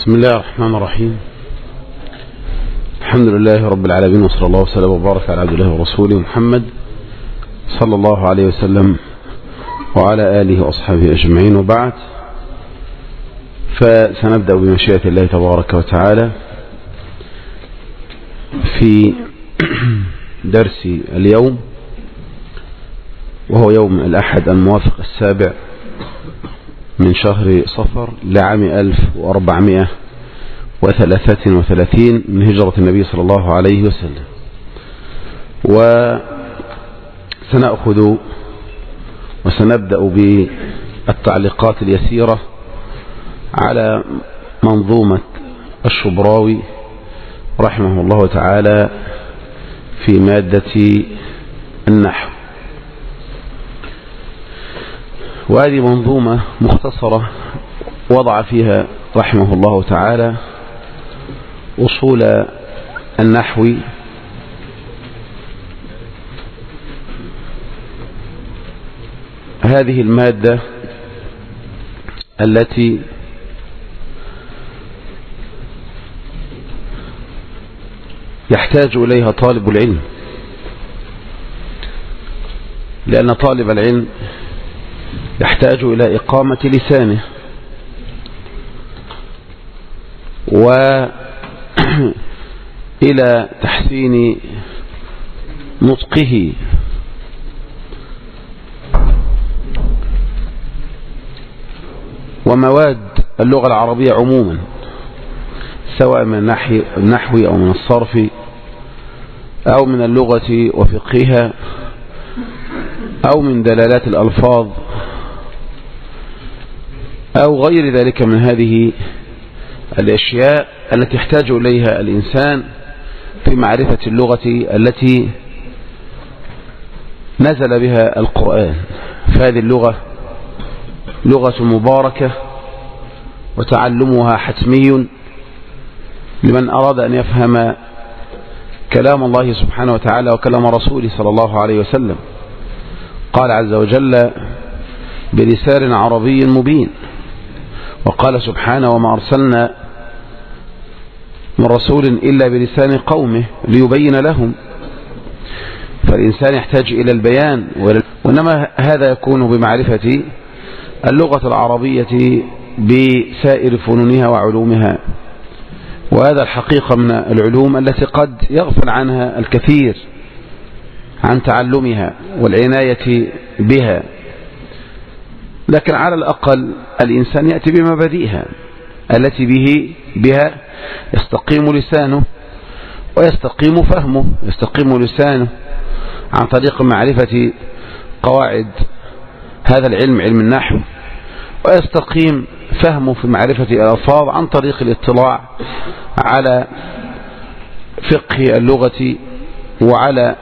بسم الله الرحمن الرحيم. الحمد لله رب العالمين، وصلى الله وسلم وبارك على عبد الله ورسوله محمد صلى الله عليه وسلم وعلى آله وأصحابه أجمعين، وبعد. فسنبدأ بمشيئة الله تبارك وتعالى في درس اليوم، وهو يوم الأحد الموافق 7 من شهر صفر لعام 1433 من هجرة النبي صلى الله عليه وسلم. وسنبدأ بالتعليقات اليسيرة على منظومة الشبراوي رحمه الله تعالى في مادة النحو. وهذه منظومة مختصرة وضع فيها رحمه الله تعالى أصول النحو هذه المادة التي يحتاج إليها طالب العلم، لأن طالب العلم يحتاج إلى إقامة لسانه وإلى تحسين نطقه ومواد اللغة العربية عموما، سواء من النحو أو من الصرف أو من اللغة وفقهها أو من دلالات الألفاظ أو غير ذلك من هذه الأشياء التي يحتاج إليها الإنسان في معرفة اللغة التي نزل بها القرآن. فهذه اللغة لغة مباركة، وتعلمها حتمي لمن أراد أن يفهم كلام الله سبحانه وتعالى وكلام رسوله صلى الله عليه وسلم. قال عز وجل بلسان عربي مبين، وقال سبحانه وما أرسلنا من رسول إلا بلسان قومه ليبين لهم. فالإنسان يحتاج إلى البيان، وإنما هذا يكون بمعرفة اللغة العربية بسائر فنونها وعلومها. وهذا الحقيقة من العلوم التي قد يغفل عنها الكثير عن تعلمها والعناية بها، لكن على الأقل الإنسان يأتي بمبادئها التي بها يستقيم لسانه ويستقيم فهمه. يستقيم لسانه عن طريق معرفة قواعد هذا العلم، علم النحو، ويستقيم فهمه في معرفة الألفاظ عن طريق الاطلاع على فقه اللغة وعلى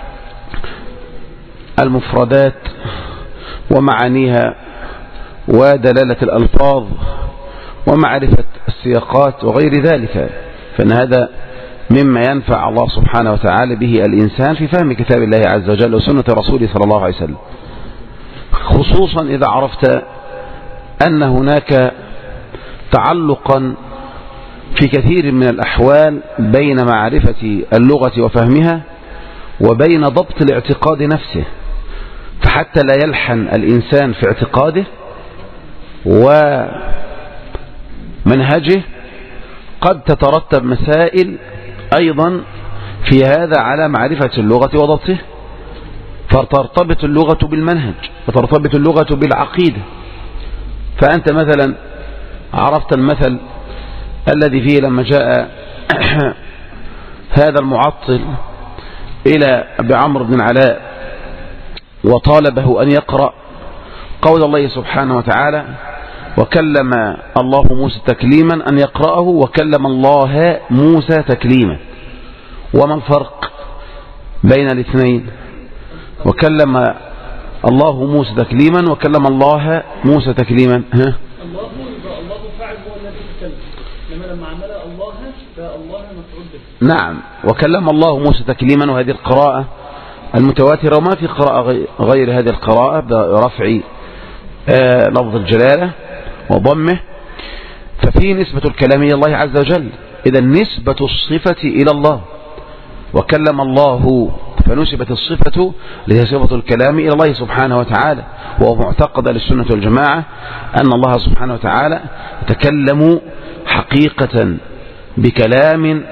المفردات ومعانيها ودلالة الألفاظ ومعرفة السياقات وغير ذلك. فإن هذا مما ينفع الله سبحانه وتعالى به الإنسان في فهم كتاب الله عز وجل وسنة رسوله صلى الله عليه وسلم، خصوصا إذا عرفت أن هناك تعلقا في كثير من الأحوال بين معرفة اللغة وفهمها وبين ضبط الاعتقاد نفسه، فحتى لا يلحن الإنسان في اعتقاده ومنهجه قد تترتب مسائل أيضا في هذا على معرفة اللغة وضبطه، فترتبط اللغة بالمنهج وترتبط اللغة بالعقيدة. فأنت مثلا عرفت المثل الذي فيه لما جاء هذا المعطل إلى أبي عمرو بن العلاء وطالبه أن يقرأ قول الله سبحانه وتعالى وكلم الله موسى تكليما، أن يقرأه وكلم الله موسى تكليما. وما الفرق بين الاثنين؟ وكلم الله موسى تكليما وكلم الله موسى تكليما. الله فاعل هو الذي تكلم، لما عمل الله فالله مفعول به. نعم، وكلم الله موسى تكليما، وهذه القراءة المتواترة، وما في قراءة غير هذه القراءة برفع لفظ الجلالة وضمه. ففي نسبة الكلام إلى الله عز وجل، إذا نسبة الصفة إلى الله، وكلم الله، فنسبت الصفة لهي صفة الكلام إلى الله سبحانه وتعالى. وهو معتقد للسنة والجماعة أن الله سبحانه وتعالى يتكلم حقيقة بكلام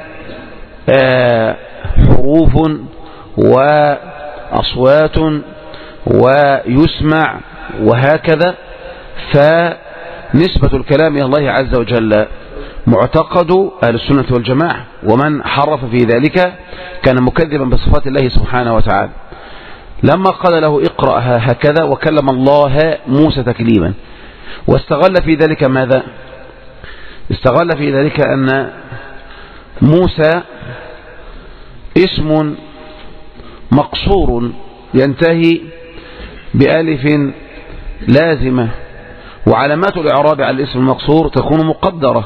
حروف وأصوات ويسمع وهكذا. فنسبة الكلام إلى الله عز وجل معتقد أهل السنة والجماعة، ومن حرف في ذلك كان مكذبا بصفات الله سبحانه وتعالى. لما قال له اقرأها هكذا وكلم الله موسى تكليما، واستغل في ذلك ماذا؟ استغل في ذلك أن موسى اسم مقصور ينتهي بألف لازمة، وعلامات الإعراب على الاسم المقصور تكون مقدرة.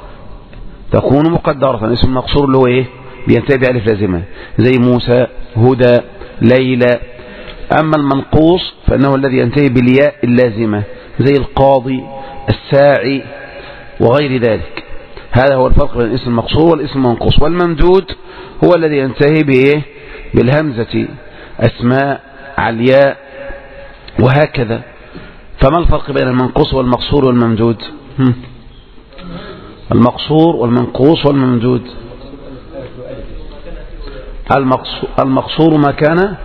الاسم المقصور اللي هو ايه؟ بينتهي بألف لازمة، زي موسى، هدى، ليلى. أما المنقوص فإنه الذي ينتهي بالياء اللازمة، زي القاضي، الساعي وغير ذلك. هذا هو الفرق بين الاسم المقصور والاسم المنقوص. والممدود هو الذي ينتهي بإيه؟ بالهمزة، أسماء، علياء وهكذا. فما الفرق بين المنقوص والمقصور والممدود؟ المقصور والمنقوص والممدود. المقصور ما كان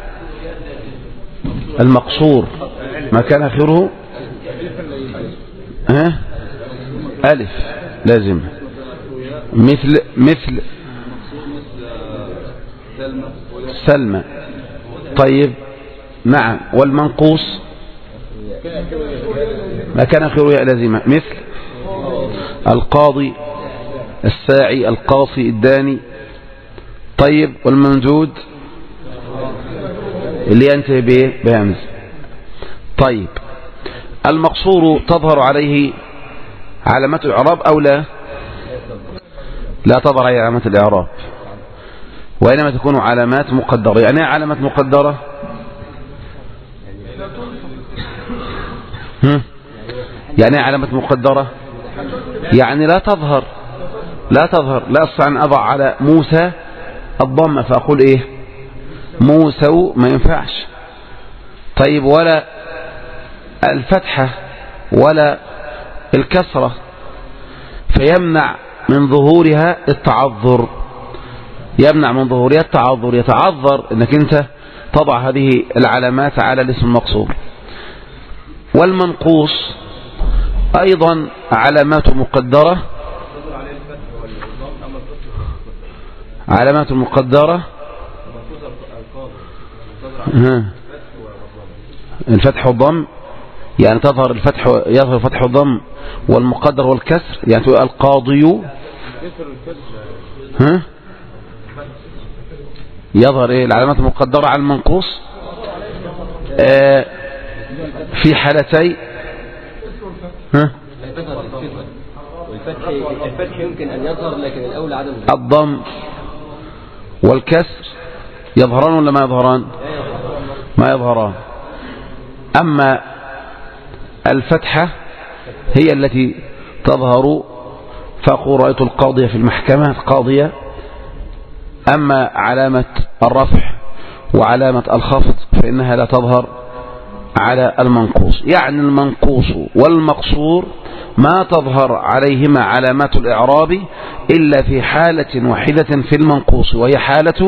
آخره ألف لازم، مثل سلمى. طيب نعم. والمنقوص ما كان آخره ياء لازمة، مثل القاضي، الساعي، القاصي، الداني. طيب والممدود اللي ينتهي بهمز. طيب المقصور تظهر عليه علامات الإعراب أو لا؟ لا تظهر عليه علامات الإعراب، وإنما تكون علامات مقدرة. يعني علامات مقدرة يعني علامات مقدرة يعني لا تظهر. لا أستطيع أن أضع على موسى الضمة فأقول إيه؟ موسى، ما ينفعش. طيب ولا الفتحة ولا الكسرة، فيمنع من ظهورها التعذر. يتعذر انك انت تضع هذه العلامات على الاسم المقصور. والمنقوص ايضا علامات مقدرة. الفتح والضم، يعني يظهر الفتح والضم والمقدر والكسر. يعني تقول القاضي يظهر ايه؟ العلامات المقدرة على المنقوص في حالتي الفتح يمكن أن يظهر، لكن الأولى عدم الضم والكسر يظهران ولا ما يظهران؟ ما يظهران. أما الفتحة هي التي تظهر، فأقول رأيت القاضية في المحكمة القاضية. أما علامة الرفع وعلامة الخفض فإنها لا تظهر على المنقوص. يعني المنقوص والمقصور ما تظهر عليهما علامات الإعراب إلا في حالة واحدة في المنقوص، وهي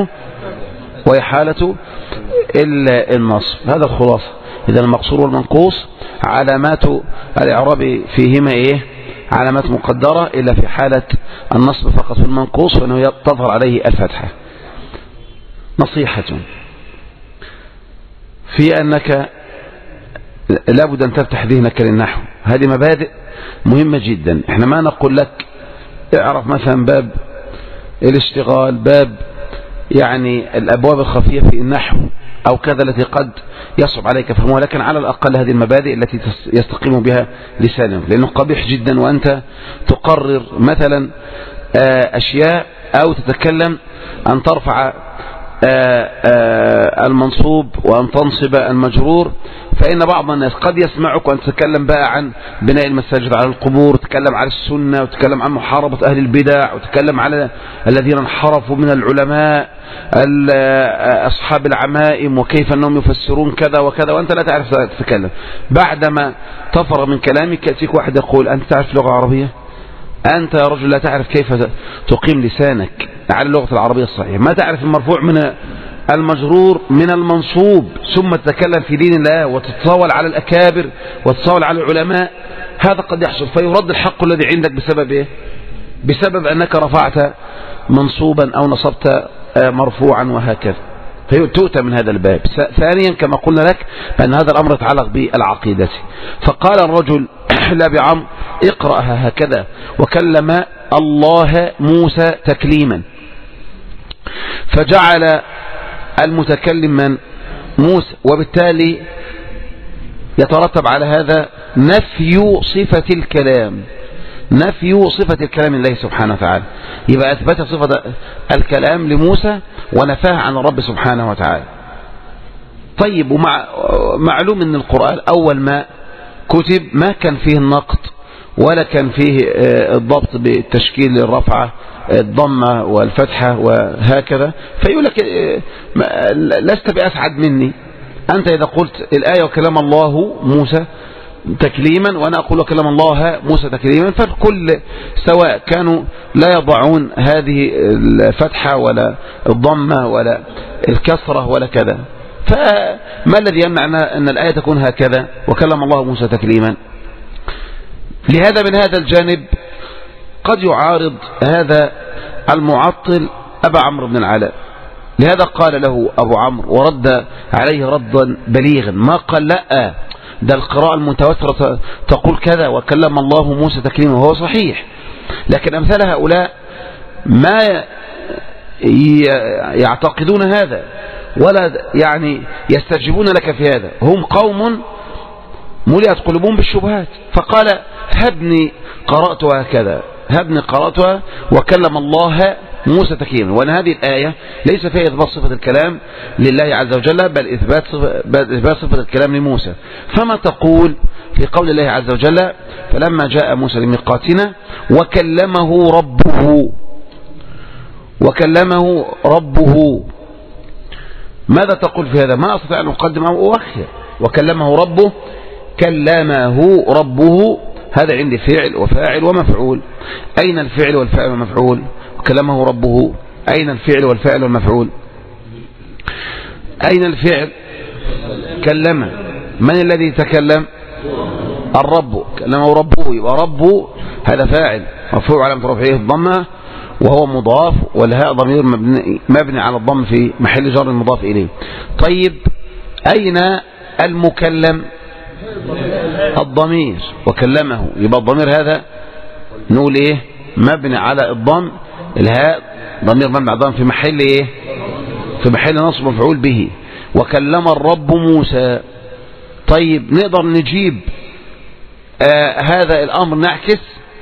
حالة النصب. هذا الخلاصة. إذا المقصور والمنقوص علامات الإعراب فيهما إيه؟ علامات مقدرة، إلا في حالة النصب فقط في المنقوص، وأنه تظهر عليه الفتحة. نصيحة في أنك لابد أن تفتح ذهنك للنحو. هذه مبادئ مهمة جدا. احنا ما نقول لك اعرف مثلا باب الاشتغال، باب يعني الأبواب الخفية في النحو أو كذا التي قد يصعب عليك فهمها، لكن على الأقل هذه المبادئ التي يستقيم بها لسانك، لأنه قبيح جدا وأنت تقرر مثلا أشياء أو تتكلم أن ترفع المنصوب وأن تنصب المجرور، فإن بعض الناس قد يسمعك وأن تتكلم بقى عن بناء المساجد على القبور، تتكلم على السنة، وتتكلم عن محاربة أهل البدع، وتتكلم على الذين انحرفوا من العلماء أصحاب العمائم وكيف أنهم يفسرون كذا وكذا، وأنت لا تعرف تتكلم. بعدما تفرغ من كلامك يأتيك واحد يقول: أنت تعرف لغة عربية؟ أنت يا رجل لا تعرف كيف تقيم لسانك على اللغة العربية الصحيحة، ما تعرف المرفوع من المجرور من المنصوب، ثم تتكلم في دين الله وتتطاول على الأكابر وتتطاول على العلماء. هذا قد يحصل، فيرد الحق الذي عندك بسبب إيه؟ بسبب أنك رفعت منصوبا أو نصبت مرفوعا وهكذا، فتؤتى من هذا الباب. ثانيا كما قلنا لك بأن هذا الأمر يتعلق بالعقيدة. فقال الرجل لأبي عمرو: اقرأها هكذا: وكلم الله موسى تكليما. فجعل المتكلم من موسى، وبالتالي يترتب على هذا نفي صفة الكلام، نفي صفة الكلام لله سبحانه وتعالى. يبقى أثبت صفة الكلام لموسى ونفاها عن الرب سبحانه وتعالى. طيب، ومعلوم أن القرآن أول ما كتب ما كان فيه النقط ولا كان فيه الضبط بالتشكيل، الرفعة، الضمة والفتحة وهكذا، فيقول لك: لست بأسعد مني، أنت إذا قلت الآية وكلام الله موسى تكليما وأنا أقول وكلام الله موسى تكليما، فالكل سواء، كانوا لا يضعون هذه الفتحة ولا الضمة ولا الكسرة ولا كذا. فما الذي يمنع أن الآية تكون هكذا وكلم الله موسى تكليما؟ لهذا من هذا الجانب قد يعارض هذا المعطل أبا عمرو بن العلاء. لهذا قال له أبو عمرو ورد عليه ردا بليغا، ما قال لا ده القراءة المتواترة تقول كذا وكلم الله موسى تكليما، وهو صحيح، لكن أمثال هؤلاء ما يعتقدون هذا ولا يعني يستجيبون لك في هذا، هم قوم ملئت قلوبهم بالشبهات. فقال: هبني قرأتها كذا، هبني قرأتها وكلم الله موسى تكليما، وأن هذه الآية ليس فيها إثبات صفة الكلام لله عز وجل، بل إثبات صفة الكلام لموسى. فما تقول في قول الله عز وجل: فلما جاء موسى لميقاتنا وكلمه ربه، وكلمه ربه، ماذا تقول في هذا؟ ما أستطيع أن أقدم أو أؤخر. وكلمه ربه، كلمه ربه، هذا عندي فعل وفاعل ومفعول. أين الفعل والفاعل والمفعول؟ وكلمه ربه، أين الفعل والفاعل والمفعول؟ أين الفعل؟ كلمه، من الذي تكلم؟ الرب، كلمه ربه، يبقى ربه هذا فاعل مرفوع على رفعه الضمة وهو مضاف، والهاء ضمير مبني على الضم في محل جر مضاف إليه. طيب، أين المكلم؟ الضمير، وكلمه، يبقى الضمير هذا نقول إيه؟ مبني على الضم، الهاء ضمير مبني على الضم في محل إيه؟ في محل نصب مفعول به. وكلم الرب موسى. طيب، نقدر نجيب هذا الأمر نعكس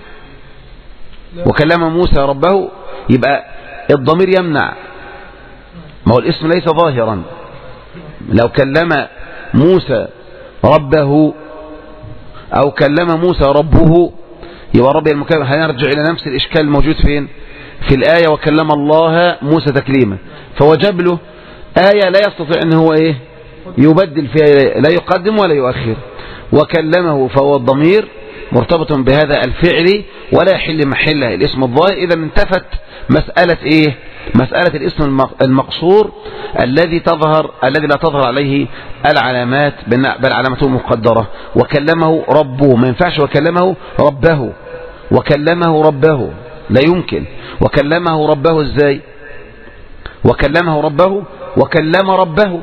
وكلم موسى ربه، يبقى الضمير يمنع، ما هو الاسم ليس ظاهرا. لو كلم موسى ربه أو كلم موسى ربه، يبقى ربي المكلم، هنرجع إلى نفس الإشكال الموجود فين؟ في الآية وكلم الله موسى تكليما. فوجب له آية لا يستطيع أنه هو إيه؟ يبدل فيها، لا يقدم ولا يؤخر. وكلمه فهو الضمير مرتبط بهذا الفعل ولا يحل محله الاسم الظاهر. إذا انتفت مسألة إيه؟ مسألة الاسم المقصور الذي لا تظهر عليه العلامات، بل علامته مقدرة. وكلمه ربه، ما ينفعش وكلمه ربه، وكلمه ربه لا يمكن. وكلمه ربه ازاي؟ وكلمه ربه وكلم ربه،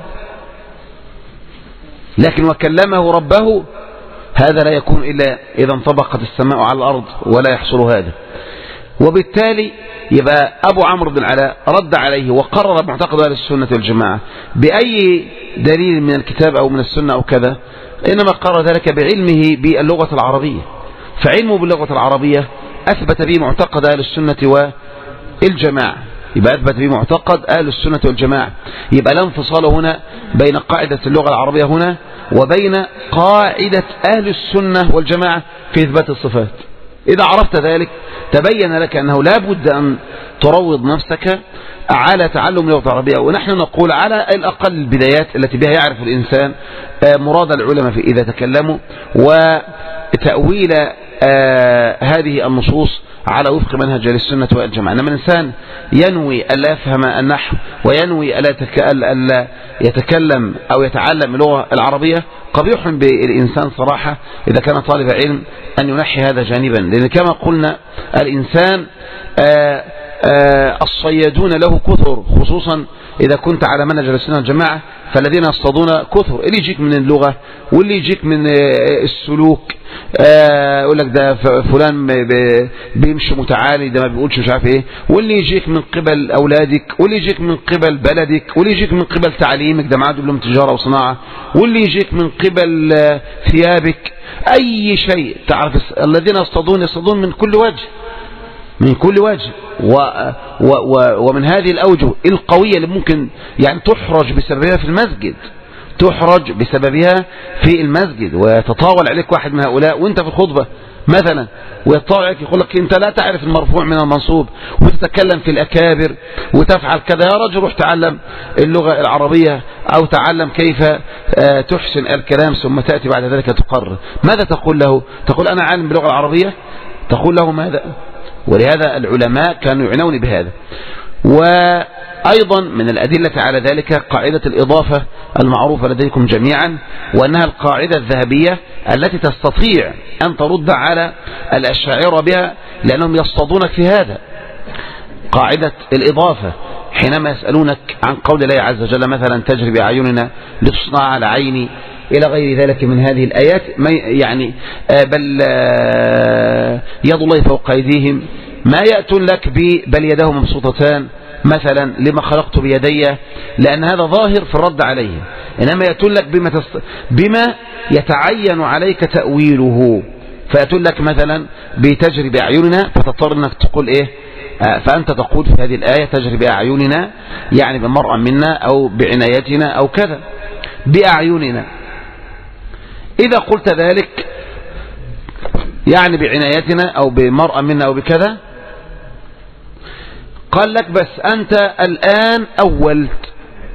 لكن وكلمه ربه هذا لا يكون إلا إذا انطبقت السماء على الأرض، ولا يحصل هذا. وبالتالي يبقى أبو عمرو بن العلاء رد عليه وقرر معتقد أهل السنة والجماعة بأي دليل من الكتاب أو من السنة أو كذا، إنما قرر ذلك بعلمه باللغة العربية. فعلمه باللغة العربية أثبت به معتقد أهل السنة والجماعة. يبقى أثبت به معتقد أهل السنة والجماعة. يبقى لا انفصال هنا بين قاعدة اللغة العربية هنا وبين قاعدة أهل السنة والجماعة في إثبات الصفات. إذا عرفت ذلك تبين لك أنه لا بد أن تروض نفسك على تعلم اللغة العربية. ونحن نقول على الأقل البدايات التي بها يعرف الإنسان مراد العلماء في إذا تكلموا وتأويل هذه النصوص على وفق منهج السنة والجماعة. إنما الإنسان ينوي ألا يفهم النحو وينوي ألا يتكلم أو يتعلم اللغة العربية، قبيح بالإنسان صراحة إذا كان طالب علم أن ينحي هذا جانبا. لأن كما قلنا الإنسان الصيادون له كثر، خصوصا إذا كنت على منهج السنة والجماعة، فالذين يصطادون كثر، اللي يجيك من اللغة واللي يجيك من السلوك، يقول لك ده فلان بيمشي متعالي، ده ما بيقولش مش عارف ايه، واللي يجيك من قبل أولادك، واللي يجيك من قبل بلدك، واللي يجيك من قبل تعليمك، ده معاه دبلوم تجارة وصناعة، واللي يجيك من قبل ثيابك، أي شيء تعرف. الذين يصطادون من كل وجه، من كل وجه، ومن هذه الأوجه القوية اللي ممكن يعني تحرج بسببها في المسجد، تحرج بسببها في المسجد، ويتطاول عليك واحد من هؤلاء وانت في الخطبة مثلا، ويتطاول عليك يقول لك انت لا تعرف المرفوع من المنصوب، وتتكلم في الأكابر وتفعل كذا. يا رجل روح تعلم اللغة العربية أو تعلم كيف تحسن الكلام، ثم تأتي بعد ذلك تقرر. ماذا تقول له؟ تقول أنا عالم باللغة العربية؟ تقول له ماذا؟ ولهذا العلماء كانوا يعنون بهذا. وأيضا من الأدلة على ذلك قاعدة الإضافة المعروفة لديكم جميعا، وأنها القاعدة الذهبية التي تستطيع أن ترد على الأشاعرة بها، لأنهم يصطادونك في هذا. قاعدة الإضافة حينما يسألونك عن قول الله عز وجل مثلا تجري بأعيننا لتصنع على عيني إلى غير ذلك من هذه الآيات، يعني بل يد الله فوق أيديهم، ما يأتون لك بل يداه مبسوطتان مثلا لما خلقت بيدي، لأن هذا ظاهر في الرد عليه. إنما يأتون لك بما يتعين عليك تأويله، فيأتون لك مثلا بتجري بأعيننا، فتضطر أنك تقول إيه؟ فأنت تقول في هذه الآية تجري بأعيننا يعني بمرأة منا أو بعنايتنا أو كذا، بأعيننا. إذا قلت ذلك يعني بعنايتنا أو بمرأة منا أو بكذا، قال لك بس أنت الآن أولت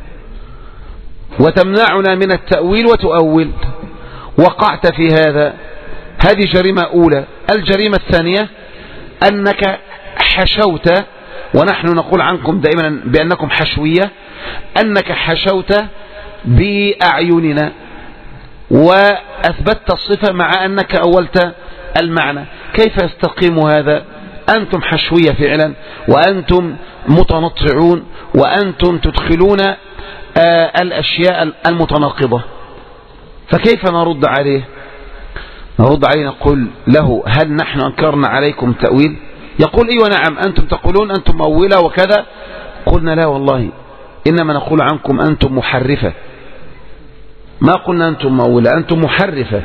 وتمنعنا من التأويل وتؤول، وقعت في هذا، هذه جريمة أولى. الجريمة الثانية أنك حشوت، ونحن نقول عنكم دائما بأنكم حشوية، أنك حشوت بأعيننا وأثبتت الصفة مع أنك أولت المعنى. كيف يستقيم هذا؟ أنتم حشوية فعلا، وأنتم متنطعون، وأنتم تدخلون الأشياء المتناقضة. فكيف نرد عليه؟ نرد عليه نقول له هل نحن أنكرنا عليكم تأويل؟ يقول ايوه نعم أنتم تقولون أنتم مؤولة وكذا. قلنا لا والله، إنما نقول عنكم أنتم محرفة، ما قلنا أنتم مؤولة، أنتم محرفة.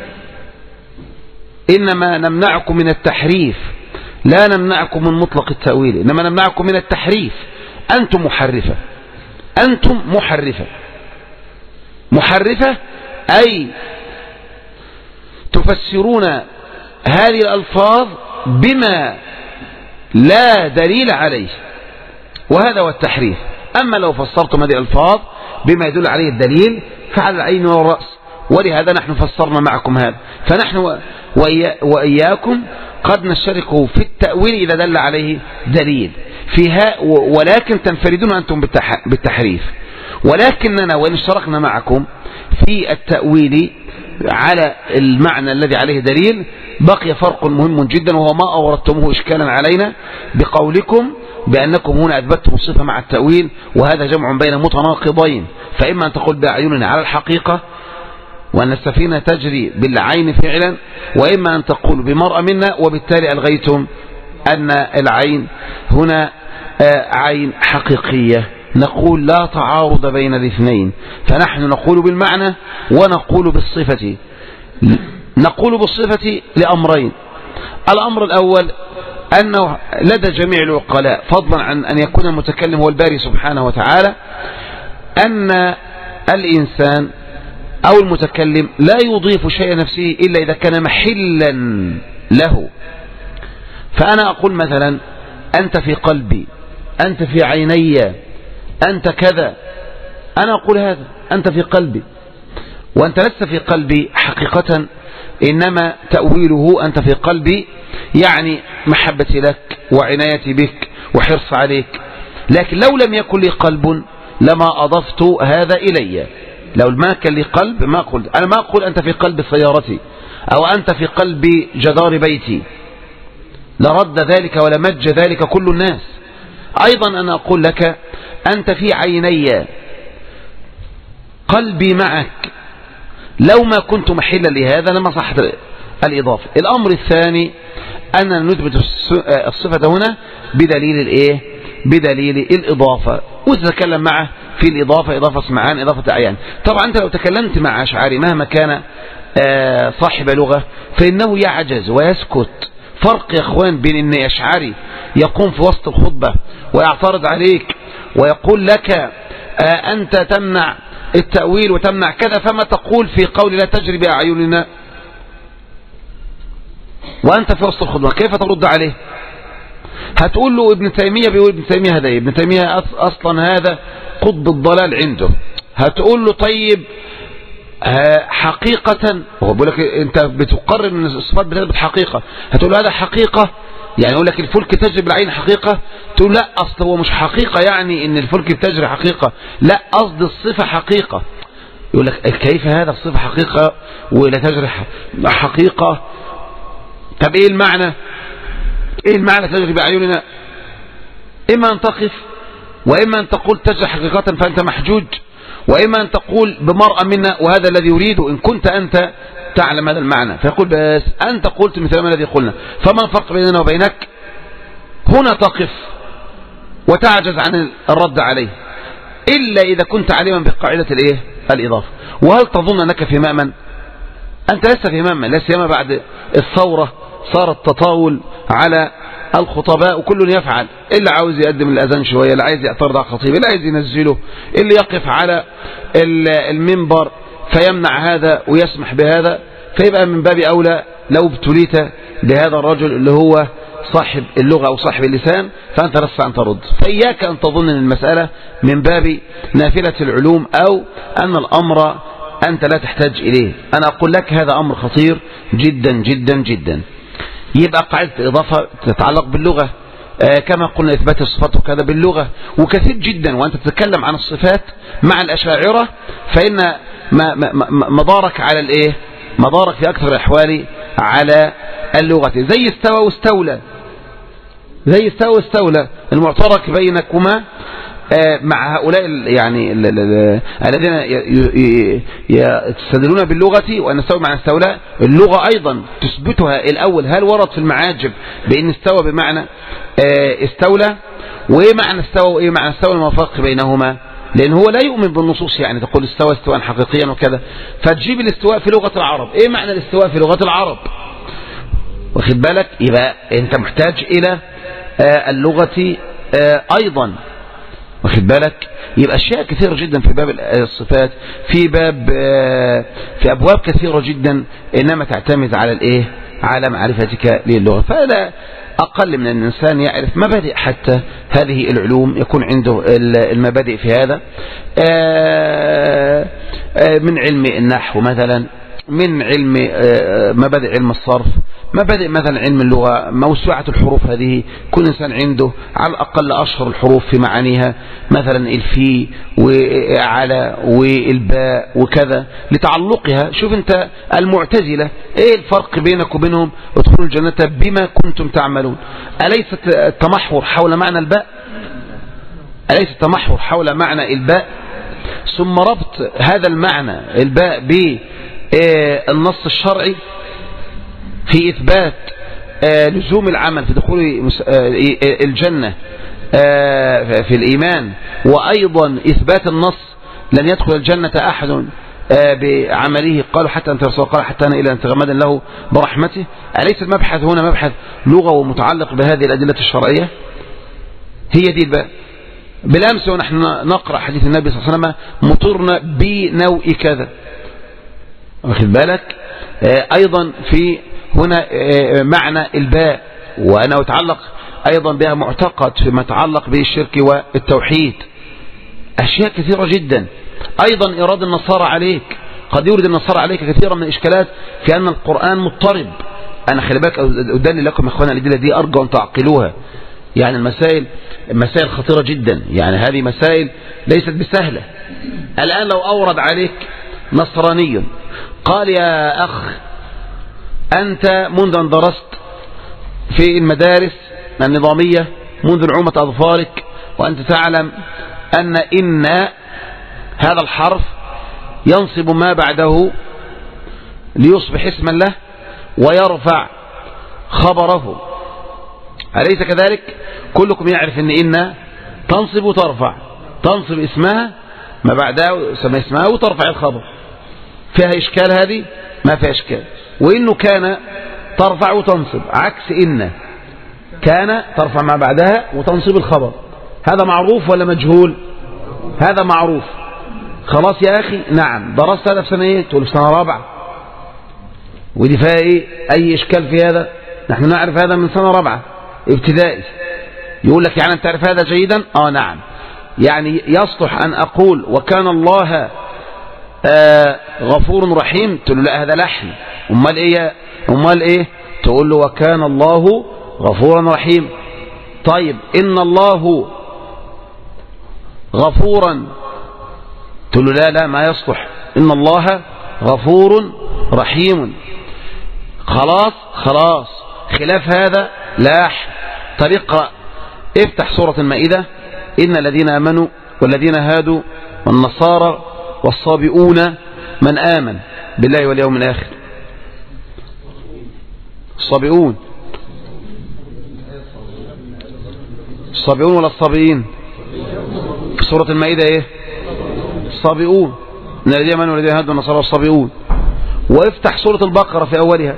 إنما نمنعكم من التحريف، لا نمنعكم من مطلق التأويل، إنما نمنعكم من التحريف. أنتم محرفة، أنتم محرفة. محرفة أي تفسرون هذه الألفاظ بما لا دليل عليه، وهذا هو التحريف. أما لو فسرتم هذه الألفاظ بما يدل عليه الدليل فعلى العين والرأس، ولهذا نحن فسرنا معكم هذا. فنحن وإياكم قد نشارك في التأويل إذا دل عليه دليل فيها، ولكن تنفردون أنتم بالتحريف. ولكننا وإن اشتركنا معكم في التأويل على المعنى الذي عليه دليل، بقي فرق مهم جدا، وهو ما أوردتموه إشكالا علينا بقولكم بأنكم هنا أثبتتم الصفة مع التأويل، وهذا جمع بين متناقضين. فإما أن تقول بأعيننا على الحقيقة وأن السفينة تجري بالعين فعلا، وإما أن تقول بمرأة منا، وبالتالي ألغيتم أن العين هنا عين حقيقية. نقول لا تعارض بين الاثنين، فنحن نقول بالمعنى ونقول بالصفة. نقول بالصفة لأمرين. الأمر الأول أنه لدى جميع العقلاء فضلا عن أن يكون المتكلم هو الباري سبحانه وتعالى أن الإنسان أو المتكلم لا يضيف شيء نفسه إلا إذا كان محلا له. فأنا أقول مثلا أنت في قلبي، أنت في عيني، أنت كذا، أنا أقول هذا أنت في قلبي، وأنت لست في قلبي حقيقة، إنما تأويله أنت في قلبي يعني محبتي لك وعنايتي بك وحرص عليك. لكن لو لم يكن لي قلب لما أضفت هذا إلي. لو ما كان لي قلب ما قلت. أنا ما أقول أنت في قلب سيارتي أو أنت في قلب جدار بيتي، لرد ذلك ولمج ذلك كل الناس. أيضا أنا أقول لك أنت في عيني، قلبي معك. لو ما كنت محلا لهذا لما صحت الإضافة. الأمر الثاني أننا نثبت الصفة هنا بدليل الإيه؟ بدليل الإضافة، وتتكلم معه في الإضافة إضافة اسمعان إضافة أعيان. طبعا أنت لو تكلمت مع أشعري مهما كان صاحب لغة فإنه يعجز ويسكت. فرق يا أخوان بين أن أشعري يقوم في وسط الخطبة ويعترض عليك ويقول لك أنت تمنع التأويل وتمنع كذا، فما تقول في قول لا تجري بأعيننا وأنت في وسط الخطبة؟ كيف ترد عليه؟ هتقول له ابن تيمية بيقول ابن تيمية هذا، ابن تيمية أصلا هذا قطب الضلال عنده. هتقول له طيب حقيقة، هو بيقول لك انت بتقرر من الصفات بتثبت حقيقة، هتقول له هذا حقيقة يعني يقول لك الفلك تجري بالعين حقيقة، تقول لا اصل هو مش حقيقة يعني ان الفلك بتجري حقيقة، لا قصد الصفة حقيقة. يقول لك كيف هذا الصفة حقيقة ولا تجري حقيقة؟ طب ايه المعنى؟ ايه المعنى تجري بأعيننا؟ اما ان تقف، واما ان تقول تجري حقيقة فانت محجوج، وإما أن تقول بمرأة منا وهذا الذي يريده إن كنت أنت تعلم هذا المعنى. فيقول بس أنت قلت مثل ما الذي قلنا، فما الفرق بيننا وبينك؟ هنا تقف وتعجز عن الرد عليه إلا إذا كنت عليما بقاعدة الإيه؟ الإضافة. وهل تظن أنك في مأمن؟ أنت لست في مأمن، لا سيما بعد الثورة صار التطاول على الخطباء وكل يفعل، اللي عاوز يقدم الأذان شوية، اللي عايز يعترض على الخطيب، اللي عايز ينزله، اللي يقف على المنبر فيمنع هذا ويسمح بهذا. فيبقى من باب أولى لو ابتليت بهذا الرجل اللي هو صاحب اللغة أو صاحب اللسان فأنت لست أن ترد. فإياك أن تظن أن المسألة من باب نافلة العلوم أو أن الأمر أنت لا تحتاج إليه. أنا أقول لك هذا أمر خطير جدا جدا جدا. يبقى قاعدة الإضافة تتعلق باللغة كما قلنا إثبات الصفات وكذا باللغة، وكثير جدا. وأنت تتكلم عن الصفات مع الأشاعرة فإن مدارك على الإيه؟ مدارك في أكثر الأحوال على اللغة. زي استوى واستولى، زي استوى واستولى المعترك بينكما مع هؤلاء يعني الذين يستدلون باللغة وأن استوى مع استولى. اللغة أيضا تثبتها الأول. هل ورد في المعاجب بأن استوى بمعنى استولى؟ وإيه معنى استوى وإيه معنى استولى؟ المفرق بينهما، لأن هو لا يؤمن بالنصوص يعني تقول استوى استواء حقيقيا وكذا، فتجيب الاستواء في لغة العرب. إيه معنى الاستواء في لغة العرب؟ واخد بالك؟ يبقى أنت محتاج إلى اللغة أيضا، واخد بالك؟ يبقى أشياء كثيرة جدا في باب الصفات، في أبواب كثيرة جدا إنما تعتمد على الإيه؟ على معرفتك للغة. فلا أقل من أن الإنسان يعرف مبادئ حتى هذه العلوم، يكون عنده المبادئ في هذا من علم النحو مثلا، من علم مبادئ علم الصرف، مبادئ مثلا علم اللغة، موسوعة الحروف هذه كل إنسان عنده على الأقل أشهر الحروف في معانيها، مثلا الفي وعلى والباء وكذا لتعلقها. شوف أنت المعتزلة إيه الفرق بينك وبينهم؟ ادخلوا الجنة بما كنتم تعملون. أليس التمحور حول معنى الباء؟ أليس التمحور حول معنى الباء؟ ثم ربط هذا المعنى الباء بالنص الشرعي في إثبات لزوم العمل في دخول الجنة في الإيمان، وأيضا إثبات النص لن يدخل الجنة أحد بعمله قالوا حتى أنت رسول، قال حتى أنا إلى أن تغمدا له برحمته. أليس المبحث هنا مبحث لغة ومتعلق بهذه الأدلة الشرعية؟ هي دي الباب. بالأمس ونحن نقرأ حديث النبي صلى الله عليه وسلم مطرنا بنوء كذا، واخد بالك؟ أيضا في هنا معنى الباء، وأنا أتعلق أيضا بها معتقد فيما يتعلق بالشرك والتوحيد، أشياء كثيرة جدا. أيضا إراد النصارى عليك، قد يورد النصارى عليك كثيرا من الإشكالات في أن القرآن مضطرب. أنا خلي بالك أدلل لكم إخوانا الأدلة دي، أرجو أن تعقلوها. يعني المسائل خطيرة جدا، يعني هذه مسائل ليست بسهلة. الآن لو أورد عليك نصراني قال يا أخ أنت منذ أن درست في المدارس النظامية منذ نعومة أظفارك وأنت تعلم أن هذا الحرف ينصب ما بعده ليصبح اسما له ويرفع خبره، أليس كذلك؟ كلكم يعرف أن تنصب وترفع، تنصب اسمها ما بعدها اسمها وترفع الخبر. فيها إشكال هذه؟ ما فيها إشكال. وإنه كان ترفع وتنصب، عكس إن كان ترفع ما بعدها وتنصب الخبر. هذا معروف ولا مجهول؟ هذا معروف. خلاص يا أخي، نعم درست هذا في سنة ايه؟ تقول في سنة رابعة. ودي فيها ايه؟ أي إشكال في هذا؟ نحن نعرف هذا من سنة رابعة ابتدائي. يقول لك يعني أنت تعرف هذا جيدا؟ نعم. يعني يصلح أن أقول وكان الله غفور رحيم؟ تقول له لا هذا لحن. أمال إيه؟ تقول له وكان الله غفورا رحيم. طيب إن الله غفورا، تقول له لا ما يصلح، إن الله غفور رحيم. خلاص خلاف هذا لاح. طريقة افتح سورة المائدة، إن الذين آمنوا والذين هادوا والنصارى والصابئون من آمن بالله واليوم الآخر. الصابئون ولا الصابئين؟ في سورة المائدة ايه؟ الصابئون، إن الذين آمنوا والذين هادوا والنصارى والصابئون. وافتح سورة البقرة في أولها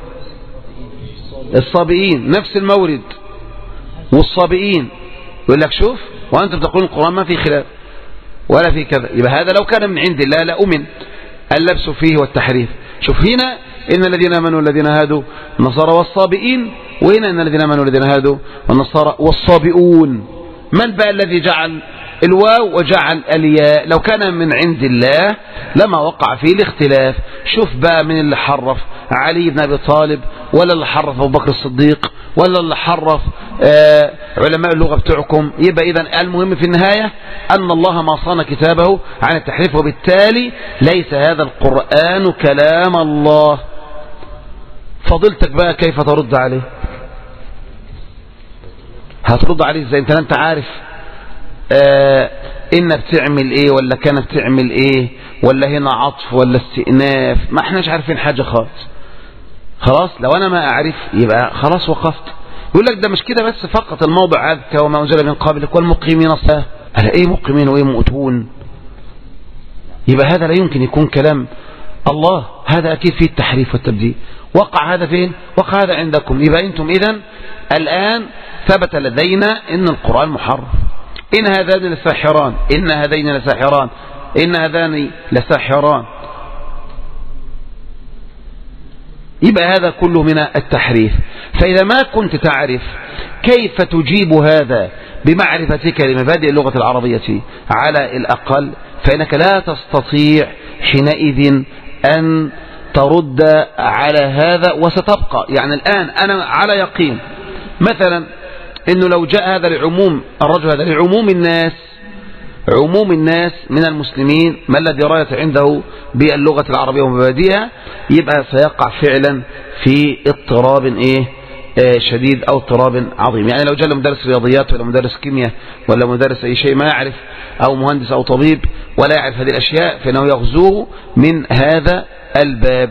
الصابئين، نفس المورد والصابئين. يقول لك شوف وأنتم تقولون القرآن ما في خلاف ولا في كذا، يبقى هذا لو كان من عند الله لا أمن اللبس فيه والتحريف. شوف هنا إن الذين آمنوا والذين هادوا النصارى والصابئين، وهنا إن الذين آمنوا والذين هادوا والنصارى والصابئون. من بقى الذي جعل الواو وجعل الياء؟ لو كان من عند الله لما وقع فيه الاختلاف. شوف بقى من اللي حرف علي بن أبي طالب، ولا اللي حرف أبو بكر الصديق، ولا اللي حرف علماء اللغة بتوعكم. يبقى إذن المهم في النهاية أن الله ما صان كتابه عن التحريف، وبالتالي ليس هذا القرآن كلام الله. فضلتك بقى كيف ترد عليه؟ هترد عليه ازاي؟ انت عارف إن بتعمل ايه ولا كانت بتعمل ايه، ولا هنا عطف ولا استئناف؟ ما احناش عارفين حاجة خالص. خلاص لو انا ما اعرف يبقى خلاص وقفت. يقول لك ده مش كده بس، فقط الموضع عذك وما انزل من قبلك والمقيمين الصلاة. على ايه مقيمين وايه مؤتون؟ يبقى هذا لا يمكن يكون كلام الله، هذا اكيد فيه التحريف والتبديل. وقع هذا فين؟ وقع هذا عندكم. يبقى انتم اذن الان ثبت لدينا ان القرآن محرف. إن هذان لساحران، إن هذين لساحران، إن هذان لساحران. يبقى هذا كله من التحريف. فإذا ما كنت تعرف كيف تجيب هذا بمعرفتك لمبادئ اللغة العربية على الأقل، فإنك لا تستطيع حينئذ أن ترد على هذا وستبقى. يعني الآن أنا على يقين مثلا إنه لو جاء هذا لعموم الرجل، هذا لعموم الناس، عموم الناس من المسلمين ما الذي راية عنده باللغة العربية ومبادئها، يبقى سيقع فعلا في اضطراب شديد أو اضطراب عظيم. يعني لو جاء مدرس رياضيات ولا مدرس كيمياء ولا مدرس أي شيء ما يعرف، أو مهندس أو طبيب ولا يعرف هذه الأشياء، فإنه يغزوه من هذا الباب.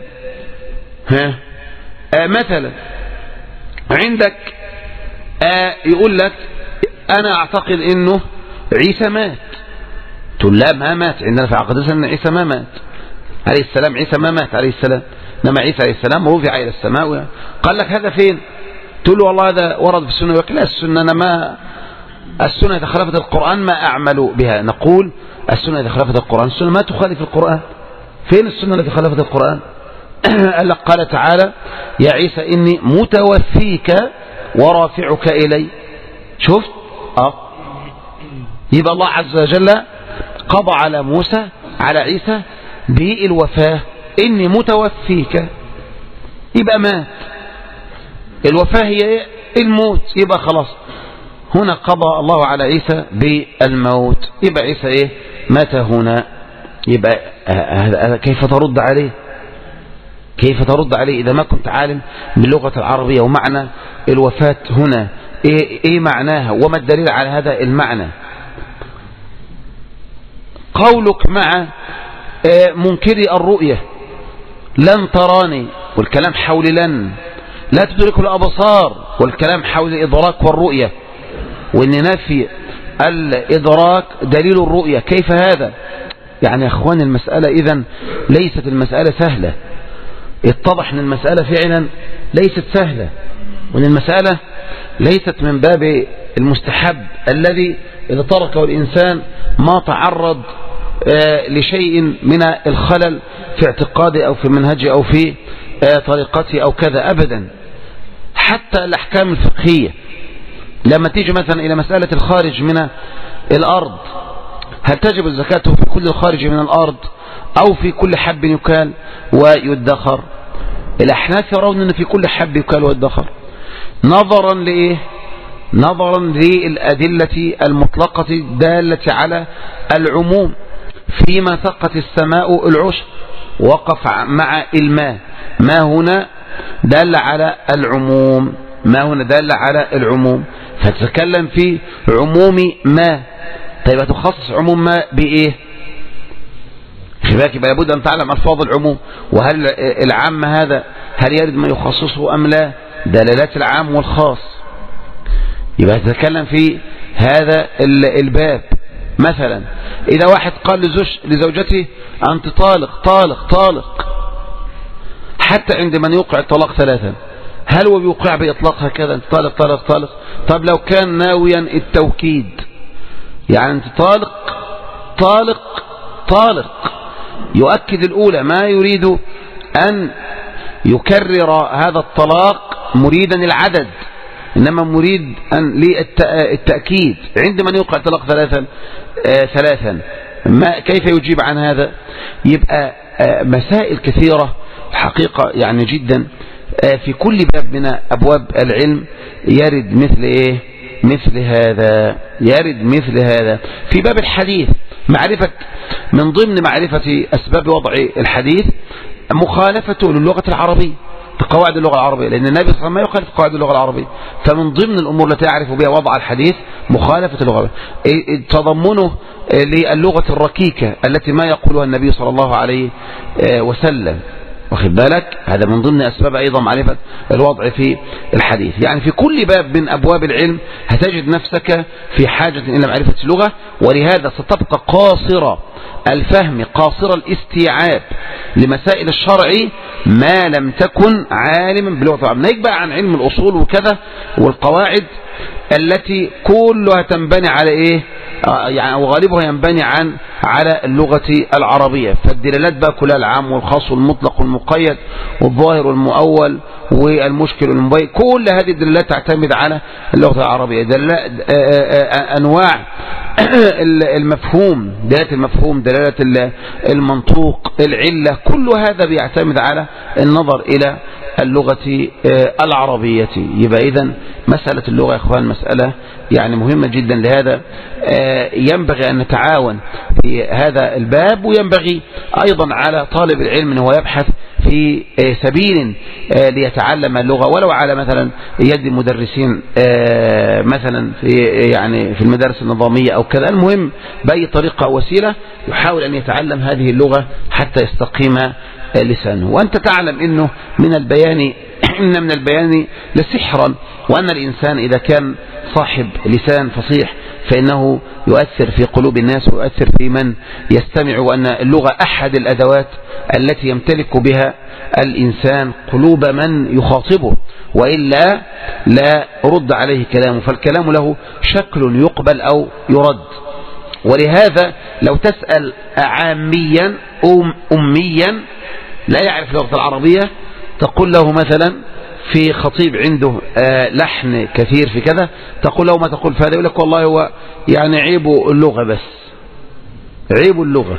مثلا عندك يقول لك أنا أعتقد إنه عيسى مات. تقول لا ما مات، عندنا في عقيدتنا أن عيسى ما مات. عليه السلام. عيسى ما مات عليه السلام، إنما عيسى عليه السلام رفع إلى السماء. قال لك هذا فين؟ تقول له والله هذا ورد في السنة. يقول لا، السنة أنا ما، السنة إذا خالفت القرآن ما أعمل بها. نقول السنة إذا خالفت القرآن، السنة ما تخالف القرآن. فين السنة التي خالفت القرآن؟ قال تعالى يا عيسى إني متوفيك ورافعك إلي. شفت؟ يبقى الله عز وجل قضى على موسى على عيسى بالوفاة، إني متوفيك، يبقى مات. الوفاة هي الموت، يبقى خلاص هنا قضى الله على عيسى بالموت، يبقى عيسى ايه؟ مات هنا. يبقى كيف ترد عليه؟ كيف ترد عليه إذا ما كنت عالم باللغة العربية ومعنى الوفاة هنا ايه معناها وما الدليل على هذا المعنى؟ قولك مع منكري الرؤية لن تراني، والكلام حول لن، لا تدرك الأبصار، والكلام حول الإدراك والرؤية، وإن نفي الإدراك دليل الرؤية. كيف هذا؟ يعني يا أخوان المسألة إذن ليست المسألة سهلة. اتضح أن المسألة فعلا ليست سهلة، وأن المسألة ليست من باب المستحب الذي إذا تركه الإنسان ما تعرض لشيء من الخلل في اعتقاده أو في منهجه أو في طريقته أو كذا أبدا. حتى الأحكام الفقهية لما تيجي مثلا إلى مسألة الخارج من الأرض، هل تجب الزكاة في كل الخارج من الأرض أو في كل حب يكال ويدخر؟ الأحناف يرون أن في كل حب يكال ويدخر، نظرا لإيه؟ نظرا للأدلة المطلقة الدالة على العموم. فيما ثقت السماء العشر وقف مع الماء، ما هنا دل على العموم، ما هنا دل على العموم، فتتكلم في عموم ما. طيب تخصص عموم ما بإيه؟ خباك يبقى لابد أن تعلم ألفاظ العموم، وهل العام هذا هل يرد ما يخصصه أم لا؟ دلالات العام والخاص. يبقى تتكلم في هذا الباب. مثلا إذا واحد قال لزوجته أنت طالق طالق طالق، حتى عند من يوقع الطلاق ثلاثا، هل هو بيوقع بإطلاق هكذا أنت طالق طالق طالق؟ طب لو كان ناويا التوكيد، يعني أنت طالق طالق طالق، يؤكد الأولى، ما يريد أن يكرر هذا الطلاق مريدا العدد، إنما مريد أن للتأكيد. عندما يوقع الطلاق ثلاثا كيف يجيب عن هذا؟ يبقى مسائل كثيرة حقيقة يعني جدا في كل باب من أبواب العلم يرد مثل إيه؟ مثل هذا، يرد مثل هذا. في باب الحديث معرفة، من ضمن معرفة أسباب وضع الحديث مخالفته للغة العربية، قواعد اللغة العربية، لأن النبي صلى الله عليه وسلم ما يخالف قواعد اللغة العربية. فمن ضمن الأمور التي يعرف بها وضع الحديث مخالفة اللغة، تضمنه للغة الركيكة التي ما يقولها النبي صلى الله عليه وسلم. واخد بالك؟ هذا من ضمن أسباب أيضا معرفة الوضع في الحديث. يعني في كل باب من أبواب العلم هتجد نفسك في حاجة إلى معرفة اللغة، ولهذا ستبقى قاصرة الفهم قاصر الاستيعاب لمسائل الشرع ما لم تكن عالما بلغة العرب. نيجي بقى عن علم الأصول وكذا والقواعد التي كلها تنبني على إيه؟ يعني وغالبها ينبني على اللغة العربية. فالدلالات بقى كلها العام والخاص والمطلق والمقيد والظاهر والمؤول والمشكل والمبين، كل هذه الدلالات تعتمد على اللغة العربية. أنواع المفهوم، دلالة المفهوم، دلالة المنطوق، العلة، كل هذا بيعتمد على النظر إلى اللغة العربية. يبقى إذن مسألة اللغة يا إخوان مسألة يعني مهمة جدا. لهذا ينبغي أن نتعاون في هذا الباب، وينبغي أيضا على طالب العلم أنه يبحث في سبيل ليتعلم اللغة، ولو على مثلا يد مدرسين مثلا في المدارس النظامية أو كذا. المهم بأي طريقة وسيلة يحاول أن يتعلم هذه اللغة حتى يستقيم لسانه. وأنت تعلم أنه من البيان لسحرا، وأن الإنسان إذا كان صاحب لسان فصيح فإنه يؤثر في قلوب الناس ويؤثر في من يستمع، وأن اللغة أحد الأدوات التي يمتلك بها الإنسان قلوب من يخاطبه، وإلا لا رد عليه كلامه، فالكلام له شكل يقبل أو يرد. ولهذا لو تسأل عاميا أميا لا يعرف اللغة العربية تقول له مثلا في خطيب عنده لحن كثير في كذا، تقول له ما تقول فهذا، يقول لك والله هو يعني عيبه اللغة، بس عيبه اللغة،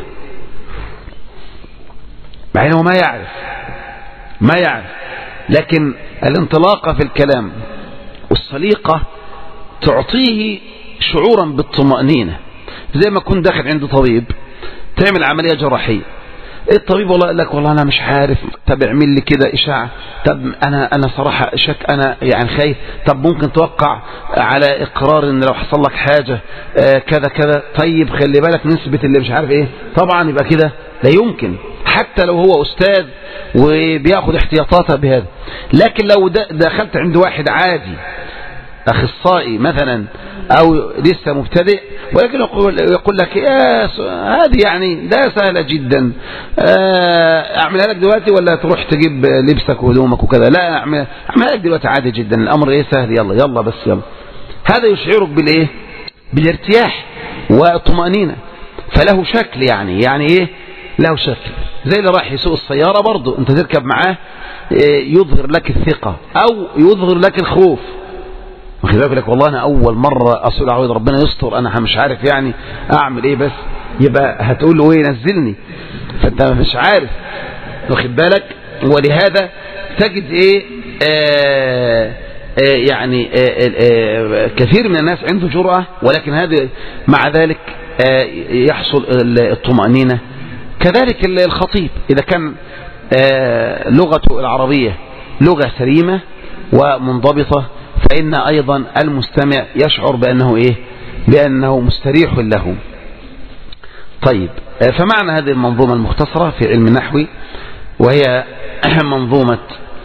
مع انه ما يعرف. لكن الانطلاقة في الكلام والسليقة تعطيه شعورا بالطمأنينة، زي ما كنت داخل عند طبيب تعمل عملية جراحية، الطبيب والله قال لك والله انا مش عارف، طب اعمل لي كده اشعه، طب انا صراحه شك، انا يعني خايف، طب ممكن توقع على اقرار ان لو حصل لك حاجه كذا كذا، طيب خلي بالك نسبه اللي مش عارف ايه، طبعا يبقى كده لا يمكن حتى لو هو استاذ وبياخد احتياطاته بهذا. لكن لو دخلت عند واحد عادي اخصائي مثلا او لسه مبتدئ، ولكن يقول لك هذه يعني ده سهله جدا، اعملها لك دلوقتي ولا تروح تجيب لبسك وهدومك وكذا، لا اعملها لك دلوقتي عادي جدا، الامر ايه سهل، يلا بس يلا. هذا يشعرك بالايه؟ بالارتياح والطمأنينة، فله شكل يعني ايه له شكل، زي اللي راح يسوق السياره برضه انت تركب معاه يظهر لك الثقه او يظهر لك الخوف، واخد بالك لك والله انا اول مره اسوق عوض ربنا يستر، انا مش عارف يعني اعمل ايه، بس يبقى هتقول له ايه نزلني، فانت مش عارف، واخد بالك. ولهذا تجد ايه يعني كثير من الناس عنده جرأة، ولكن هذا مع ذلك يحصل الطمأنينة. كذلك الخطيب إذا كان لغته العربية لغة سليمة ومنضبطة، فإن أيضا المستمع يشعر بأنه إيه؟ بأنه مستريح له. طيب، فمعنى هذه المنظومة المختصرة في علم النحو، وهي منظومة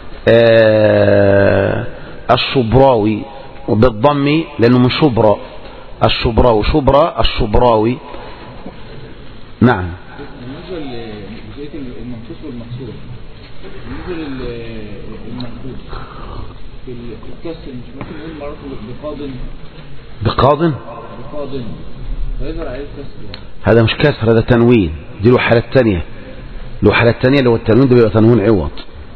الشبراوي وبالضم لأنه من شبرا، الشبراوي شبرا الشبراوي. نعم. بالنسبة لجزئية المنصوص والمقصود، بالنسبة للمنصوص في الكسر مش ممكن نقول مرات بقاض فيظهر عليه الكسر، هذا مش كسر، هذا تنوين، دي له حالة تانية، اللي هو التنوين ده بيبقى تنوين عوض.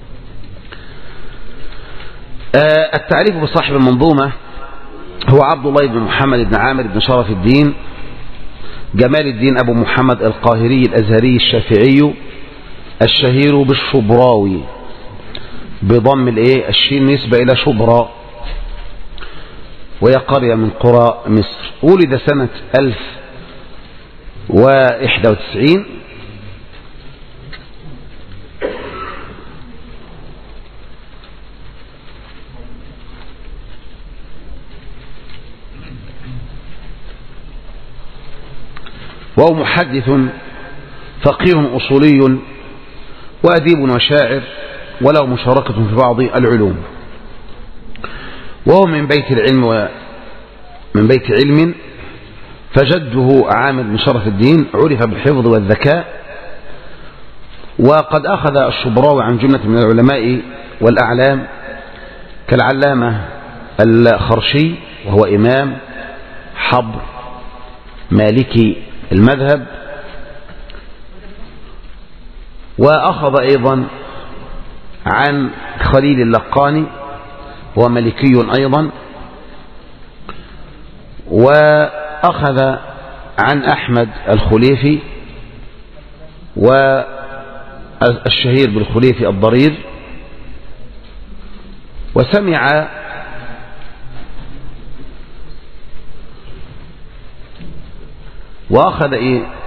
التعريف بصاحب المنظومة هو عبد الله بن محمد بن عامر بن شرف الدين جمال الدين أبو محمد القاهري الأزهري الشافعي الشهير بالشبراوي بضم الشين نسبة إلى شبرا، وهي قرية من قرى مصر. ولد سنة 1091 وهو محدث فقيه أصولي وأديب وشاعر، وله مشاركة في بعض العلوم، وهو من بيت علم فجده عامر بن شرف الدين عرف بالحفظ والذكاء. وقد أخذ الشبراوي عن جملة من العلماء والأعلام كالعلامة الخرشي وهو إمام حبر مالكي المذهب، وأخذ أيضا عن خليل اللقاني ومالكي أيضا، وأخذ عن أحمد الخليفي والشهير بالخليفي الضرير، وسمع وأخذ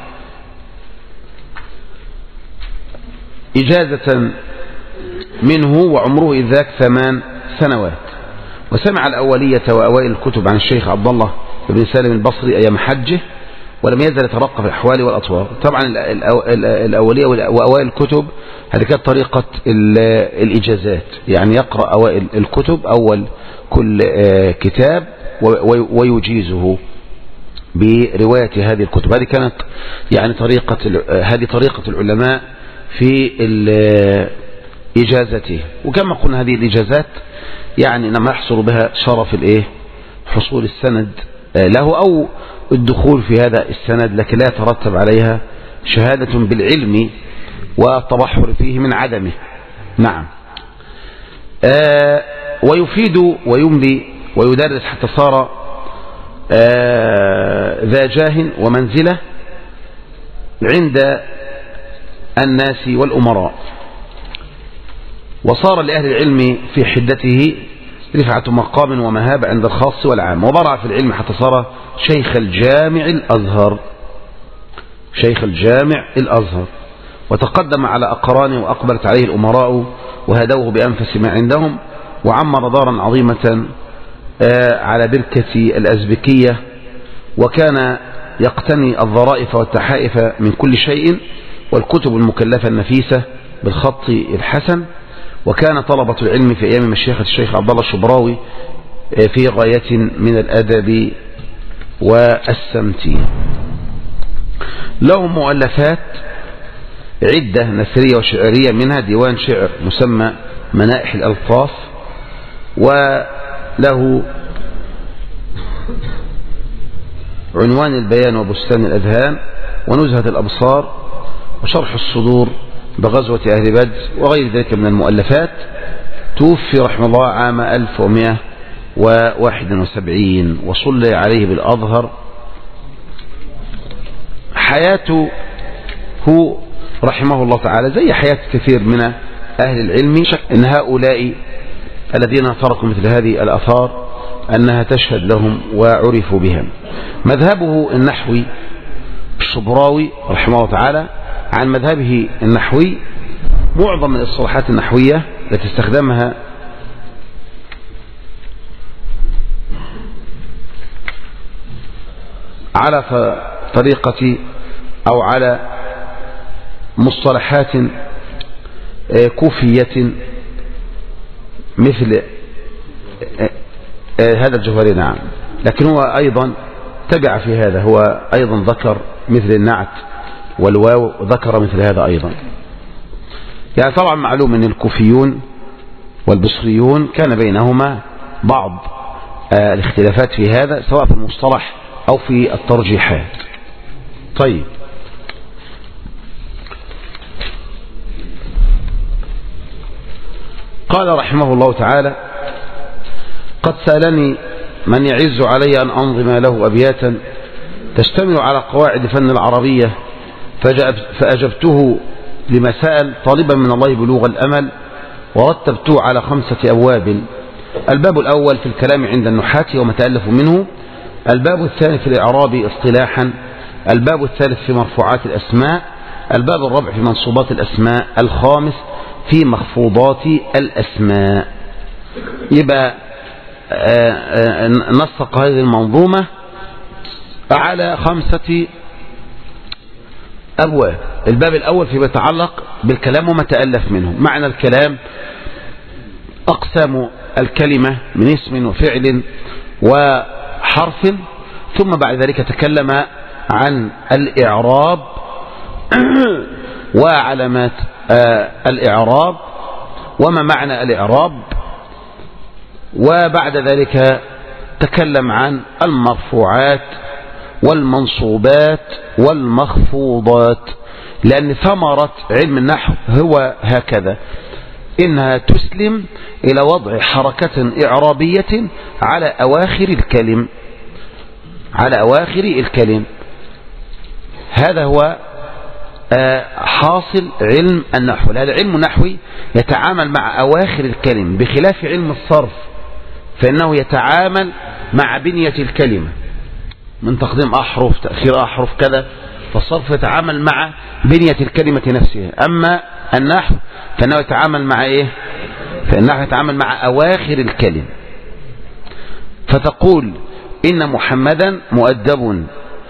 إجازة منه وعمره إذ ذاك 8 سنوات، وسمع الأولية وأوائل الكتب عن الشيخ عبد الله بن سالم البصري أيام حجه، ولم يزل يترقى في الأحوال والأطوار. طبعا الأولية وأوائل الكتب هذه كانت طريقة الإجازات، يعني يقرأ أوائل الكتب أول كل كتاب ويجيزه برواية هذه الكتب. هذه كانت يعني طريقة العلماء في إجازته. وكما قلنا هذه الإجازات يعني إنما يحصل بها شرف حصول السند له أو الدخول في هذا السند، لكن لا يترتب عليها شهادة بالعلم والتبحر فيه من عدمه. نعم. ويفيد ويملي ويدرس حتى صار ذا جاه ومنزلة عند الناس والأمراء، وصار لأهل العلم في حدته رفعة مقام ومهاب عند الخاص والعام، وبرع في العلم حتى صار شيخ الجامع الأزهر، وتقدم على أقرانه وأقبلت عليه الأمراء وهدوه بأنفس ما عندهم، وعمر دارا عظيمة على بركة الأزبكية، وكان يقتني الظرائف والتحائف من كل شيء والكتب المكلفة النفيسة بالخط الحسن. وكان طلبة العلم في أيام مشيخة الشيخ عبد الله الشبراوي في غاية من الأدب والسمت. له مؤلفات عدة نثرية وشعرية، منها ديوان شعر مسمى منائح الألطاف، وله عنوان البيان وبستان الأذهان ونزهة الأبصار وشرح الصدور بغزوة أهل بدر وغير ذلك من المؤلفات. توفي رحمه الله عام 1171 وصلى عليه بالأظهر. حياته رحمه الله تعالى زي حياة كثير من أهل العلم، إن هؤلاء الذين تركوا مثل هذه الآثار أنها تشهد لهم وعرفوا بها. مذهبه النحوي الشبراوي رحمه الله تعالى عن مذهبه النحوي معظم الإصطلاحات النحوية التي استخدمها على طريقة أو على مصطلحات كوفية مثل هذا الجوهري. نعم، لكن هو أيضا تبع في هذا، هو أيضا ذكر مثل النعت والواو، ذكر مثل هذا أيضا. يعني طبعا معلوم أن الكوفيون والبصريون كان بينهما بعض الاختلافات في هذا، سواء في المصطلح أو في الترجيحات. طيب، قال رحمه الله تعالى: قد سألني من يعز علي أن أنظم له أبياتا تشتمل على قواعد فن العربية، فأجبته لما سأل طالبا من الله بلوغ الأمل، ورتبته على 5 أبواب. الباب الأول في الكلام عند النحاة وما تألف منه، الباب الثاني في الإعراب اصطلاحا، الباب الثالث في مرفوعات الأسماء، الباب الرابع في منصوبات الأسماء، الخامس في مخفوضات الأسماء. يبقى نسق هذه المنظومة على 5 أبواب. الباب الأول فيما يتعلق بالكلام وما تألف منه. معنى الكلام أقسام الكلمة من اسم وفعل وحرف، ثم بعد ذلك تكلم عن الإعراب وعلامات الإعراب وما معنى الإعراب، وبعد ذلك تكلم عن المرفوعات والمنصوبات والمخفوضات، لأن ثمرة علم النحو هو هكذا، إنها تسلم إلى وضع حركة إعرابية على أواخر الكلم. هذا هو حاصل علم النحو. هذا علم النحوي يتعامل مع أواخر الكلم، بخلاف علم الصرف فإنه يتعامل مع بنية الكلمة من تقديم أحرف تأخير أحرف كذا، فالصرف يتعامل مع بنية الكلمة نفسها. أما النحو فإنه يتعامل مع إيه؟ فإنه يتعامل مع أواخر الكلم. فتقول إن محمدا مؤدب،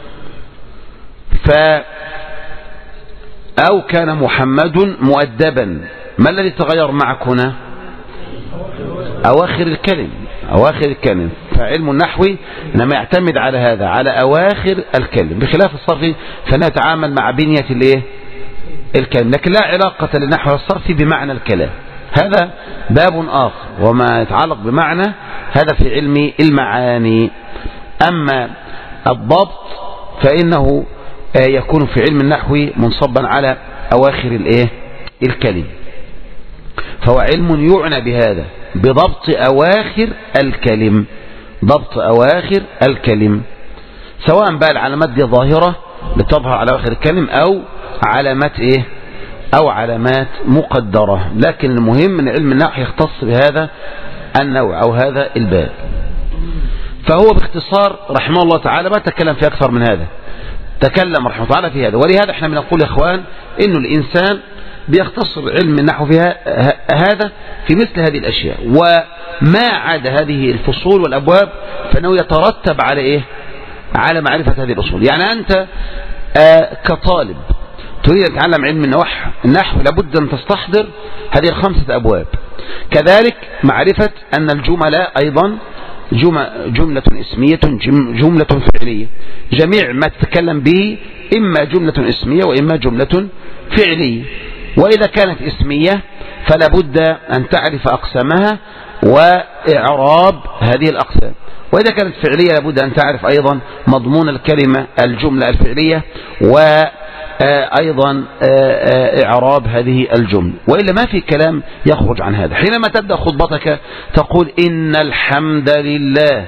أو كان محمد مؤدبا. ما الذي تغير معك هنا؟ أواخر الكلم. فعلم النحو إنما يعتمد على هذا، على أواخر الكلم، بخلاف الصرف فنتعامل مع بنية الايه الكلم، لكن لا علاقة للنحو والصرف بمعنى الكلام. هذا باب آخر، وما يتعلق بمعنى هذا في علم المعاني. أما الضبط فإنه يكون في علم النحو منصبا على أواخر الايه الكلم، فهو علم يعنى بهذا، بضبط أواخر الكلم، ضبط أواخر الكلم، سواء بقى العلامات دي ظاهرة بتظهر على أواخر الكلم أو علامات ايه أو علامات مقدرة. لكن المهم ان علم النحو يختص بهذا النوع أو هذا الباب. فهو باختصار رحمه الله تعالى ما تكلم في أكثر من هذا، تكلم رحمه الله تعالى في هذا. ولهذا احنا بنقول يا اخوان انه الإنسان بيختصر علم النحو في هذا في مثل هذه الأشياء، وما عدا هذه الفصول والأبواب فإنه يترتب على إيه؟ على معرفة هذه الأصول. يعني أنت كطالب تريد أن تتعلم علم النحو لابد أن تستحضر هذه الخمسة أبواب. كذلك معرفة أن الجملة أيضا جملة اسمية جملة فعلية، جميع ما تتكلم به إما جملة اسمية وإما جملة فعلية. وإذا كانت اسمية فلا بد أن تعرف أقسامها وإعراب هذه الأقسام، وإذا كانت فعلية لابد أن تعرف أيضا مضمون الكلمة الجملة الفعلية وأيضا إعراب هذه الجملة، وإلا ما في كلام يخرج عن هذا. حينما تبدأ خطبتك تقول إن الحمد لله،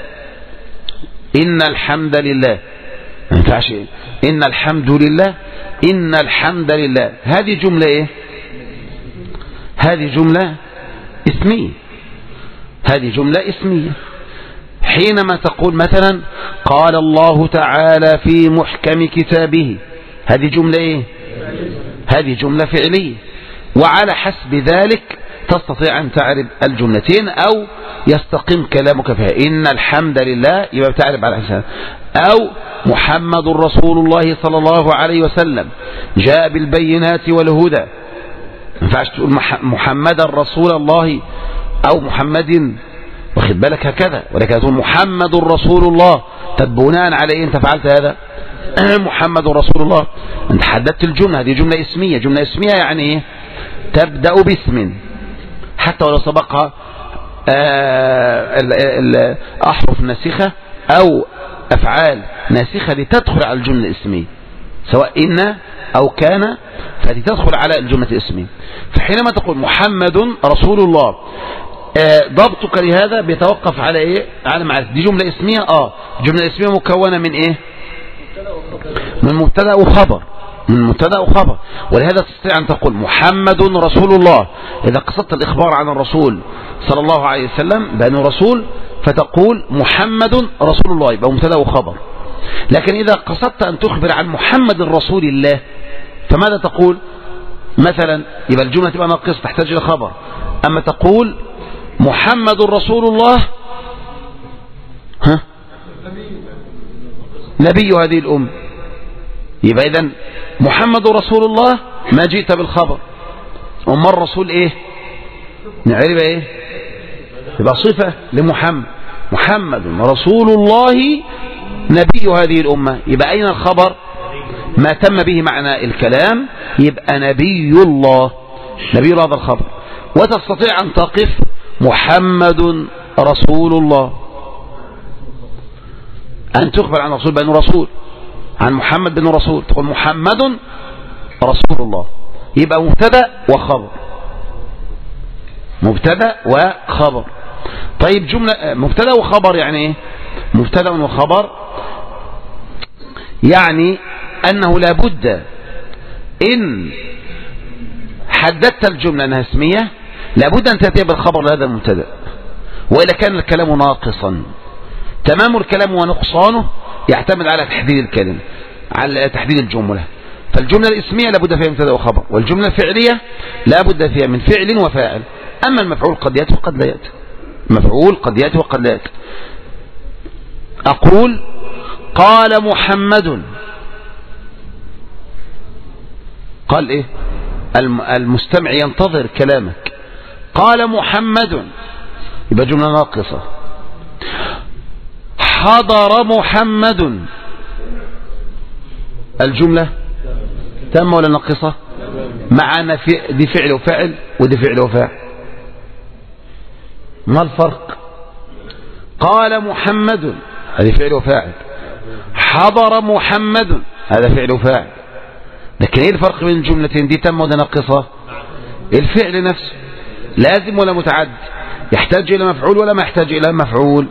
إن الحمد لله، ما ينفعش إن الحمد لله، إن الحمد لله، هذه جملة إيه؟ هذه جملة اسمية، هذه جملة اسمية. حينما تقول مثلا قال الله تعالى في محكم كتابه، هذه جملة إيه؟ هذه جملة فعلية، وعلى حسب ذلك تستطيع أن تعرف الجملتين أو يستقيم كلامك فيها. إن الحمد لله يبقى تعرف على حساب، أو محمد رسول الله صلى الله عليه وسلم جاء بالبينات والهدى، ما ينفعش تقول محمد رسول الله أو محمد، واخد بالك هكذا، ولكن تقول محمد رسول الله. طب بناء على إيه أنت فعلت هذا؟ محمد رسول الله، أنت حددت الجملة، هذه جملة اسمية. جملة اسمية يعني إيه؟ تبدأ باسم حتى ولو سبقها أحرف ناسخة أو أفعال ناسخة لتدخل على الجملة الاسمية، سواء إن أو كان، فهذه تدخل على الجملة الاسمية. فحينما تقول محمد رسول الله، ضبطك لهذا بيتوقف على إيه؟ على معرفة دي جملة اسمية. جملة اسمية مكونة من إيه؟ من مبتدأ وخبر، من مبتدأ وخبر. ولهذا تستطيع أن تقول محمد رسول الله إذا قصدت الإخبار عن الرسول صلى الله عليه وسلم بأنه رسول، فتقول محمد رسول الله، يبقى مبتدأ وخبر. لكن إذا قصدت أن تخبر عن محمد رسول الله فماذا تقول؟ مثلا يبقى الجملة تبقى ناقصة تحتاج إلى خبر. أما تقول محمد رسول الله نبي هذه الأمة، يبقى إذن محمد رسول الله ما جئت بالخبر، أما الرسول إيه؟ نعرف إيه؟ يبقى صفة لمحمد، محمد رسول الله نبي هذه الأمة، يبقى أين الخبر؟ ما تم به معنى الكلام، يبقى نبي الله، نبي الله هذا الخبر. وتستطيع أن تقف محمد رسول الله، أن تخبر عن رسول بأنه رسول، عن محمد بن رسول، تقول محمد رسول الله، يبقى مبتدأ وخبر، مبتدأ وخبر. طيب جملة مبتدأ وخبر يعني ايه؟ مبتدأ وخبر يعني أنه لابد إن حددت الجملة أنها اسمية لابد أن تأتي بالخبر لهذا المبتدأ، وإلا كان الكلام ناقصا. تمام الكلام ونقصانه يعتمد على تحديد الكلمة، على تحديد الجملة. فالجملة الاسمية لابد فيها مبتدأ وخبر، والجملة الفعلية لابد فيها من فعل وفاعل. أما المفعول قد يأتي وقد لا يأتي، مفعول قد يأتي وقد لا يأتي. أقول قال محمد، قال إيه؟ المستمع ينتظر كلامك. قال محمد، يبقى جملة ناقصة. حضر محمد، الجملة تامة ولا ناقصة؟ معنا دي فعل وفاعل ودي فعل وفاعل. ما الفرق؟ قال محمد هذه فعل وفاعل، حضر محمد هذا فعل وفاعل. لكن ايه الفرق بين الجملتين؟ دي تامة ولا ناقصة؟ الفعل نفسه لازم ولا متعدي؟ يحتاج الى مفعول ولا ما يحتاج الى مفعول؟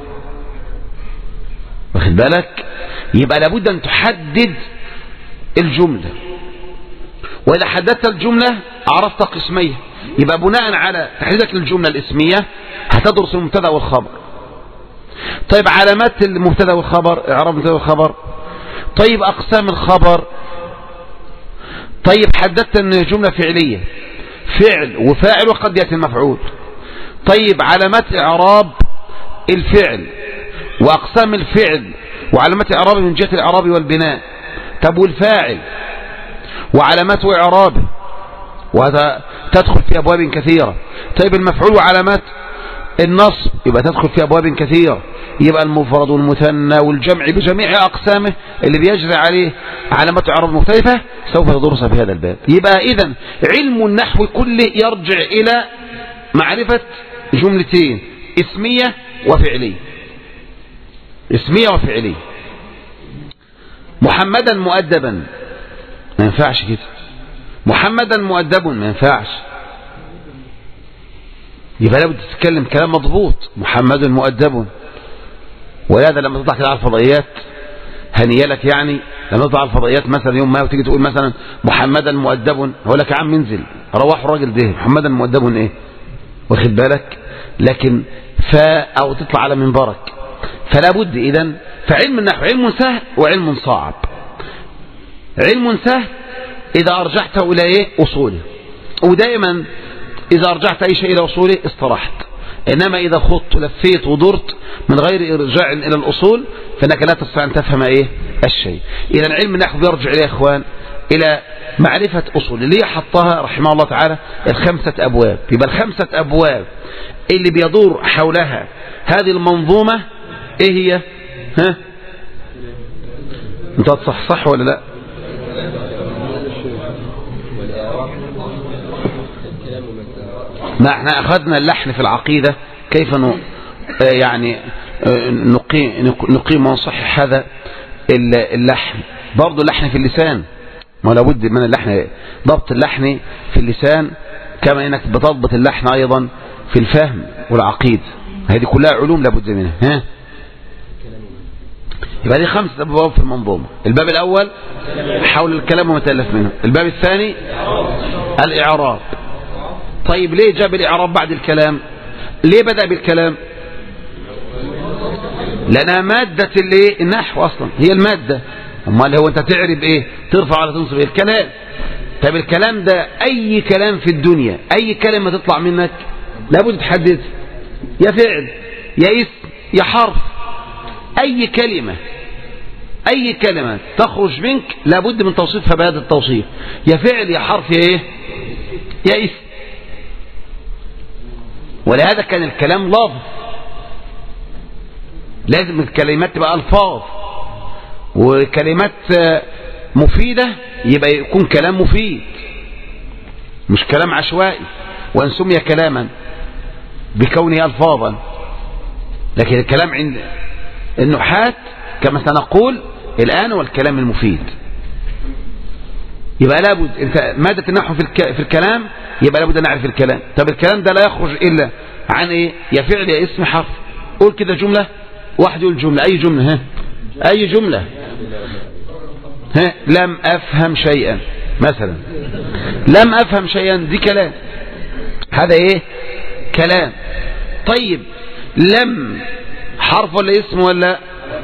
واخد بالك؟ يبقى لابد ان تحدد الجملة، واذا حددت الجملة عرفت قسمية. يبقى بناء على تحديدك للجملة الاسمية هتدرس المبتدا والخبر. طيب علامات المبتدا والخبر، اعراب المبتدا والخبر. طيب اقسام الخبر. طيب حددت ان جملة فعلية، فعل وفاعل وقد يأتي المفعول. طيب علامات اعراب الفعل واقسام الفعل وعلامات اعرابه من جهة الاعراب والبناء. طب والفاعل وعلامات اعرابه، وهذا تدخل في ابواب كثيرة. طيب المفعول وعلامات النصب، يبقى تدخل في ابواب كثيرة. يبقى المفرد والمثنى والجمع بجميع اقسامه اللي بيجري عليه علامات اعراب مختلفة سوف تدرسها في هذا الباب. يبقى اذا علم النحو كله يرجع الى معرفة جملتين، اسمية وفعلية. اسمية وفعلية. محمدا مؤدبا ما ينفعش كده، محمدا مؤدب ما ينفعش. يبقى لابد تتكلم كلام مضبوط، محمد مؤدب. ولهذا لما تطلع كده على الفضائيات هنية لك، يعني لما تطلع على الفضائيات مثلا يوم ما وتيجي تقول مثلا محمدا مؤدب، هقول لك يا عم انزل روح الراجل ده، محمدا مؤدب ايه؟ واخد بالك؟ لكن او تطلع على منبرك. فلا بد اذا، فعلم النحو علم سهل وعلم صعب. علم سهل اذا ارجعته الى ايه؟ اصوله، ودائما اذا ارجعت اي شيء الى اصوله استرحت. انما اذا خضت ولفيت ودرت من غير ارجاع الى الاصول فانك لا تستطيع ان تفهم ايه؟ الشيء. اذا علم النحو بيرجع الى اخوان الى معرفة اصول اللي حطها رحمه الله تعالى الخمسة ابواب. يبقى الخمسة ابواب اللي بيدور حولها هذه المنظومة ايه هي؟ ها انت صح ولا لا؟ ما احنا اخذنا اللحن في العقيدة كيف يعني نقيم ونصحح هذا اللحن. برضو اللحن في اللسان، ما لابد من اللحن، ضبط اللحن في اللسان كما انك بتضبط اللحن ايضا في الفهم والعقيدة. هذه كلها علوم لابد منها. ها يبقى دي 5 ابواب في المنظومة. الباب الاول حول الكلام وما تألف منه. الباب الثاني الاعراب. طيب ليه جاب الاعراب بعد الكلام؟ ليه بدأ بالكلام؟ لأنها مادة النحو أصلا، هي المادة. امال هو أنت تعرب إيه؟ ترفع ولا تنصب إيه؟ الكلام. طيب الكلام ده أي كلام في الدنيا، أي كلمة تطلع منك لابد تحدد يا فعل يا اسم يا حرف. أي كلمة تخرج منك لابد من توصيفها بهذا التوصيف، يا فعل يا حرف يا إيه؟ يا اسم. ولهذا كان الكلام لفظ، لازم الكلمات تبقى ألفاظ، وكلمات مفيدة يبقى يكون كلام مفيد مش كلام عشوائي، وأن سمي كلاما بكونه ألفاظا. لكن الكلام عند النحاة كما سنقول الآن هو الكلام المفيد. يبقى لابد انت مادة النحو في الكلام، يبقى لابد ان نعرف الكلام. طب الكلام ده لا يخرج الا عن ايه؟ يا فعل يا اسم حرف. قول كده جملة واحد يقول جملة. اي جملة؟ ها اي جملة؟ ها لم افهم شيئا مثلا. لم افهم شيئا دي كلام، هذا ايه؟ كلام. طيب لم حرف ولا اسم ولا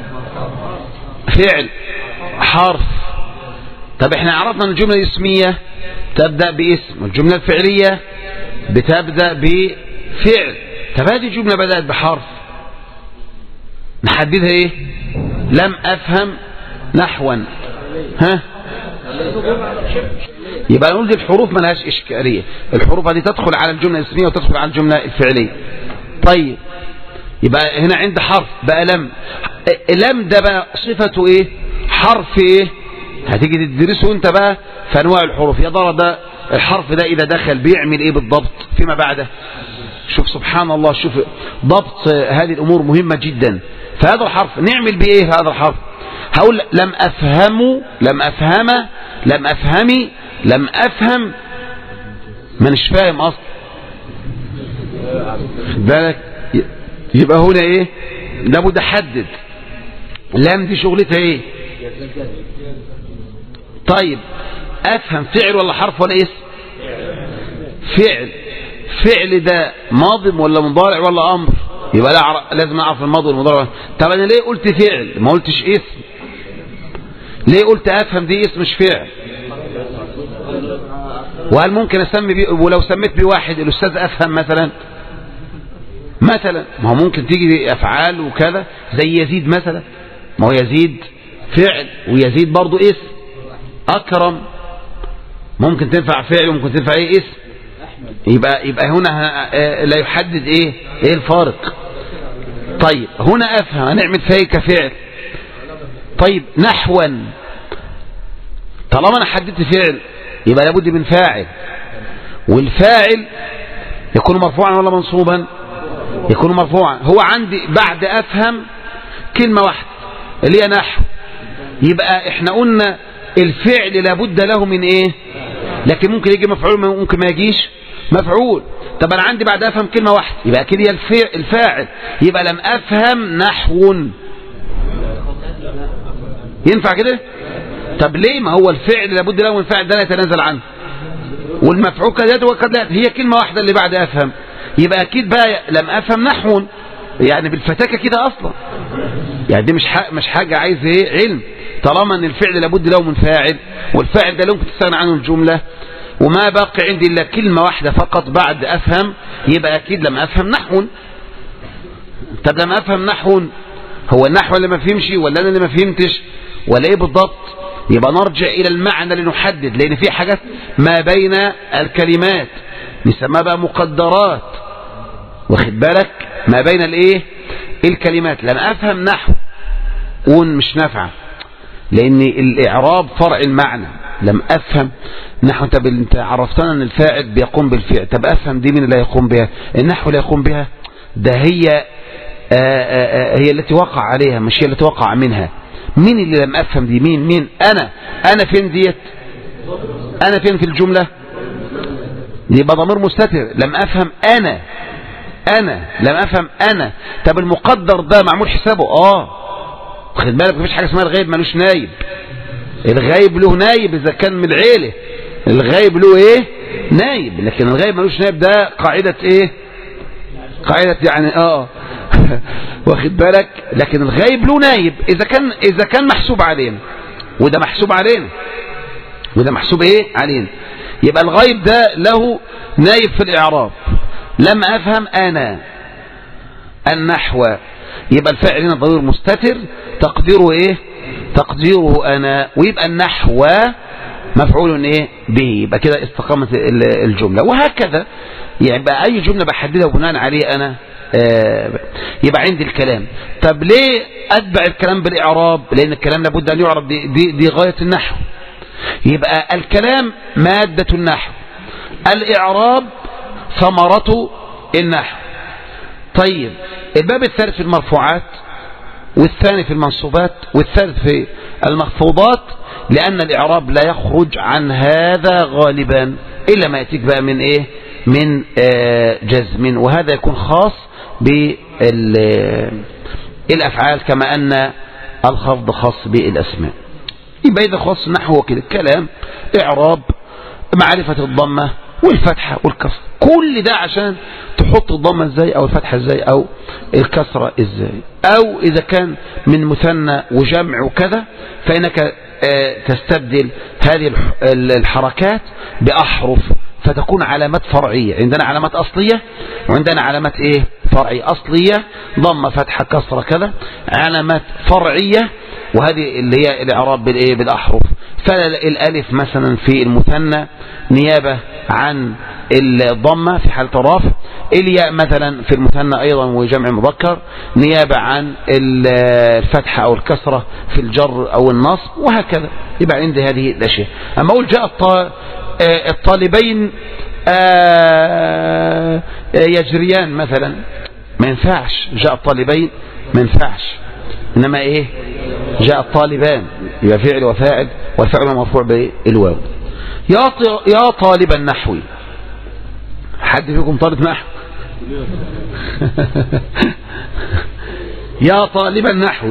فعل؟ حرف. طب احنا عرفنا ان الجملة الاسمية تبدأ باسم، والجملة الفعلية بتبدأ بفعل. طب هذه الجملة بدأت بحرف، نحددها ايه؟ لم افهم نحوا. ها يبقى نقول دي الحروف ما لهاش اشكالية. الحروف هذه تدخل على الجملة الاسمية وتدخل على الجملة الفعلية. طيب يبقى هنا عند حرف بقى لم. لم ده بقى صفته ايه؟ حرف ايه؟ هتيجي تدرسه انت بقى في انواع الحروف. يا ترى ده الحرف ده اذا دخل بيعمل ايه بالضبط فيما بعده؟ شوف سبحان الله، شوف ضبط هذه الامور مهمة جدا. فهذا الحرف نعمل بايه في هذا الحرف؟ هقول لم افهم، لم افهم، لم افهمي، لم افهم، ما نش فاهم اصلا. خد بالك، يبقى هنا ايه؟ لابد احدد لم دي شغلتها ايه. طيب افهم فعل ولا حرف ولا اسم؟ فعل. فعل ده ماضي ولا مضارع ولا امر؟ يبقى لازم اعرف الماضي والمضارع. طب انا ليه قلت فعل ما قلتش اسم؟ ليه قلت افهم دي اسم مش فعل؟ وهل ممكن اسمي بيه؟ ولو سميت بواحد الاستاذ افهم مثلا، ما هو ممكن تيجي افعال وكذا زي يزيد مثلا، ما هو يزيد فعل ويزيد برضو اسم. اكرم ممكن تنفع فعل وممكن تنفع ايه اسم. يبقى هنا لا يحدد ايه الفارق. طيب هنا افهم هنعمل فيه كفعل. طيب نحوا، طالما انا حددت فعل يبقى لابد من فاعل، والفاعل يكون مرفوعا ولا منصوبا؟ يكون مرفوعا. هو عندي بعد افهم كلمة واحدة اللي هي نحو، يبقى احنا قلنا الفعل لابد له من ايه؟ لكن ممكن يجي مفعول ممكن ما يجيش مفعول. طب انا عندي بعد افهم كلمة واحدة يبقى اكيد هي الفاعل، يبقى لم افهم نحو. ينفع كده؟ طب ليه؟ ما هو الفعل لابد له من فاعل، ده لا يتنازل عنه، والمفعول كذلك وكذلك، هي كلمة واحدة اللي بعد افهم، يبقى اكيد بقى لم افهم نحو، يعني بالفتاكة كده اصلا. يعني دي مش حاجة عايز ايه علم، طالما ان الفعل لابد له من فاعل، والفاعل ده لا يمكن تستغنى عنه الجملة، وما باقي عندي الا كلمة واحدة فقط بعد افهم، يبقى اكيد لم افهم نحو. طب لم افهم نحو، هو النحو اللي ما فهمش ولا انا اللي ما فهمتش ولا ايه بالضبط؟ يبقى نرجع الى المعنى لنحدد، لان في حاجات ما بين الكلمات نسميها بقى مقدرات، واخد بالك، ما بين الايه الكلمات. لم افهم نحو مش نافعه، لان الاعراب فرع المعنى. لم افهم نحو، طب انت عرفتنا ان الفاعل بيقوم بالفعل، طب افهم دي من اللي يقوم بها؟ النحو لا يقوم بها، ده هي هي التي وقع عليها مش هي التي وقع منها. مين اللي لم افهم دي؟ مين؟ انا فين ديت؟ انا فين في الجملة؟ يبقى ضمير مستتر. لم افهم انا لم افهم انا. طب المقدر ده معمول حسابه؟ خد بالك مفيش حاجة اسمها الغيب ملوش نايب. الغيب له نايب اذا كان من العيلة، الغيب له ايه نايب، لكن الغيب ملوش نايب ده قاعدة ايه؟ قاعدة يعني واخد بالك، لكن الغيب له نايب اذا كان محسوب علينا، وده محسوب علينا، وده محسوب ايه علينا. يبقى الغيب ده له نايب في الاعراب. لم افهم انا النحو، يبقى الفاعل هنا ضمير مستتر تقديره ايه؟ تقديره انا، ويبقى النحو مفعول ايه به. يبقى كده استقامت الجملة. وهكذا يبقى اي جملة بحددها بناء عليه انا يبقى عندي الكلام. طب ليه اتبع الكلام بالاعراب؟ لان الكلام لابد ان يعرب، دي غاية النحو. يبقى الكلام مادة النحو، الاعراب ثمرة النحو. طيب الباب الثالث في المرفوعات، والثاني في المنصوبات، والثالث في المخفوضات، لأن الإعراب لا يخرج عن هذا غالبا إلا ما يأتيك بقى من إيه؟ من جزم، وهذا يكون خاص بالأفعال كما أن الخفض خاص بالأسماء. يبقى إذا خاص النحو كده الكلام إعراب، معرفة الضمة والفتحة والكسر، كل ده عشان تحط الضمة ازاي او الفتحة ازاي او الكسرة ازاي، او اذا كان من مثنى وجمع وكذا فانك تستبدل هذه الحركات باحرف فتكون علامات فرعية. عندنا علامات اصلية وعندنا علامات ايه فرعية. اصلية ضمة فتحة كسرة كذا، علامات فرعية وهذه اللي هي الاعراب بالايه بالاحرف. فالالف مثلا في المثنى نيابة عن الضمة في حالة الرفع، الياء مثلا في المثنى أيضا وجمع مذكر نيابة عن الفتحة أو الكسرة في الجر أو النصب، وهكذا. يبقى عندي هذه الأشياء. أما أقول جاء الطالبين يجريان مثلا، ما ينفعش. جاء الطالبين ما ينفعش، إنما إيه؟ جاء الطالبان، يبقى فعل وفاعل، والفعل مرفوع بالواو. يا طالب النحو، حد فيكم طالب نحو؟ يا طالب النحو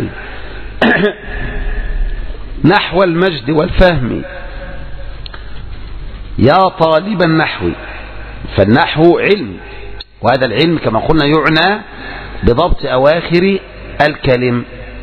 نحو المجد والفهم، يا طالب النحو. فالنحو علم، وهذا العلم كما قلنا يعنى بضبط أواخر الكلم.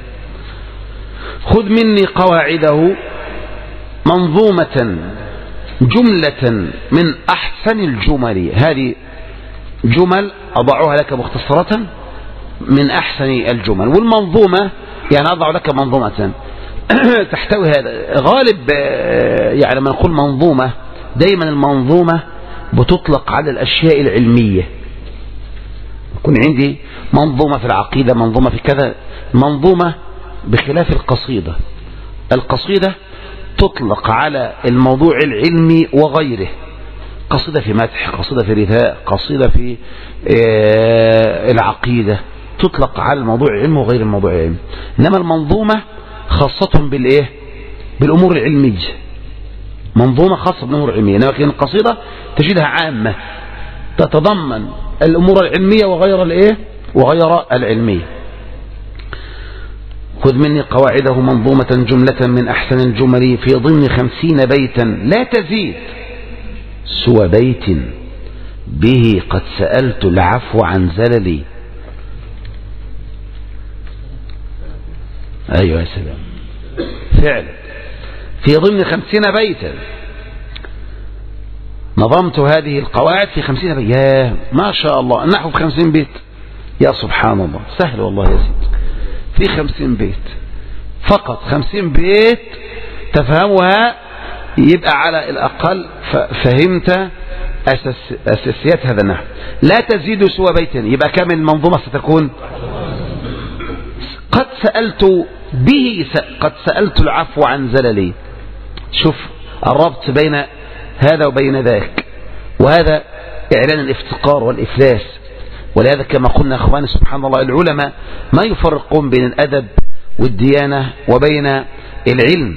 خذ مني قواعده منظومة جملة من أحسن الجمل. هذه جمل أضعها لك مختصرة من أحسن الجمل، والمنظومة يعني أضع لك منظومة تحتوي هذا. غالب يعني لما نقول منظومة، دايما المنظومة بتطلق على الأشياء العلمية. يكون عندي منظومة في العقيدة، منظومة في كذا، منظومة بخلاف القصيدة. القصيدة تطلق على الموضوع العلمي وغيره، قصيدة في مدح، قصيدة في رثاء، قصيدة في العقيدة، تطلق على الموضوع العلمي وغير الموضوع العلمي. إنما المنظومة خاصة بالإيه؟ بالأمور العلمية، منظومة خاصة بالأمور العلمية. إنما القصيدة تجدها عامة تتضمن الأمور العلمية وغير الإيه؟ وغير العلمية. خذ مني قواعده منظومة جملة من أحسن الجمل في ضمن 50 بيتا لا تزيد سوى بيت به قد سألت العفو عن زللي. أيها يا سلام، فعلا في ضمن 50 بيتا نظمت هذه القواعد في 50 بيت. يا ما شاء الله، النحو في 50 بيت، يا سبحان الله، سهل والله يا سيدي. في 50 بيت فقط، 50 بيت تفهمها، يبقى على الأقل فهمت أساسيات هذا النحو. لا تزيد سوى بيتين، يبقى كم المنظومة ستكون؟ قد سألت به، قد سألت العفو عن زللي. شوف الربط بين هذا وبين ذاك، وهذا إعلان الافتقار والإفلاس. ولهذا كما قلنا أخواني سبحان الله، العلماء ما يفرقون بين الأدب والديانة وبين العلم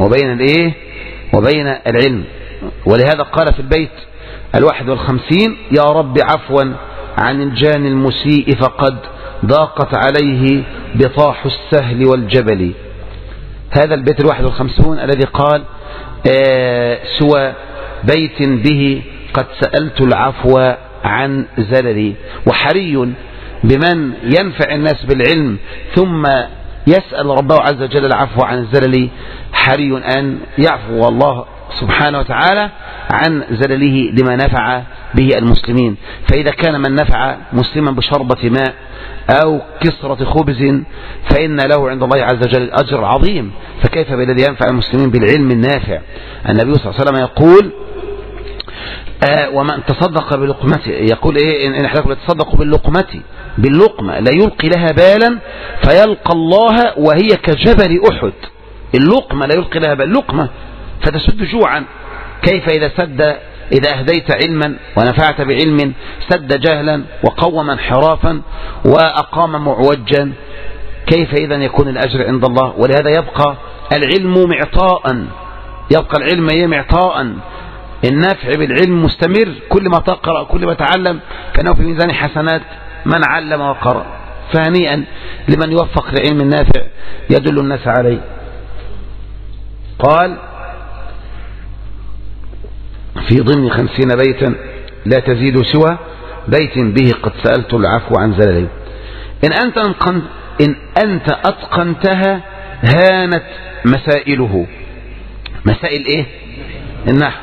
وبين العلم. ولهذا قال في البيت 51: يا رب عفوا عن الجان المسيء فقد ضاقت عليه بطاح السهل والجبل. هذا البيت 51 الذي قال سوى بيت به قد سألت العفو عن زللي. وحري بمن ينفع الناس بالعلم ثم يسأل ربه عز وجل العفو عن الزلل، حري أن يعفو الله سبحانه وتعالى عن زلله لما نفع به المسلمين. فإذا كان من نفع مسلما بشربة ماء أو كسرة خبز فإن له عند الله عز وجل أجر عظيم، فكيف بالذي ينفع المسلمين بالعلم النافع؟ النبي صلى الله عليه وسلم يقول ومن تصدق بلقمته، يقول إيه؟ إن احنا تصدقوا باللقمة لا يلقي لها بالا فيلقى الله وهي كجبل أحد. اللقمة لا يلقي لها بال، لقمة فتسد جوعا. كيف إذا أهديت علما ونفعت بعلم سد جهلا وقوم انحرافا وأقام معوجا، كيف إذا يكون الأجر عند الله؟ ولهذا يبقى العلم معطاء، يبقى العلم معطاء. النافع بالعلم مستمر، كل ما تقرأ كل ما تعلم كأنه في ميزان حسنات من علم وقرأ. فهنيئا لمن يوفق لعلم النافع يدل الناس عليه. قال في ضمن 50 بيتا لا تزيد سوى بيت به قد سألت العفو عن زللي. إن أنت أتقنتها هانت مسائله. مسائل إيه؟ النحو.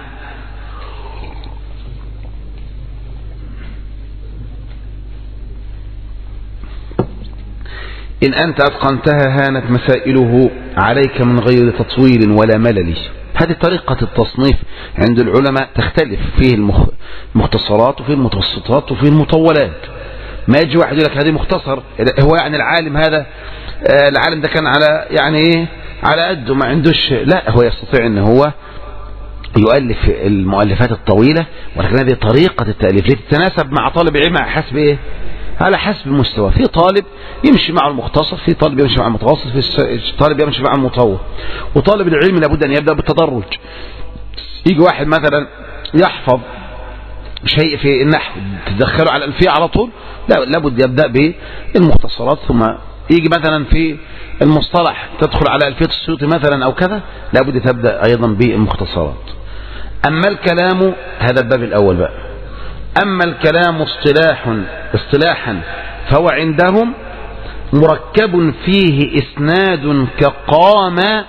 إن أنت أتقنتها هانت مسائله عليك من غير تطويل ولا ملل. هذه طريقة التصنيف عند العلماء تختلف، فيه المختصرات وفيه المتوسطات وفيه المطولات. ما يجي واحد يقول لك هذه مختصر، هو يعني العالم هذا العالم ده كان على يعني ايه على قده ما عندوش، لا هو يستطيع ان هو يؤلف المؤلفات الطويلة، ولكن هذه طريقة التأليف لتتناسب مع طالب العلم على حسب ايه، على حسب المستوى. في طالب يمشي مع المختصر، في طالب يمشي مع المتوسط، في طالب يمشي مع المطول. وطالب العلم لابد ان يبدأ بالتدرج. يجي واحد مثلا يحفظ شيء في النحو تدخله على الألفية على طول، لا لابد يبدأ بالمختصرات، ثم يجي مثلا في المصطلح تدخل على ألفية السيوطي مثلا أو كذا، لابد تبدأ أيضا بالمختصرات. أما الكلام هذا الباب الأول بقى. أما الكلام اصطلاحا فهو عندهم مركب فيه إسناد كقام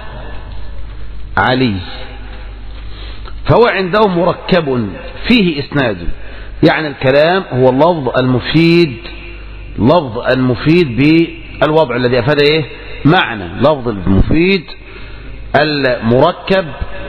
علي. فهو عندهم مركب فيه إسناد، يعني الكلام هو لفظ المفيد بالوضع الذي أفاد إيه معنى. لفظ المفيد المركب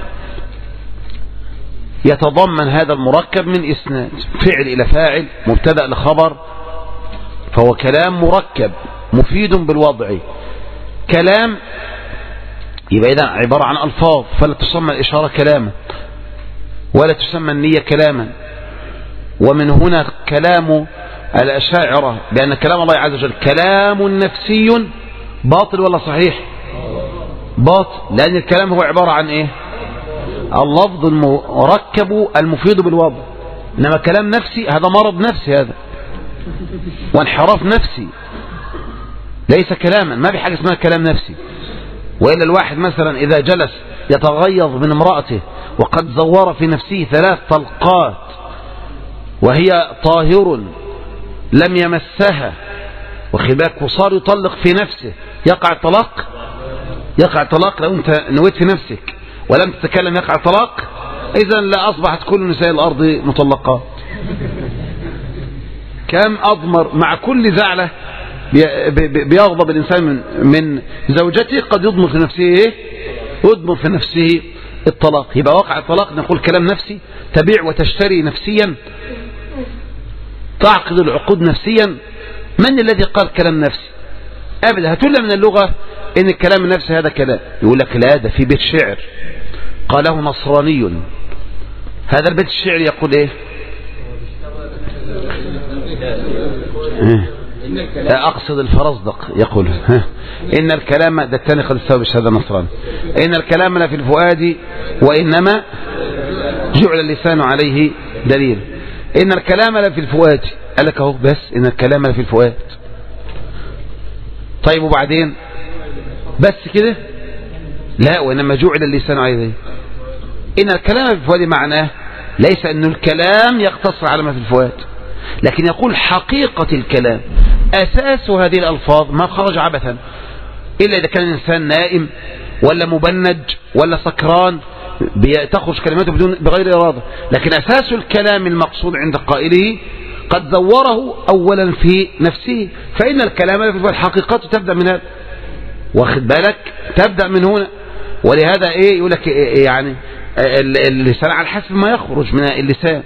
يتضمن هذا المركب من إسناد، فعل إلى فاعل، مبتدأ لخبر، فهو كلام مركب مفيد بالوضع. كلام يبقى إذا عبارة عن ألفاظ، فلا تسمى الإشارة كلاما ولا تسمى النية كلاما. ومن هنا كلام الأشاعرة بأن كلام الله عز وجل كلام نفسي باطل ولا صحيح؟ باطل، لأن الكلام هو عبارة عن إيه؟ اللفظ المركب المفيد بالوضع. إنما كلام نفسي هذا مرض نفسي، هذا وانحراف نفسي، ليس كلاما. ما في حاجة اسمها كلام نفسي. وإلا الواحد مثلا إذا جلس يتغيظ من امرأته وقد زور في نفسه 3 طلقات وهي طاهر لم يمسها، وخباك وصار يطلق في نفسه، يقع الطلاق؟ يقع الطلاق لو أنت نويت في نفسك ولم تتكلم يقع الطلاق. إذن لا أصبحت كل نساء الأرض مطلقات. كم أضمر مع كل زعلة بيغضب الإنسان من زوجته قد يضمر في نفسه إيه؟ يضمر في نفسه الطلاق. يبقى وقع الطلاق نقول كلام نفسي، تبيع وتشتري نفسيا، تعقد العقود نفسيا. من الذي قال كلام نفسي؟ أبدا. هتقول من اللغة إن الكلام النفسي هذا كلام، يقول لك لا، ده في بيت شعر قاله نصراني. هذا البيت الشعر يقول إيه؟ أقصد الفرزدق يقول إن الكلام، ده الثاني قد استوى هذا النصراني، إن الكلام لا في الفؤاد وإنما جعل اللسان عليه دليل. إن الكلام لا في الفؤاد، قال لك اهو بس إن الكلام لا في الفؤاد. طيب وبعدين بس كده؟ لا، وإنما جعل اللسان عليه دليل. إن الكلام في الفؤاد معناه ليس أن الكلام يقتصر على ما في الفؤاد، لكن يقول حقيقة الكلام أساس هذه الألفاظ ما خرج عبثا، إلا إذا كان الإنسان نائم ولا مبنج ولا سكران تخرج كلماته بغير إرادة. لكن أساس الكلام المقصود عند قائله قد زوره أولا في نفسه. فإن الكلام حقيقته تبدأ من هذا، واخد بالك، تبدأ من هنا. ولهذا إيه يقول لك يعني اللسان على حسب ما يخرج من اللسان.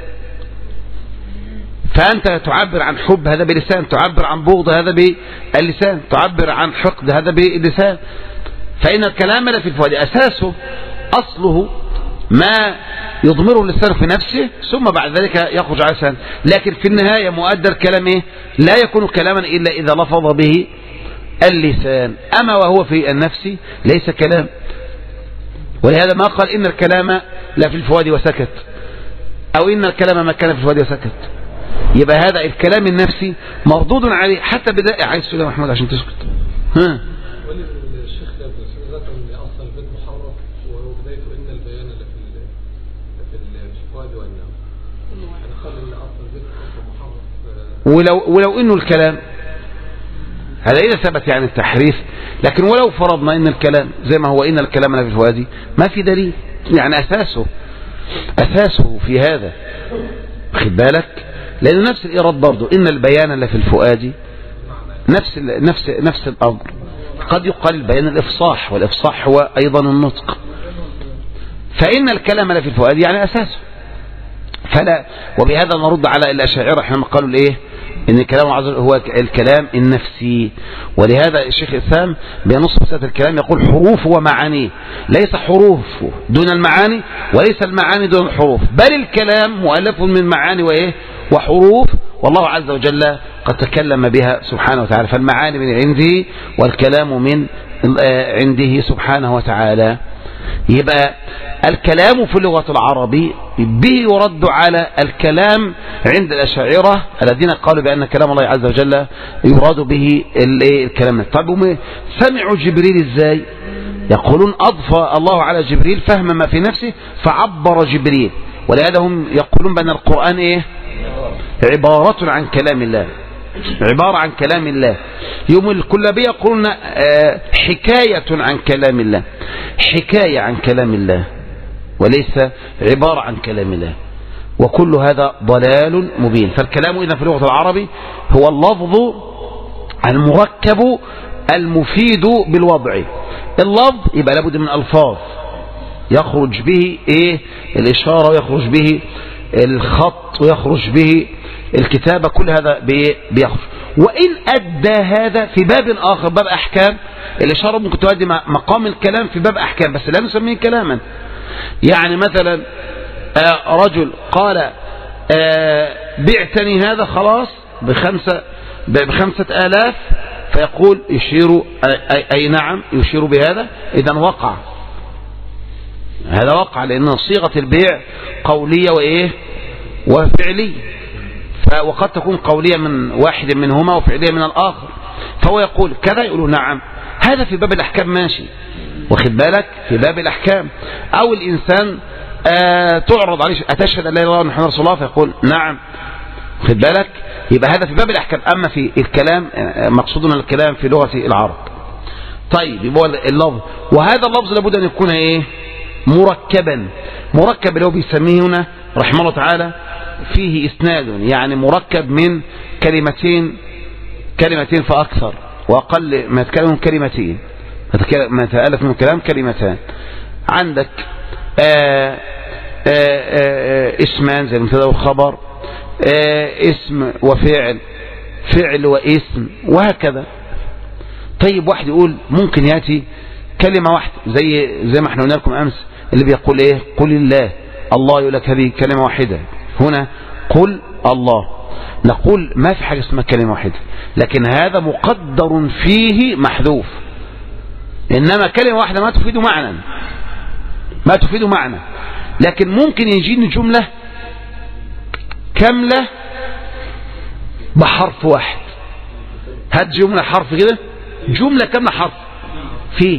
فأنت تعبر عن حب هذا بلسان، تعبر عن بغض هذا باللسان، تعبر عن حقد هذا باللسان. فإن الكلام لا في الفؤاد أساسه أصله ما يضمره اللسان في نفسه، ثم بعد ذلك يخرج على لسان. لكن في النهاية مؤدى الكلام إيه؟ لا يكون كلاما إلا إذا لفظ به اللسان. أما وهو في النفس ليس كلام. ولهذا ما قال إن الكلام لا في الفؤاد وسكت، أو إن الكلام ما كان في الفؤاد وسكت. يبقى هذا الكلام النفسي مردود عليه. حتى بداية عايز تقول يا محمود عشان تسكت. ها الشيخ ذكر ان اصل البيت محرف، وبدايته ان البيان في الفؤاد والنام. انا قال ان اصل البيت محرف، ولو انه الكلام هذا اذا ثبت يعني التحريف. لكن ولو فرضنا ان الكلام زي ما هو ان الكلام لا في الفؤاد، ما في دليل. يعني اساسه في هذا، خد بالك، لأنه نفس الإيراد برضو إن البيان اللي في الفؤاد نفس الأمر. قد يقال البيان الإفصاح، والإفصاح هو أيضا النطق. فإن الكلام لا في الفؤاد يعني أساسه. فلا، وبهذا نرد على الأشاعرة حينما قالوا الإيه؟ إن الكلام العظيم هو الكلام النفسي. ولهذا الشيخ الإسلام بينص مسألة الكلام يقول حروف ومعانيه، ليس حروف دون المعاني وليس المعاني دون الحروف، بل الكلام مؤلف من معاني وإيه؟ وحروف، والله عز وجل قد تكلم بها سبحانه وتعالى، فالمعاني من عنده والكلام من عنده سبحانه وتعالى. يبقى الكلام في اللغة العربية به يرد على الكلام عند الأشاعرة الذين قالوا بأن كلام الله عز وجل يراد به الكلام. طيب سمعوا جبريل ازاي؟ يقولون أضفى الله على جبريل فهم ما في نفسه فعبر جبريل، ولهذا هم يقولون بأن القرآن ايه؟ عبارة عن كلام الله، عبارة عن كلام الله. يوم الكلابية يقولون حكاية عن كلام الله، حكاية عن كلام الله وليس عبارة عن كلام الله، وكل هذا ضلال مبين. فالكلام إذن في اللغة العربي هو اللفظ المركب المفيد بالوضع. اللفظ يبقى لابد من ألفاظ يخرج به ايه؟ الإشارة، ويخرج به الخط، ويخرج به الكتابة، كل هذا بيخرج. وإن أدى هذا في باب آخر، باب أحكام، الإشارة ممكن تؤدي مقام الكلام في باب أحكام بس لا نسميه كلاما. يعني مثلا رجل قال بعتني هذا خلاص ب5,000، فيقول يشير أي نعم يشير بهذا، إذا وقع، هذا وقع، لأن صيغة البيع قولية وإيه؟ وفعلية، وقد تكون قولية من واحد منهما وفعلية من الآخر، فهو يقول كذا، يقول نعم. هذا في باب الأحكام ماشي، واخد بالك؟ في باب الأحكام. أو الإنسان تعرض عليه أتشهد أن لا إله إلا الله محمد رسول الله، فيقول نعم، واخد بالك؟ يبقى هذا في باب الأحكام. أما في الكلام مقصودنا الكلام في لغة العرب. طيب يبقى اللفظ، وهذا اللفظ لابد أن يكون إيه؟ مركبا. مركب اللي هو بيسميه هنا رحمه الله تعالى فيه إسناد، يعني مركب من كلمتين فأكثر، وأقل ما يتكلم كلمتين، ما يتألف من الكلام كلمتان. عندك اسمان زي المبتدا والخبر، اسم وفعل، فعل واسم، وهكذا. طيب واحد يقول ممكن يأتي كلمة واحدة زي ما احنا قلنا لكم أمس، اللي بيقول ايه؟ قل الله، الله، يقول لك هذه كلمة واحدة، هنا قل الله. نقول ما في حاجة اسمها كلمة واحدة، لكن هذا مقدر فيه محذوف. إنما كلمة واحدة ما تفيد معنى، ما تفيد معنى، لكن ممكن يجيني جملة كاملة بحرف واحد. هات جملة حرف كده، جملة كاملة حرف، في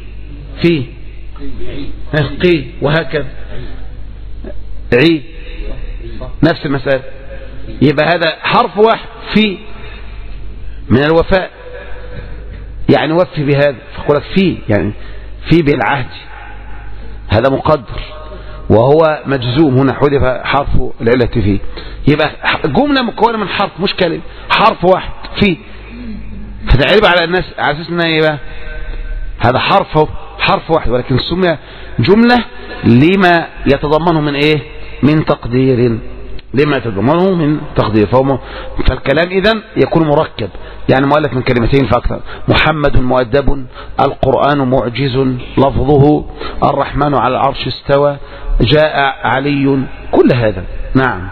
قي، وهكذا عي، نفس المسألة. يبقى هذا حرف واحد، في من الوفاء، يعني وفي بهذا، فقول لك في، يعني في بالعهد، هذا مقدر وهو مجزوم، هنا حذف حرف العلة فيه. يبقى جملة مكونة من حرف، مش كلمة، حرف واحد في، فتعرب على الناس على اساس انها ايه بقى؟ هذا حرف واحد، ولكن سمي جملة لما يتضمنه من ايه؟ من تقدير، لما يتضمنه من تقدير. فالكلام اذن يكون مركب، يعني مؤلف من كلمتين فاكثر. محمد مؤدب، القرآن معجز لفظه، الرحمن على العرش استوى، جاء علي، كل هذا. نعم.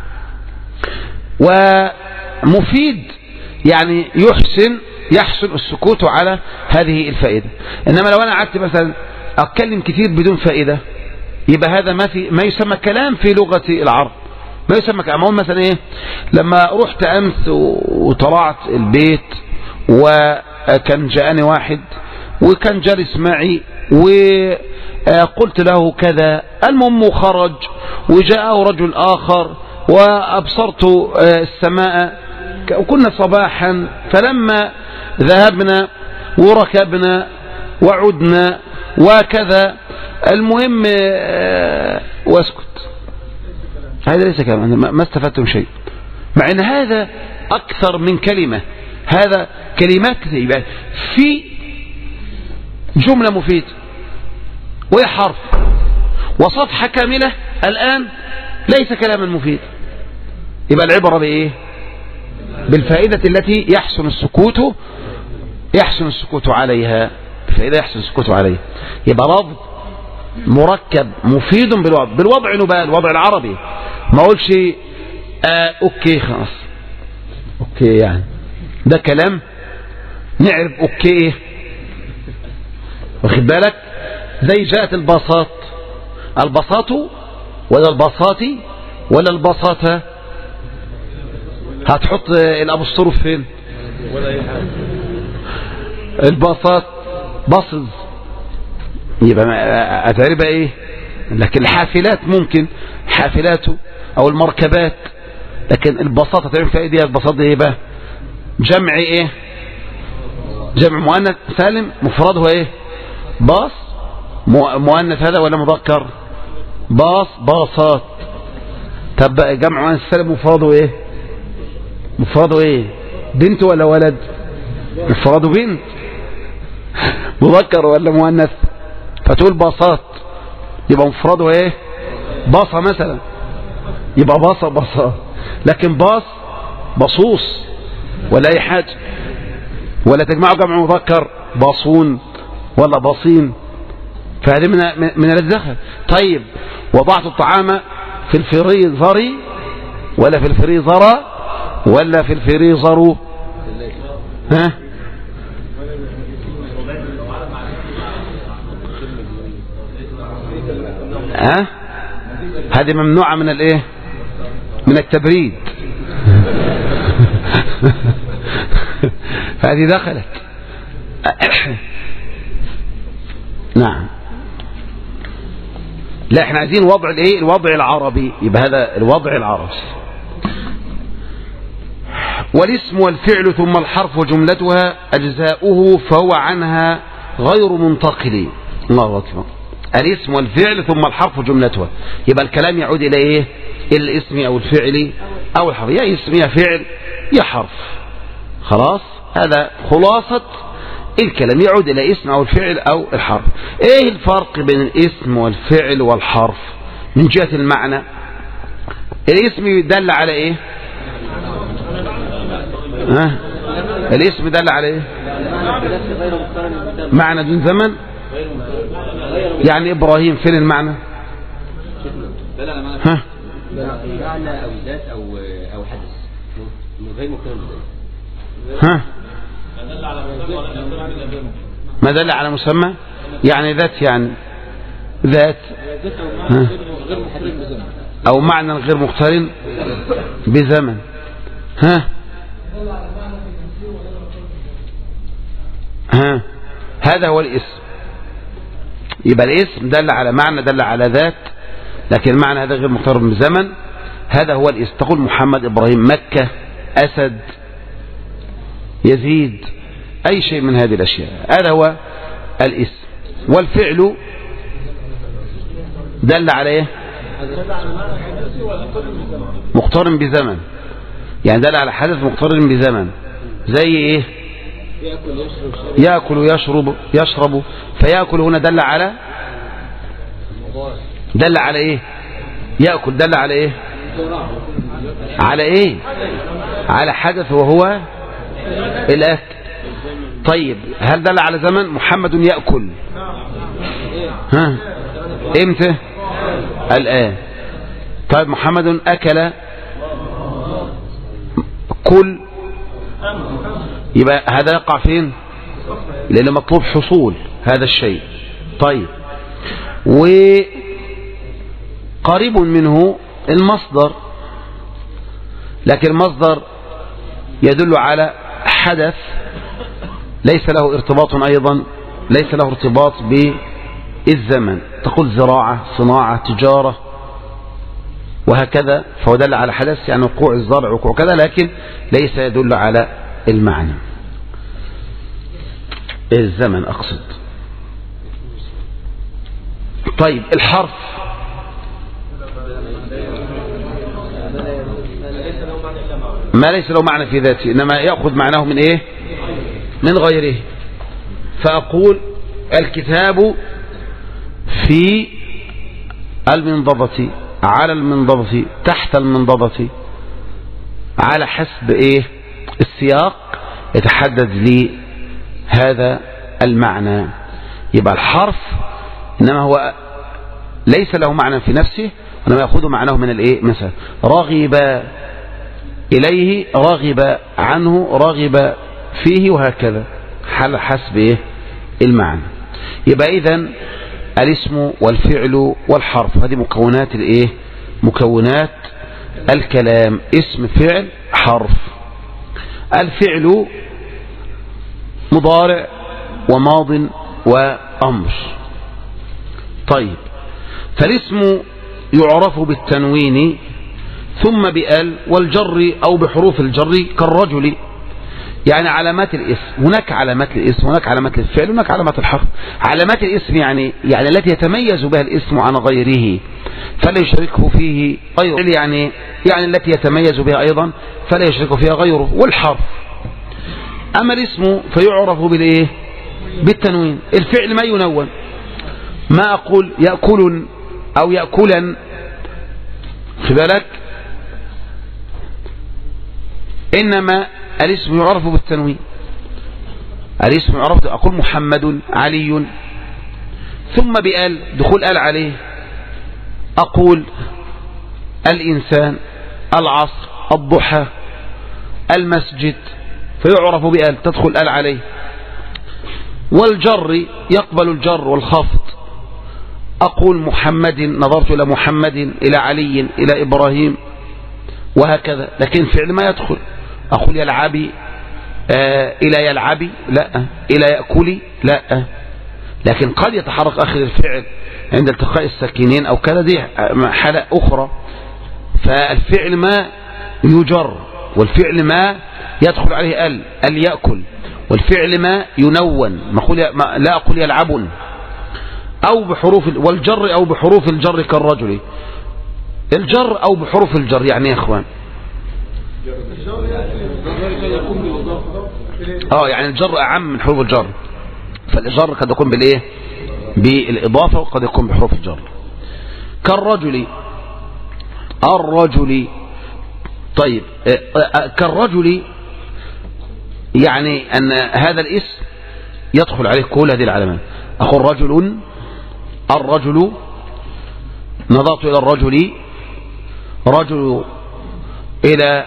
ومفيد يعني يحسن السكوت على هذه الفائدة. إنما لو أنا قعدت مثلا أتكلم كثير بدون فائدة، يبقى هذا ما يسمى كلام في لغة العرب، ما يسمى كلام. مثلا إيه؟ لما رحت أمس وطلعت البيت وكان جاءني واحد وكان جالس معي وقلت له كذا، المهم خرج وجاءه رجل آخر وأبصرت السماء، وكنا صباحا، فلما ذهبنا وركبنا وعدنا وكذا، المهم واسكت. هذا ليس كلام، ما استفدتم شيء، مع ان هذا اكثر من كلمة، هذا كلمات كثيرة في جملة مفيدة وهي حرف، وصفحة كاملة الآن ليس كلاما مفيد. يبقى العبرة بإيه؟ بالفائدة التي يحسن السكوت عليها. فإذا يحسن السكوت عليها يبقى لفظ مركب مفيد بالوضع نبال الوضع العربي. ما اقولش اوكي خلاص اوكي، يعني ده كلام نعرف اوكي واخد بالك. زي جاءت الباصات ولا الباصاتي ولا الباصاتة، هتحط الابوستروف فين؟ ولا اي حاجه. الباصات باصز يبقى هتعرفها ايه. لكن الحافلات ممكن حافلاته او المركبات، لكن الباصات هتعرف ايه؟ دي الباصات دي ايه بقى؟ جمع ايه؟ جمع مؤنث سالم مفرده ايه؟ باص. مؤنث هذا ولا مذكر؟ باصات. طب جمع مؤنث سالم مفرده ايه؟ بنت ولا ولد؟ مفرده بنت. مذكر ولا مؤنث؟ فتقول باصات يبقى مفرده ايه؟ باصة مثلا، يبقى باصات. لكن باصوص ولا اي حاجة. ولا تجمعوا جمع مذكر باصون ولا باصين، فهذه من الذخر. طيب وضعت الطعام في الفريزر ولا في الفريزر ولا في الفريزر؟ ها هذه ممنوعة من الايه؟ من التبريد. هذه دخلت. نعم. لا احنا عايزين وضع الايه؟ الوضع العربي. يبقى هذا الوضع العربي. والاسم والفعل ثم الحرف وجملتها أجزاؤه فهو عنها غير منتقل. الله أكبر. الاسم والفعل ثم الحرف وجملتها، يبقى الكلام يعود إلى إيه؟ الاسم أو الفعل أو الحرف، يا اسم يا فعل يا حرف. خلاص هذا خلاصة الكلام، يعود إلى اسم أو الفعل أو الحرف. إيه الفرق بين الاسم والفعل والحرف من جهة المعنى؟ الاسم يدل على إيه؟ الاسم دل على إيه؟ معنى دون زمن. يعني إبراهيم فين المعنى؟ معنى أو ذات أو حدث من غير مقترن بذات. ما دل على مسمى؟ يعني ذات، يعني ذات أو معنى غير مقترن بزمن. هذا هو الاسم. يبقى الاسم دل على معنى، دل على ذات، لكن المعنى هذا غير مقترن بزمن. هذا هو الاسم. تقول محمد، إبراهيم، مكة، أسد، يزيد، أي شيء من هذه الأشياء. هذا هو الاسم. والفعل دل على إيه؟ مقترن بزمن، يعني دل على حدث مقترن بزمن. زي إيه؟ يأكل يشرب. فيأكل هنا دل على إيه؟ يأكل دل على إيه؟ على إيه؟ على حدث وهو الأكل. طيب هل دل على زمن؟ محمد يأكل امتى؟ الآن. طيب محمد أكل كل، يبقى هذا يقع فين؟ لأن مطلوب حصول هذا الشيء. طيب وقريب منه المصدر، لكن المصدر يدل على حدث ليس له ارتباط، أيضا ليس له ارتباط بالزمن. تقول زراعة، صناعة، تجارة وهكذا، فهو دل على حدث يعني وقوع الزرع وقوع كذا، لكن ليس يدل على المعنى الزمن أقصد. طيب الحرف ما ليس له معنى في ذاته، إنما يأخذ معناه من إيه؟ من غيره. فأقول الكتاب في المنضدة، على المنضدة، تحت المنضدة، على حسب ايه السياق يتحدد لي هذا المعنى. يبقى الحرف انما هو ليس له معنى في نفسه، وانما يأخذ معناه من الايه، مثلا رغب اليه، رغب عنه، رغب فيه، وهكذا على حسب ايه المعنى. يبقى اذن الاسم والفعل والحرف هذه مكونات الايه، مكونات الكلام، اسم فعل حرف. الفعل مضارع وماض وأمر. طيب، فالاسم يعرف بالتنوين ثم بال والجر أو بحروف الجر كالرجل. يعني علامات الاسم، هناك علامات الاسم، هناك علامات الفعل، هناك علامات الحرف. علامات الاسم يعني التي يتميز بها الاسم عن غيره فلا يشركه فيه غيره، يعني التي يتميز بها أيضا فلا يشرك فيها غيره. والحرف أما الاسم فيعرف بالإيه، بالتنوين. الفعل ما ينون، ما أقول يأكل أو يأكلا، في بالك، إنما الاسم يعرف بالتنوين. الاسم يعرف، أقول محمد، علي، ثم بآل، دخول آل عليه. أقول الإنسان، العصر، الضحى، المسجد، فيعرف بآل، تدخل آل عليه. والجر يقبل الجر والخفض. أقول محمد، نظرت إلى محمد، إلى علي، إلى إبراهيم، وهكذا. لكن فعل ما يدخل. أقول يلعبي، إلى يلعبي، لا. إلى يأكلي، لا. لكن قد يتحرك آخر الفعل عند التقاء الساكنين أو كذا، دي حالة أخرى. فالفعل ما يجر، والفعل ما يدخل عليه ال يأكل، والفعل ما ينون، لا أقول يلعبون، أو بحروف والجر أو بحروف الجر كالرجل. الجر أو بحروف الجر يعني يا إخوان، يعني الجر أعم من حروف الجر. فالجر قد يكون بالإيه، بالإضافة، وقد يكون بحروف الجر. كالرجل، الرجل. طيب، كالرجل يعني أن هذا الاسم يدخل عليه كل هذه العلامات. أقول رجل، الرجل، نظرت إلى الرجل، رجل، إلى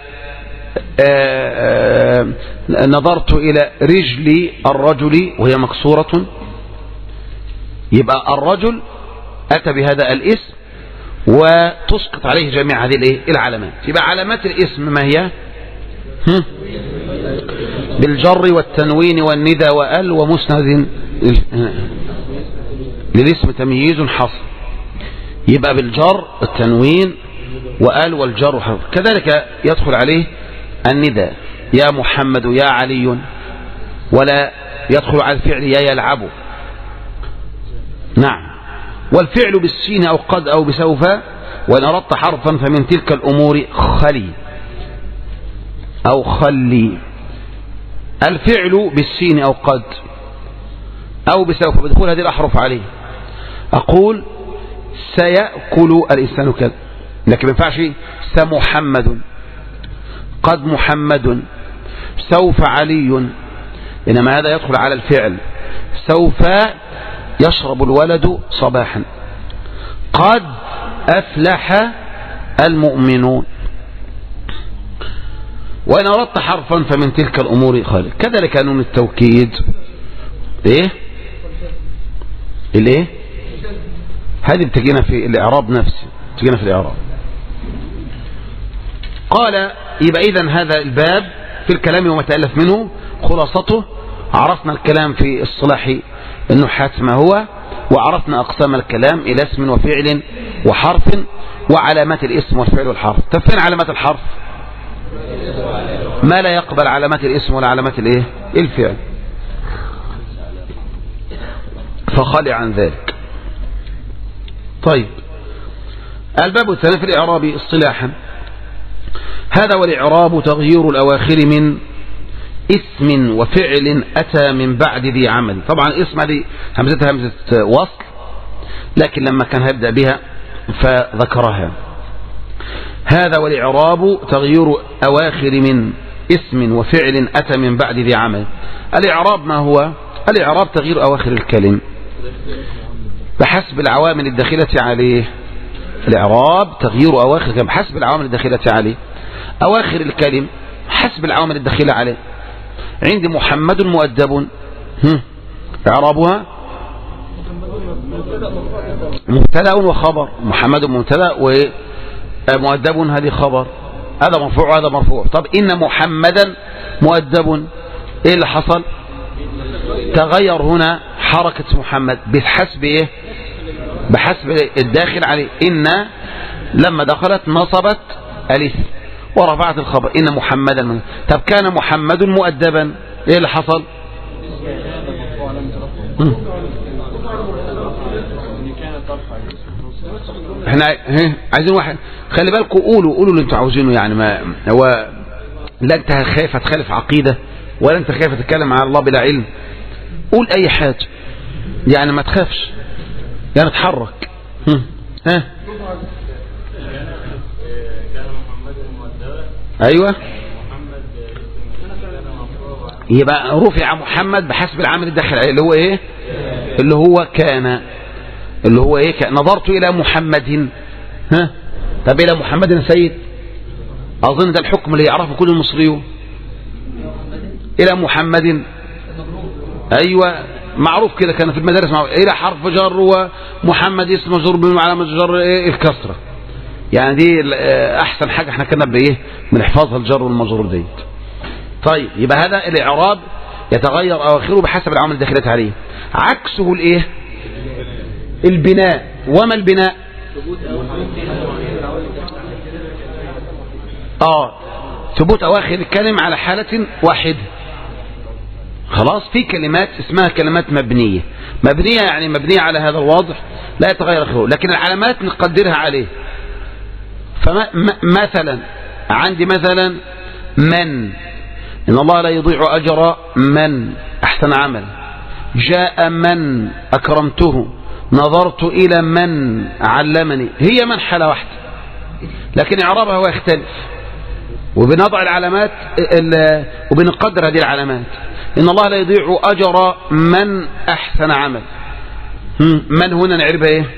نظرت إلى رجل الرجل وهي مكسورة. يبقى الرجل أتى بهذا الاسم وتسقط عليه جميع هذه العلامات. يبقى علامات الاسم ما هي؟ بالجر والتنوين والندى وال ومسند للاسم تمييز حصر. يبقى بالجر التنوين وال والجر حصر. كذلك يدخل عليه الندى، يا محمد، يا علي، ولا يدخل على الفعل يا يلعب. نعم. والفعل بالسين أو قد أو بسوف، وإن أردت حرفا فمن تلك الأمور خلي أو خلي. الفعل بالسين أو قد أو بسوف بدخول هذه الأحرف عليه. أقول سيأكل الإنسان كذا، لكن ما ينفعش سمحمد، قد محمد، سوف علي، إنما هذا يدخل على الفعل. سوف يشرب الولد صباحا، قد أفلح المؤمنون. وإن أردت حرفا فمن تلك الأمور خالد. كذلك نون التوكيد، الايه هذه بتجينا في الإعراب نفسه، بتجينا في الإعراب. قال يبقى إذن هذا الباب في الكلام وما تألف منه خلاصته. عرفنا الكلام في الصلاح النحاة ما هو، وعرفنا أقسام الكلام إلى اسم وفعل وحرف، وعلامات الاسم والفعل والحرف. طب فين علامات الحرف؟ ما لا يقبل علامات الاسم ولا علامات الفعل، فخلع عن ذلك. طيب، الباب الثاني في الإعراب اصطلاحا. هذا والإعراب تغيير الأواخر من اسم وفعل أتى من بعد ذي عمل. طبعا اسم هذه همزتها همزة وصل، لكن لما كان هيبدأ بها فذكرها. هذا والإعراب تغيير أواخر من اسم وفعل أتى من بعد ذي عمل. الإعراب ما هو؟ الإعراب تغيير أواخر الكلم بحسب العوامل الداخلة عليه. الإعراب تغيير أواخر الكلم حسب العوامل الداخلة عليه. أواخر الكلم حسب العوامل الداخلة عليه. عندي محمد مؤدب، إعرابها مبتدأ وخبر. محمد مبتدأ ومؤدب هذه خبر، هذا مرفوع وهذا مرفوع. طب إن محمدا مؤدب، إيه اللي حصل؟ تغير هنا حركة محمد بحسب إيه؟ بحسب الداخل عليه. إن لما دخلت نصبت الاسم ورفعت الخبر إن محمدا. طب كان محمد مؤدبا، إيه اللي حصل؟ احنا عايزين واحد، خلي بالكم قولوا اللي انتوا عاوزينه. يعني ما هو لا انت خايف تخالف عقيدة ولا انت خايف تتكلم على الله بلا علم. قول اي حاجة يعني، ما تخافش يعني، اتحرك. ها ايوه، يبقى رفع محمد بحسب العامل الداخل اللي هو ايه؟ اللي هو كان، اللي هو ايه؟ نظرت الى محمد. ها طب الى محمد يا سيد، اظن ده الحكم اللي يعرفه كل المصريون. الى محمد، ايوه معروف كده، كان في المدارس معروف. الى حرف جر ومحمد اسم مجرور بعلامة جر ايه؟ الكسرة. يعني دي احسن حاجة احنا كنا بايه بنحفظها، الجر والمجرور ديت. طيب يبقى هذا الاعراب يتغير اواخره بحسب العوامل الداخلة عليه. عكسه الايه؟ البناء. وما البناء؟ ثبوت اواخر الكلم على حالة واحدة. خلاص، في كلمات اسمها كلمات مبنية. مبنية يعني مبنية على هذا الوضع لا يتغير اخره، لكن العلامات نقدرها عليه. فمثلا عندي مثلا من، إن الله لا يضيع أجر من أحسن عمل. جاء من أكرمته. نظرت إلى من علمني. هي من حالة واحدة لكن إعرابها هو يختلف، وبنضع العلامات وبنقدر هذه العلامات. إن الله لا يضيع أجر من أحسن عمل. من هنا نعرفها إيه؟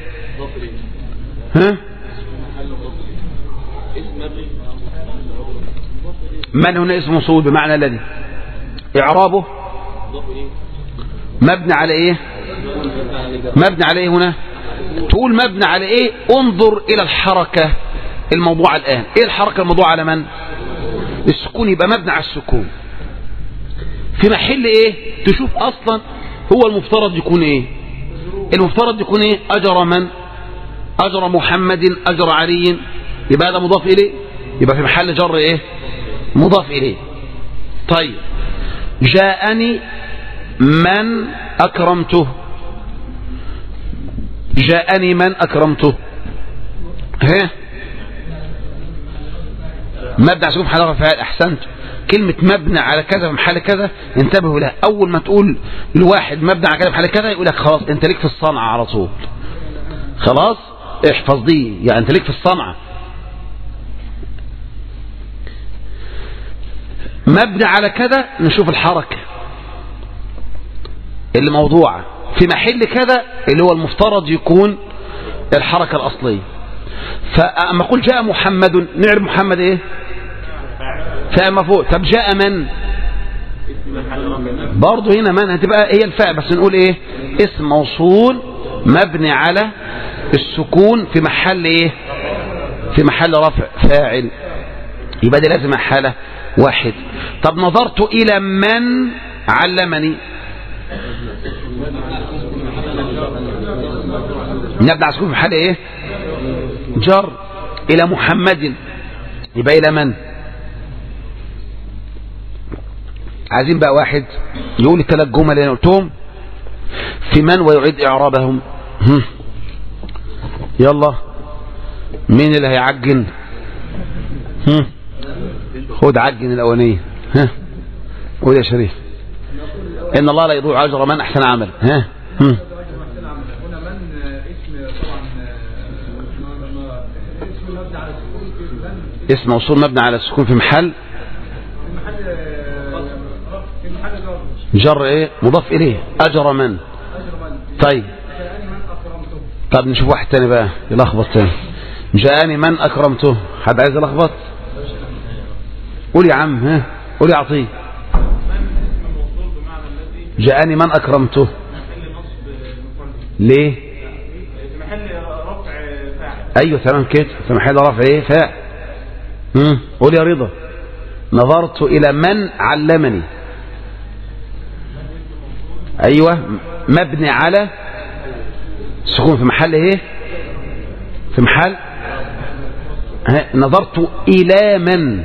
من هنا اسم موصول بمعنى الذي. إعرابه مبني على إيه؟ مبني على إيه هنا؟ تقول مبني على إيه؟ انظر إلى الحركة الموضوع الآن. إيه الحركة الموضوع على من؟ السكون، يبقى مبني على السكون. في محل إيه؟ تشوف أصلا هو المفترض يكون إيه؟ المفترض يكون إيه؟ أجر من؟ أجر محمد، أجر علي. يبقى هذا مضاف إليه، يبقى في محل جر إيه؟ مضاف إليه. طيب جاءني من أكرمته. جاءني من أكرمته. ها مبنى على سكون في محل فاعل. أحسنت. كلمة مبنى على كذا في محل كذا انتبهوا لها. أول ما تقول الواحد مبنى على كذا في محل كذا يقول لك خلاص أنت ليك في الصنعة على طول. خلاص احفظ دي، يعني أنت ليك في الصنعة. مبنى على كذا نشوف الحركة اللي موضوعة في محل كذا اللي هو المفترض يكون الحركة الأصلية. فأما أقول جاء محمد نعرف محمد إيه؟ فاء مفعول. طب جاء من؟ برضه هنا من هتبقى هي الفاء، بس نقول إيه؟ اسم موصول مبني على السكون في محل إيه؟ في محل رفع فاعل. يبقى دي لازم حالة واحد. طب نظرت إلى من علمني. نبدأ على سكون في محل ايه؟ جر. إلى محمد يبقى إلى من؟ عايزين بقى واحد يقول الثلاث جمل اللي انا قلتهم في من ويعيد إعرابهم. يلا مين اللي هيعجن؟ خد عجن الأولانية. قول يا شريف. إن الله لا يضيع أجر من أحسن عمل. من اسم طبعا اسم مبني على السكون في اسم موصول مبني على السكون في محل جر ايه مضاف اليه اجر من. طيب طب نشوف واحد تاني بقى يلخبط تاني. جاءني من اكرمته. حد عايز يلخبط؟ قول يا عم. ها قول يا عطيه. جاءني من اكرمته. ليه؟ في محل رفع فاعل. ايوه تمام كده في محل رفع ايه فاعل. قول يا رضا. نظرت الى من علمني. ايوه مبني على سكون في محل ايه في محل نظرت الى من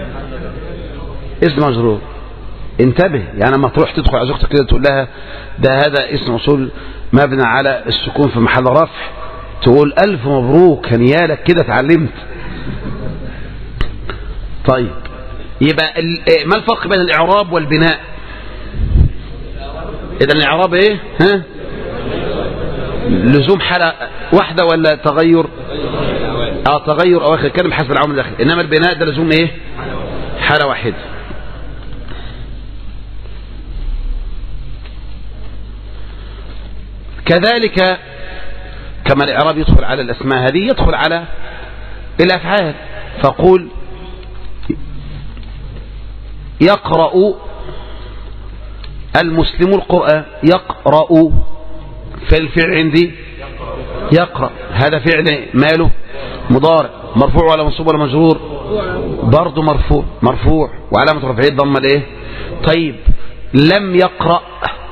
اسم مجرور. انتبه يعني لما تروح تدخل على زوجتك كده تقول لها ده هذا اسم موصول مبني على السكون في محل رفع تقول الف مبروك هنيالك كده اتعلمت. طيب يبقى ما الفرق بين الاعراب والبناء؟ اذا الاعراب ايه ها لزوم حالة واحدة ولا تغير؟ تغير اواخر الكلمة حسب العوامل الداخل. انما البناء ده لزوم ايه حالة واحدة. كذلك كما الاعراب يدخل على الاسماء هذه يدخل على الافعال. فقول يقرأ المسلم القرآن. يقرأ في الفعل عندي يقرأ هذا فعل ماله مضارع مرفوع ولا منصوب ولا مجرور؟ برضه مرفوع وعلامة رفعه الضمة الايه؟ طيب لم يقرأ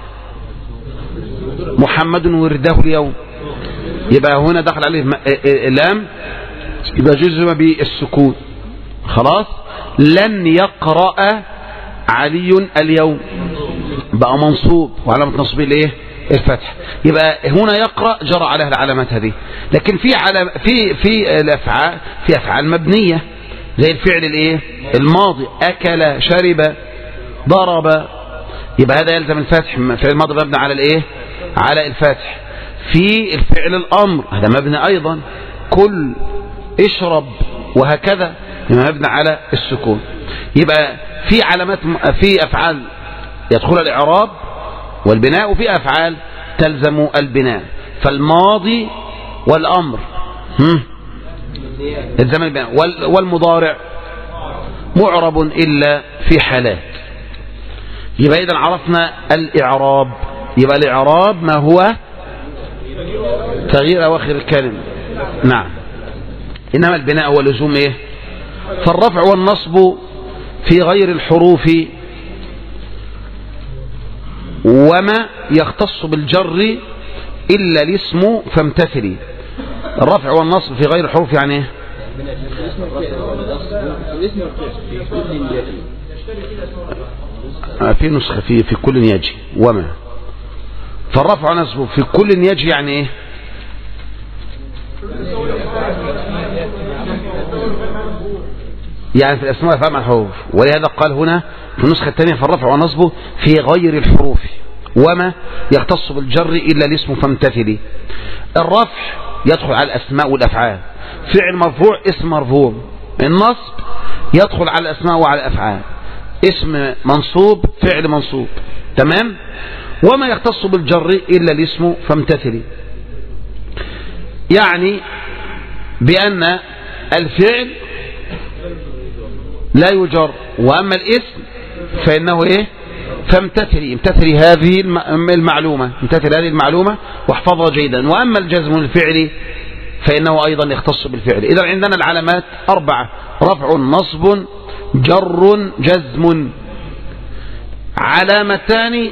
محمد ورده اليوم يبقى هنا دخل عليه لام يبقى جزم بالسكون خلاص. لن يقرأ علي اليوم بقى منصوب وعلامة نصبه الايه الفتح. يبقى هنا يقرأ جرى عليها العلامات هذه. لكن في الافعال في افعال مبنية زي الفعل الايه الماضي اكل شرب ضرب يبقى هذا يلزم الفتح. فعل الماضي مبني على الايه على الفتح. في الفعل الامر هذا مبني ايضا كل اشرب وهكذا مبني على السكون. يبقى في علامات في افعال يدخل الاعراب والبناء وفي افعال تلزم البناء. فالماضي والامر يلزم البناء والمضارع معرب الا في حالات. يبقى اذا عرفنا الاعراب. يبقى الاعراب ما هو تغيير اواخر الكلمه. نعم. انما البناء هو لزوم ايه؟ فالرفع والنصب في غير الحروف وما يختص بالجر إلا الاسم فامتثلي. الرفع والنصب في غير الحروف يعني ايه؟ في نسخة في كل يجي وما. فالرفع والنصب في كل يجي يعني ايه؟ يعني في الاسماء فهم الحروف. ولهذا قال هنا في النسخة الثانية فالرفع والنصب في غير الحروف وما يختص بالجر إلا الاسم فامتثلي. الرفع يدخل على الأسماء والأفعال. فعل مرفوع اسم مرفوع. النصب يدخل على الأسماء وعلى الأفعال. اسم منصوب فعل منصوب. تمام. وما يختص بالجر إلا الاسم فامتثلي يعني بأن الفعل لا يجر وأما الاسم فإنه إيه امتثلي هذه المعلومة واحفظها جيدا. وأما الجزم الفعلي فإنه أيضا يختص بالفعل. إذا عندنا العلامات 4: رفع نصب جر جزم. علامتان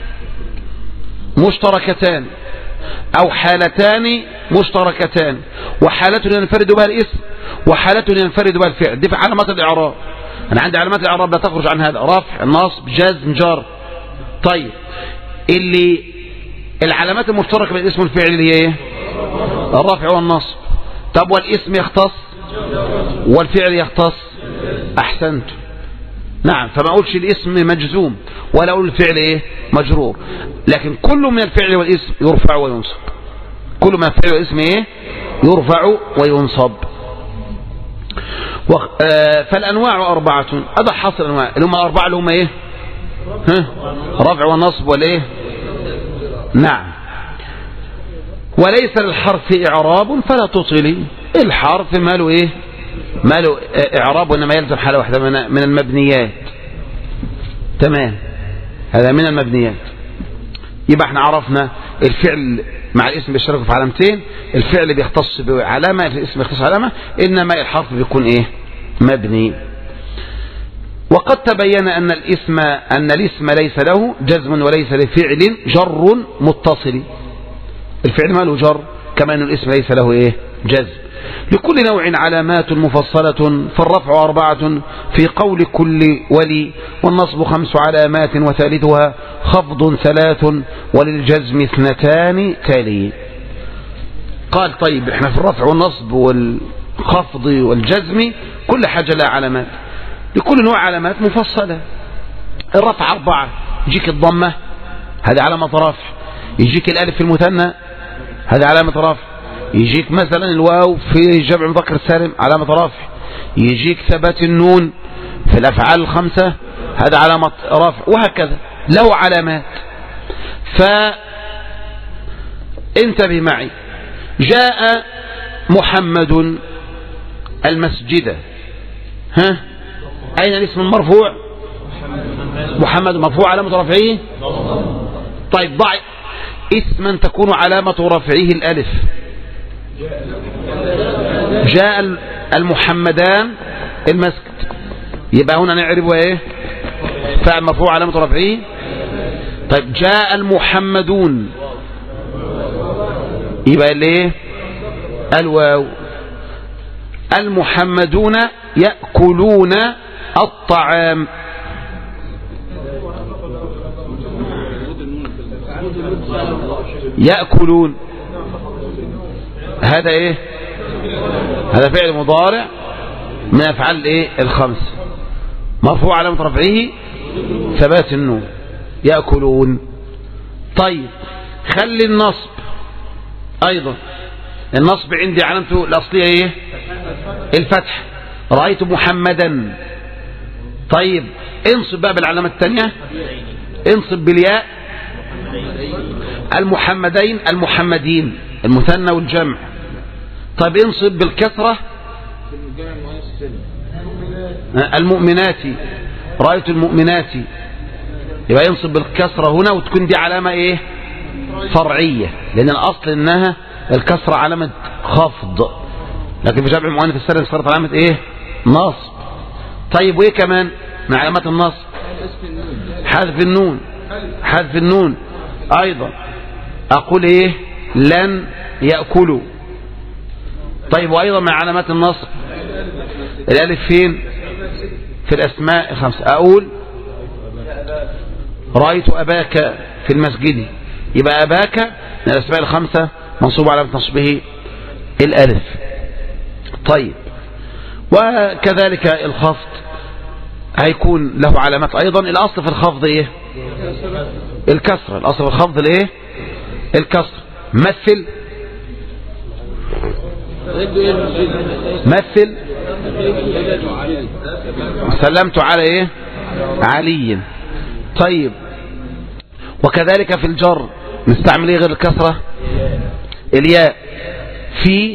مشتركتان أو حالتان مشتركتان وحالة ينفرد بها الاسم وحالة ينفرد بها الفعل. دي في علامات الإعراب. أنا عندي علامات الإعراب لا تخرج عن هذا: رفع نصب جزم جر. طيب العلامات المشتركة بين الاسم والفعل اللي هي ايه؟ الرفع والنصب. طب والاسم يختص والفعل يختص. أحسنت. نعم. فما أقولش الاسم مجزوم ولا أقول الفعل ايه مجرور، لكن كل من الفعل والاسم يرفع وينصب. كل ما فعل اسم ايه يرفع وينصب. فالانواع 4. هذا حصر الانواع اللي هم 4 اللي هم ايه رفع ونصب والايه نعم. وليس للحرف اعراب فلا تطلي. الحرف ماله ايه ماله اعراب وانما يلزم حاله واحده من المبنيات. تمام هذا من المبنيات. يبقى احنا عرفنا الفعل مع الاسم بيشترك في علامتين. الفعل بيختص بعلامة الاسم بيختص علامة انما الحرف بيكون ايه مبني. وقد تبين ان الاسم ليس له جزم وليس لفعل جر متصل. الفعل ما له جر كما ان الاسم ليس له ايه جزم. لكل نوع علامات مفصلة فالرفع 4 في قول كل ولي والنصب 5 علامات وثالثها خفض 3 وللجزم 2 تالي. قال طيب احنا في الرفع والنصب والخفض والجزم كل حاجة لها علامات. لكل نوع علامات مفصلة. الرفع 4 يجيك الضمة هذه علامة رفع. يجيك الالف في المثنى هذه علامة رفع. يجيك مثلا الواو في جمع مذكر سالم علامة رفع. يجيك ثبات النون في الأفعال 5 هذا علامة رفع وهكذا له علامات. فانتبه معي. جاء محمد المسجد أين الاسم المرفوع محمد مرفوع علامة رفعه. طيب ضع اسما تكون علامة رفعه الألف. جاء المحمدان المسجد يبقى هنا نعرف ايه فاعل مرفوع علامة رفعه. طيب جاء المحمدون يبقى الايه الواو. المحمدون يأكلون الطعام. يأكلون هذا ايه هذا فعل مضارع من افعال ايه 5 مرفوع علامة رفعه ثبات النون يأكلون. طيب خلي النصب ايضا. النصب عندي علامته الاصلية ايه الفتح. رأيت محمدا. طيب انصب بقى بالعلامة الثانية. انصب بالياء. المحمدين المحمدين المثنى والجمع. طيب انصب بالكسرة. المؤمنات. رأيت المؤمنات يبقى ينصب بالكسرة هنا وتكون دي علامة ايه فرعية لان الاصل انها الكسرة علامة خفض لكن في جمع المؤنث السالم صارت علامة ايه نصب. طيب وايه كمان من علامات النصب حذف النون. حذف النون ايضا اقول ايه لن يأكلوا. طيب وايضا من علامات النصب الالف فين في الاسماء 5. اقول رأيت اباك في المسجد يبقى اباك من الاسماء 5 منصوب على نصبه الالف. طيب وكذلك الخفض هيكون له علامات ايضا. الاصل في الخفض ايه الكسر. الاصل في الخفض الايه الكسر. مثل مثل سلمت على ايه علي. طيب وكذلك في الجر نستعمل ايه غير الكسرة الياء. في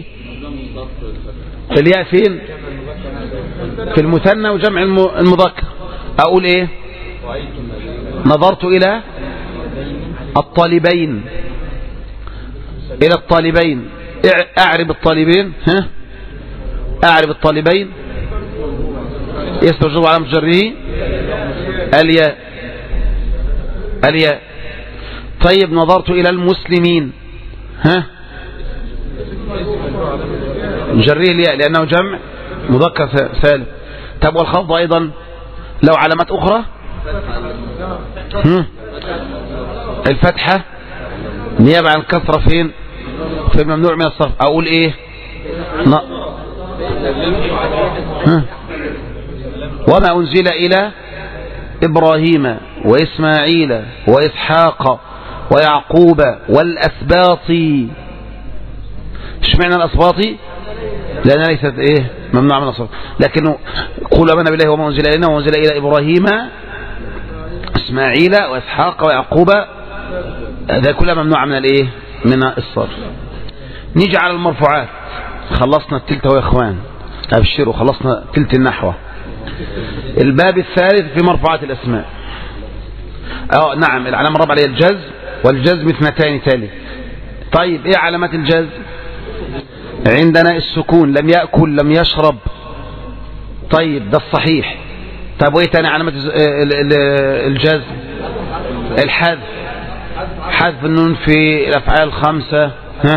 الياء فين في المثنى وجمع المذكر. اقول ايه نظرت الى الطالبين. الى الطالبين. اعرب الطالبين اعرب الطالبين يستوجب على مجره الياء الياء. طيب نظرت الى المسلمين مجره الياء لانه جمع مذكر سالم. طب والخفض ايضا له علامات اخرى. الفتحة نيابة عن الكسرة فين في الممنوع من الصرف. اقول ايه وما انزل الى ابراهيم واسماعيل واسحاق ويعقوب والاسباط اشمعنى الأسباطي؟ لأن ليست إيه ممنوع من الأسباط، لكنه قل آمنا بالله وما أنزل إلينا وما أنزل إلى إبراهيم إسماعيل وإسحاق ويعقوب، هذا كلها ممنوع من الإيه من الصرف. نيجي على المرفوعات. خلصنا التلت يا إخوان، أبشروا خلصنا تلت النحوة. الباب الثالث في مرفوعات الأسماء. نعم، العلامة الرابعة هي الجزم، والجزم اثنتان تالي. طيب ايه علامات الجزم؟ عندنا السكون، لم يأكل لم يشرب. طيب ده الصحيح. طيب وايه تاني علامات الجزم؟ الحذف، حذف النون في الأفعال الخمسة،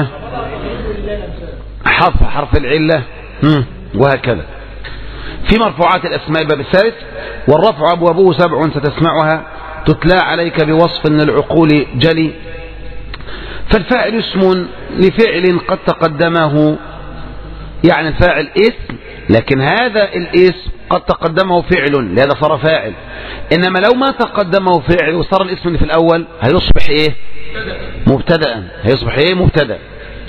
حذف حرف العلة، وهكذا. في مرفوعات الأسماء الباب الثالث. والرفع أبوابه 7 ستسمعها تتلى عليك بوصف من العقول جلي. فالفاعل اسم لفعل قد تقدمه، يعني الفاعل اسم، لكن هذا الاسم قد تقدمه فعل لهذا صار فاعل. إنما لو ما تقدمه فعل وصار الاسم اللي في الأول هيصبح إيه مبتدأ، هيصبح إيه مبتدأ.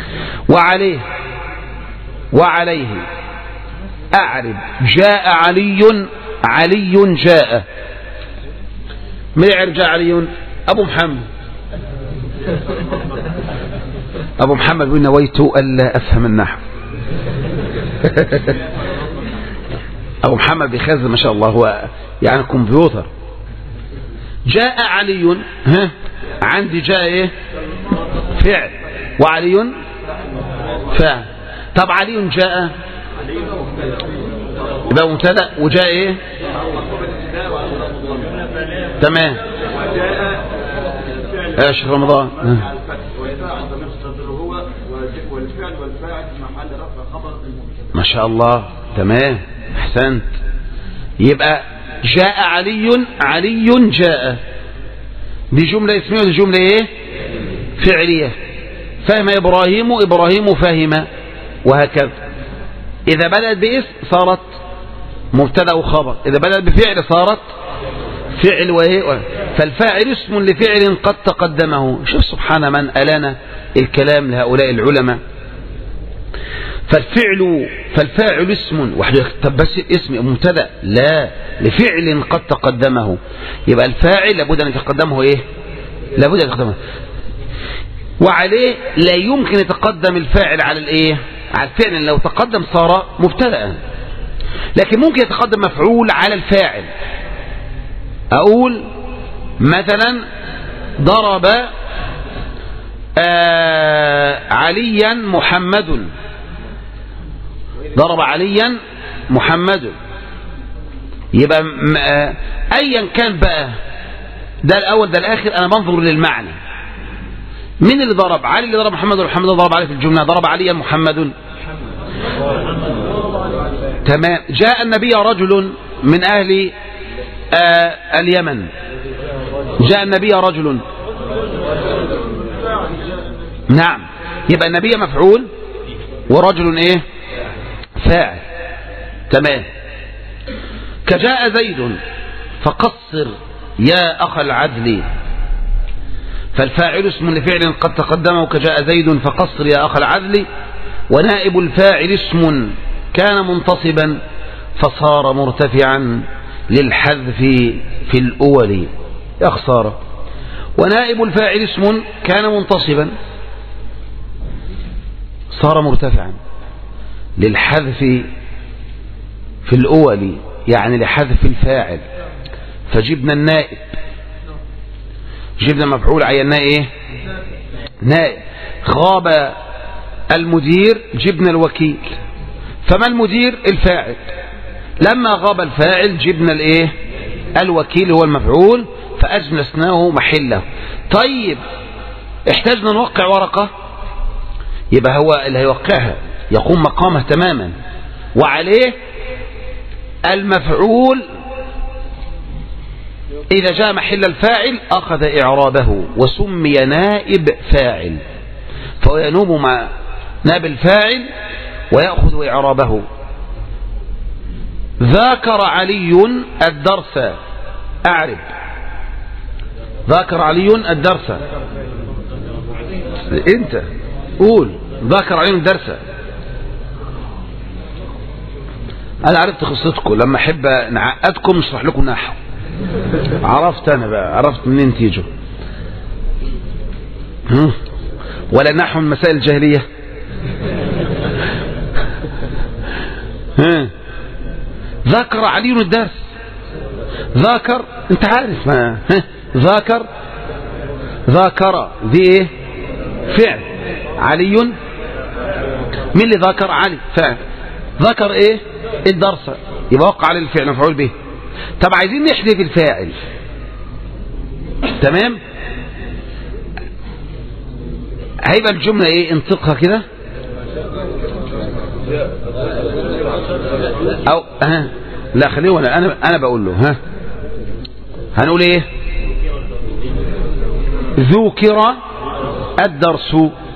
وعليه أعرب جاء علي، علي جاء. من يعرف جاء علي؟ أبو محمد. أبو محمد بن نويت ألا أفهم النحو. أبو محمد بيخزن ما شاء الله، هو يعني كمبيوتر. جاء علي، عندي جاء إيه فعل، وعلي فاعل. طب علي جاء يبقى مبتدأ، وجاء إيه تمام. ايش رمضان ما شاء الله تمام احسنت. يبقى جاء علي، علي جاء، دي جملة اسمية ودي جملة ايه فعلية. فهم إبراهيم، إبراهيم فهم، وهكذا. إذا بدأت باسم صارت مبتدأ وخبر، إذا بدأت بفعل صارت فعل وهي. فالفاعل اسم لفعل قد تقدمه. شوف سبحان من ألانا الكلام لهؤلاء العلماء. فالفاعل اسم وحده. طب بس اسم مبتدأ؟ لا، لفعل قد تقدمه. يبقى الفاعل لابد أن يتقدمه ايه، لابد أن يتقدمه. وعليه لا يمكن يتقدم الفاعل على الايه، على الفعل. لو تقدم صار مبتدأ، لكن ممكن يتقدم مفعول على الفاعل. أقول مثلا ضرب عليا محمد، ضرب عليا محمد. يبقى أيا كان بقى ده الأول ده الآخر، أنا بنظر للمعنى. من اللي ضرب؟ علي اللي ضرب محمد، ولا محمد ضرب علي في الجملة؟ ضرب عليا محمد. تمام. جاء النبي رجل من أهل اليمن، جاء النبي رجل، نعم. يبقى النبي مفعول ورجل ايه فاعل. تمام. كجاء زيد فقصر يا أخ العدل. فالفاعل اسم لفعل قد تقدمه كجاء زيد فقصر يا أخ العدل. ونائب الفاعل اسم كان منتصبا فصار مرتفعا للحذف في الأول. يا خسارة. ونائب الفاعل اسم كان منتصبا صار مرتفعا للحذف في الأول، يعني لحذف الفاعل. فجبنا النائب، جبنا مفعول عيناه ايه نائب. غاب المدير، جبنا الوكيل. فما المدير؟ الفاعل. لما غاب الفاعل جبنا الايه الوكيل هو المفعول، فأجلسناه محله. طيب احتاجنا نوقع ورقة، يبقى هو اللي هيوقعها يقوم مقامه تماما. وعليه المفعول إذا جاء محل الفاعل أخذ إعرابه وسمي نائب فاعل، فهو ينوب مع نائب الفاعل ويأخذ إعرابه. ذاكر علي الدرس. أعرب ذاكر علي الدرس. انت قول ذاكر عليهم الدرس. انا عرفت قصتكم، لما احب نعقدكم اشرح لكم نحو. عرفت انا بقى، عرفت منين تيجوا. ولا نحو من مسائل الجاهليه. ذاكر علي الدرس. ذاكر انت عارف ما ذاكر دي ايه؟ فعل. علي مين اللي ذاكر؟ علي فعل. ذكر ايه؟ الدرس، يبقى وقع على الفعل مفعول به. طب عايزين نحذف الفاعل، تمام؟ هيبقى الجملة ايه؟ انطقها كده او لا خليه انا بقول له هنقول ايه؟ ذكر الدرس.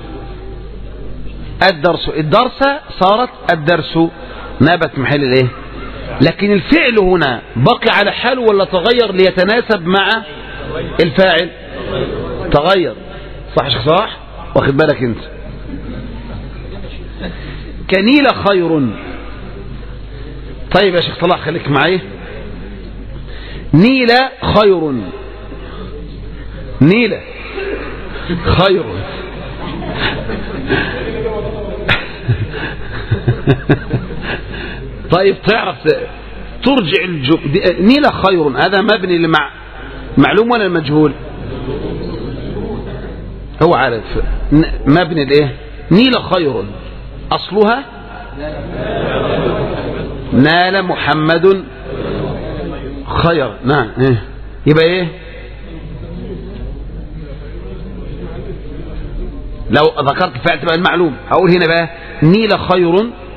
الدرس صارت الدرس، نابت محل الايه؟ لكن الفعل هنا بقي على حاله ولا تغير ليتناسب مع الفاعل؟ تغير. صح شيخ صلاح؟ واخد بالك انت؟ كنيل خير. طيب يا شيخ صلاح خليك معي. نيل خير. نيل خير. طيب تعرف ترجع نيل خير هذا مبني معلوم ولا مجهول؟ هو عارف مبني لايه؟ نيل خير اصلها نال محمد خير. نعم يبقى ايه؟ لو ذكرت فعل تبقى المعلوم. هقول هنا بقى نيل خير،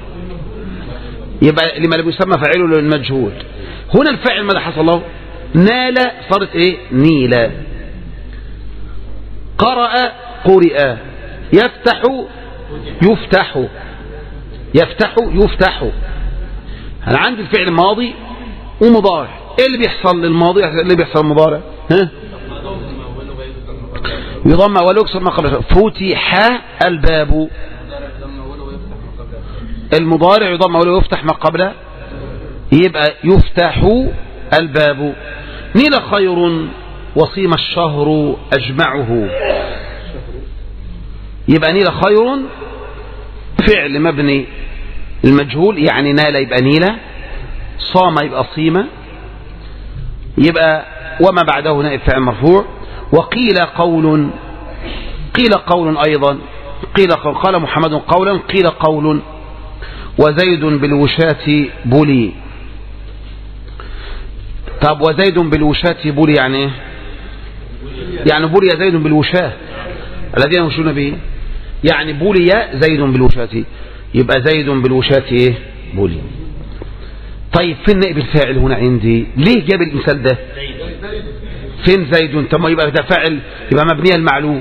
يبقى لما لم يسمى فاعله للمجهول. هنا الفاعل ماذا حصل له؟ نال صارت ايه؟ نيل. قرأ قرئ. يفتح يفتح. يفتح يفتح. انا عندي الفعل ماضي ومضارع. ايه اللي بيحصل للماضي؟ ايه اللي بيحصل للمضارع؟ يضم اوله ويكسر ما قبله. فتح الباب. المضارع يضم اوله ويفتح ما قبله، يبقى يفتح الباب. نيل خير وصيم الشهر أجمعه. يبقى نيل خير فعل مبني المجهول، يعني نال يبقى نيل، صام يبقى صيم، يبقى وما بعده نائب فاعل مرفوع. وقيل قول. قيل قول أيضا. قيل قول. قال محمد قولا. قيل قول. وزيد بالوشاة بلي. طب وزيد بالوشاة بلي يعني ايه؟ يعني بلي زيد بالوشاة الذين يمشون به، يعني بلي زيد بالوشاة، يبقى زيد بالوشاة ايه؟ بلي. طيب فين نائب الفاعل هنا عندي؟ ليه جاب الامثال ده؟ فين زيد؟ طب يبقى ده فاعل، يبقى مبني المعلوم.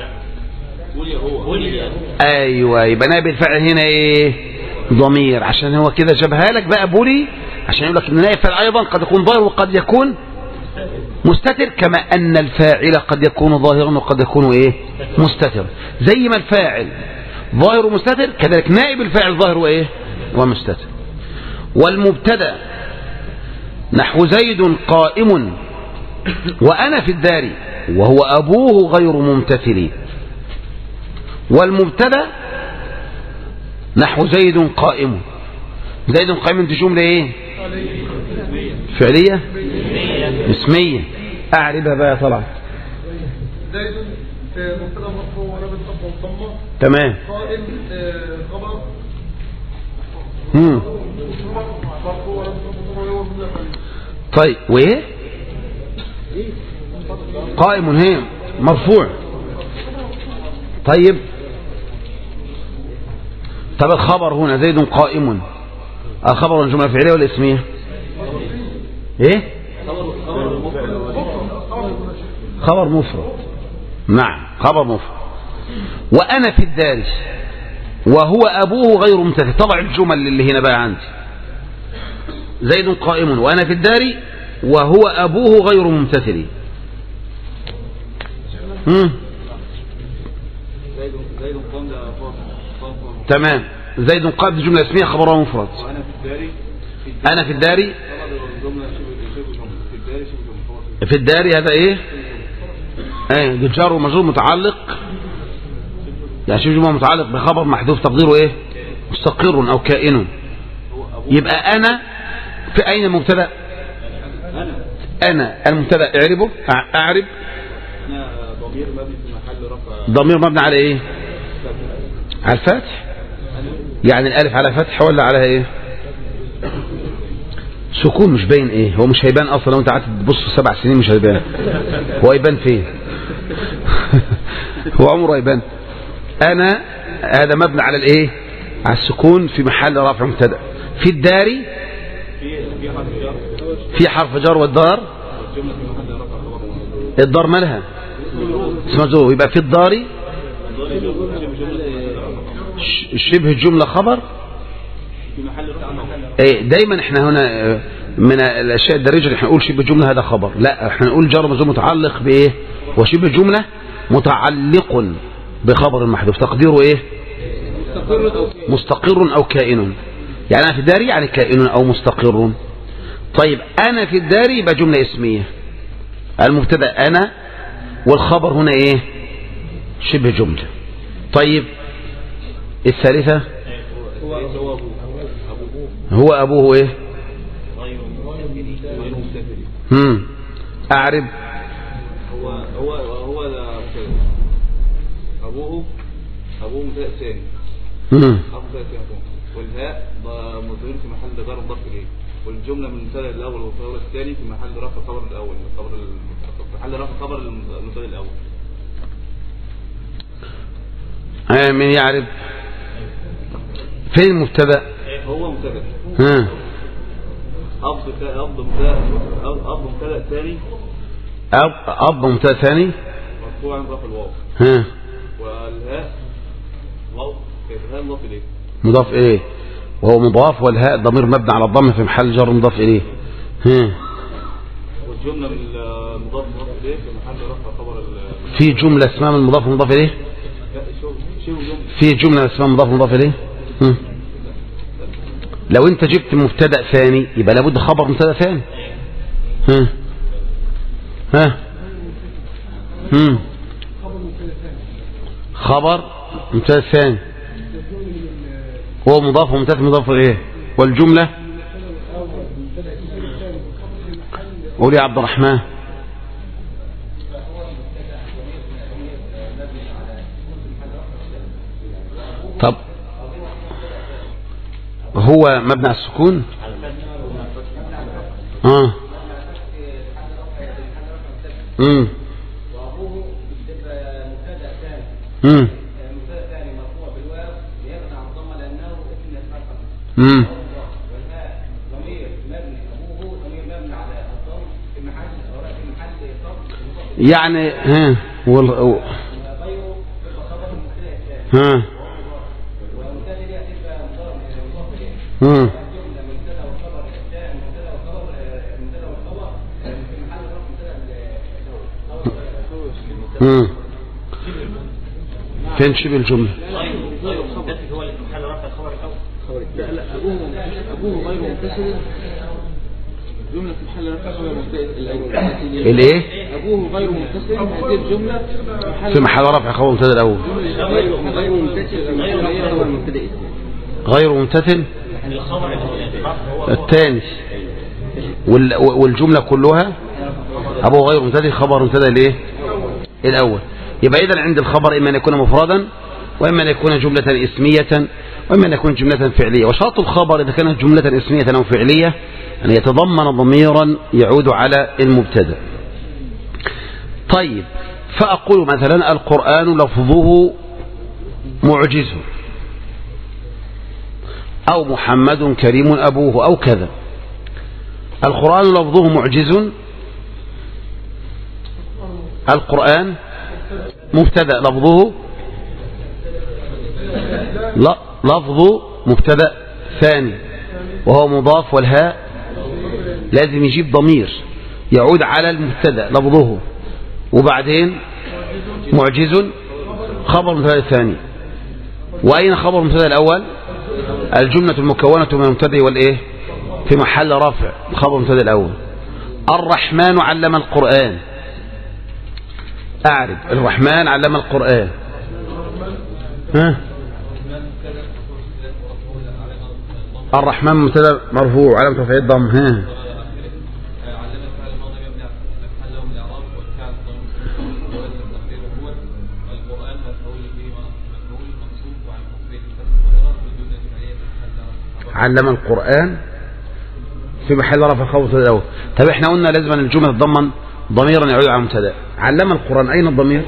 ايوه، يبقى نائب الفاعل هنا ايه؟ ضمير، عشان هو كده جابها لك بقى بولي، عشان يقول لك ان نائب فاعل ايضا قد يكون ظاهر وقد يكون مستتر، كما ان الفاعل قد يكون ظاهرا وقد يكون ايه؟ مستتر. زي ما الفاعل ظاهر ومستتر كذلك نائب الفاعل ظاهر وايه؟ ومستتر. والمبتدا نحو زيد قائم وانا في الدار وهو ابوه غير ممتثل. والمبتدا نحو زيد قائم. زيد قائم دي جمله ايه؟ فعليه اسميه. اعربها بقى طلعت زيد مبتدا مرفوع ونائب الضمه والضمه. تمام. قائم خبر مرفوع طيب وايه؟ قائم هي مرفوع. طيب طب الخبر هنا زيد قائم، الخبر الجملة فعلية ولا اسمية؟ ايه؟ خبر مفرد. نعم خبر مفرد. وانا في الدار وهو ابوه غير ممتثل. طبع الجمل اللي هنا بقى عندي زيد قائم وانا في الدار وهو ابوه غير ممتثل. زيد قام تمام. زيد قائم دي جملة اسمية خبرها مفرد. أنا في الداري في الداري هذا إيه؟ جار ومجرور متعلق، يعني شبه جملة متعلق بخبر محذوف تقديره إيه؟ مستقر أو كائن. يبقى أنا في أين المبتدأ؟ أنا المبتدأ اعربه. أعرب ضمير مبني على إيه؟ على الفتح. يعني الألف على فتح ولا على إيه؟ سكون مش باين. إيه هو مش هيبان أصلا لو أنت قعدت تبص 7 سنين مش هيبان. هو يبان فين؟ هو عمره يبان. أنا هذا مبني على الإيه؟ على السكون في محل رفع مبتدأ. في الداري في حرف جر، والدار الدار مالها اسمها جو. يبقى في الدار شبه جملة خبر. دايما احنا هنا من الاشياء الدارجه اللي احنا نقول شبه جملة هذا خبر، لا احنا نقول جر مجرور متعلق بايه؟ وشبه جملة متعلق بخبر محذوف تقديره ايه؟ مستقر او كائن. يعني انا في الداري يعني كائن او مستقر. طيب أنا في الدار يبقى جملة اسمية، المبتدأ أنا والخبر هنا إيه؟ شبه جملة. طيب الثالثة هو أبوه إيه؟ أعرب هو أبوه مبتدأ ثاني. والهاء مضمون في محل جر مضاف إليه، والجملة من المبتدأ الأول والخبر الثاني في محل رفع الخبر الأول، محل رفع خبر المبتدأ الأول. من يعرف فين المبتدأ؟ هو مبتدأ. أب مبتدأ ثاني. أب مبتدأ ثاني مرفوع عن رفع الواو. والهاء واو الهاء مضاف إليه. مضاف إليه وهو مضاف، والهاء ضمير مبني على الضم في محل جر مضاف إليه. والجملة من المضاف إليه في محل رفع خبر. في جملة اسمها من المضاف مضاف إليه؟ في جملة اسمها مضاف مضاف إليه؟ لو أنت جبت مبتدأ ثاني يبقى لابد خبر مبتدأ ثاني. خبر مبتدأ ثاني هو مضاف ومبتدأ مضاف إليه، والجملة قول يا عبد الرحمن. طب هو مبني على السكون. يعني فين شبه الجملة؟ هو اللي في محل رفع الخبر الأول. أبوه غير متصل. جملة في محل رفع خبر الأول. الإيه؟ أبوه غير متصل. هذه الجملة في محل رفع خبر المبتدأ الأول. غير متصل. غير ممتثل الثاني، والجملة كلها أبوه غير ممتثل خبر مبتدأ الإيه؟ الأول. يبقى إذن عند الخبر إما أن يكون مفردا، وإما أن يكون جملة اسمية، وإما أن يكون جملة فعلية. وشرط الخبر إذا كانت جملة اسمية أو فعلية أن يتضمن ضميرا يعود على المبتدأ. طيب فأقول مثلا القرآن لفظه معجز، أو محمد كريم أبوه، أو كذا. القرآن لفظه معجز، القرآن مبتدأ لفظه لفظ مبتدأ ثاني وهو مضاف، والهاء لازم يجيب ضمير يعود على المبتدأ لفظه، وبعدين معجز خبر مبتدأ ثاني. وأين خبر المبتدا الأول؟ الجملة المكونة من المبتدا والإيه؟ في محل رفع خبر المبتدا الأول. الرحمن علم القرآن. أعرف الرحمن علم القرآن. ها؟ الرحمن مبتدا مرفوع علامة رفعه الضم. ها؟ علم القرآن في محل رفع خبر المبتدا الأول. طب احنا قلنا لازم ان الجمله تتضمن ضميرا يعود على المبتدا. علم القرآن اين الضمير؟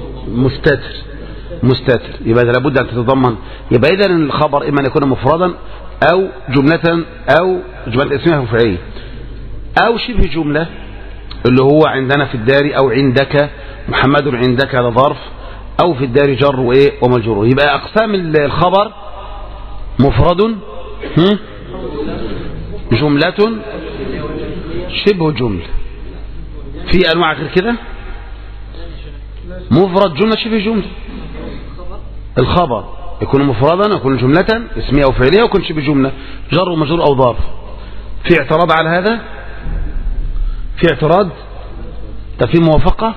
مستتر. يبقى لابد ان تتضمن. يبقى اذا الخبر اما ان يكون مفردا او جمله اسميه فعليه او شبه جمله اللي هو عندنا في الدار او عندك محمد عندك هذا ظرف او في الدار جر وايه ومجرور. يبقى اقسام الخبر مفرد جملة شبه جملة. في أنواع غير كده؟ مفرد جملة شبه جملة. الخبر يكون مفردا يكون جملة اسمية أو فعلية ويكون شبه جملة جر ومجرور أو ظرف. في اعتراض على هذا؟ في اعتراض؟ طب في موافقة؟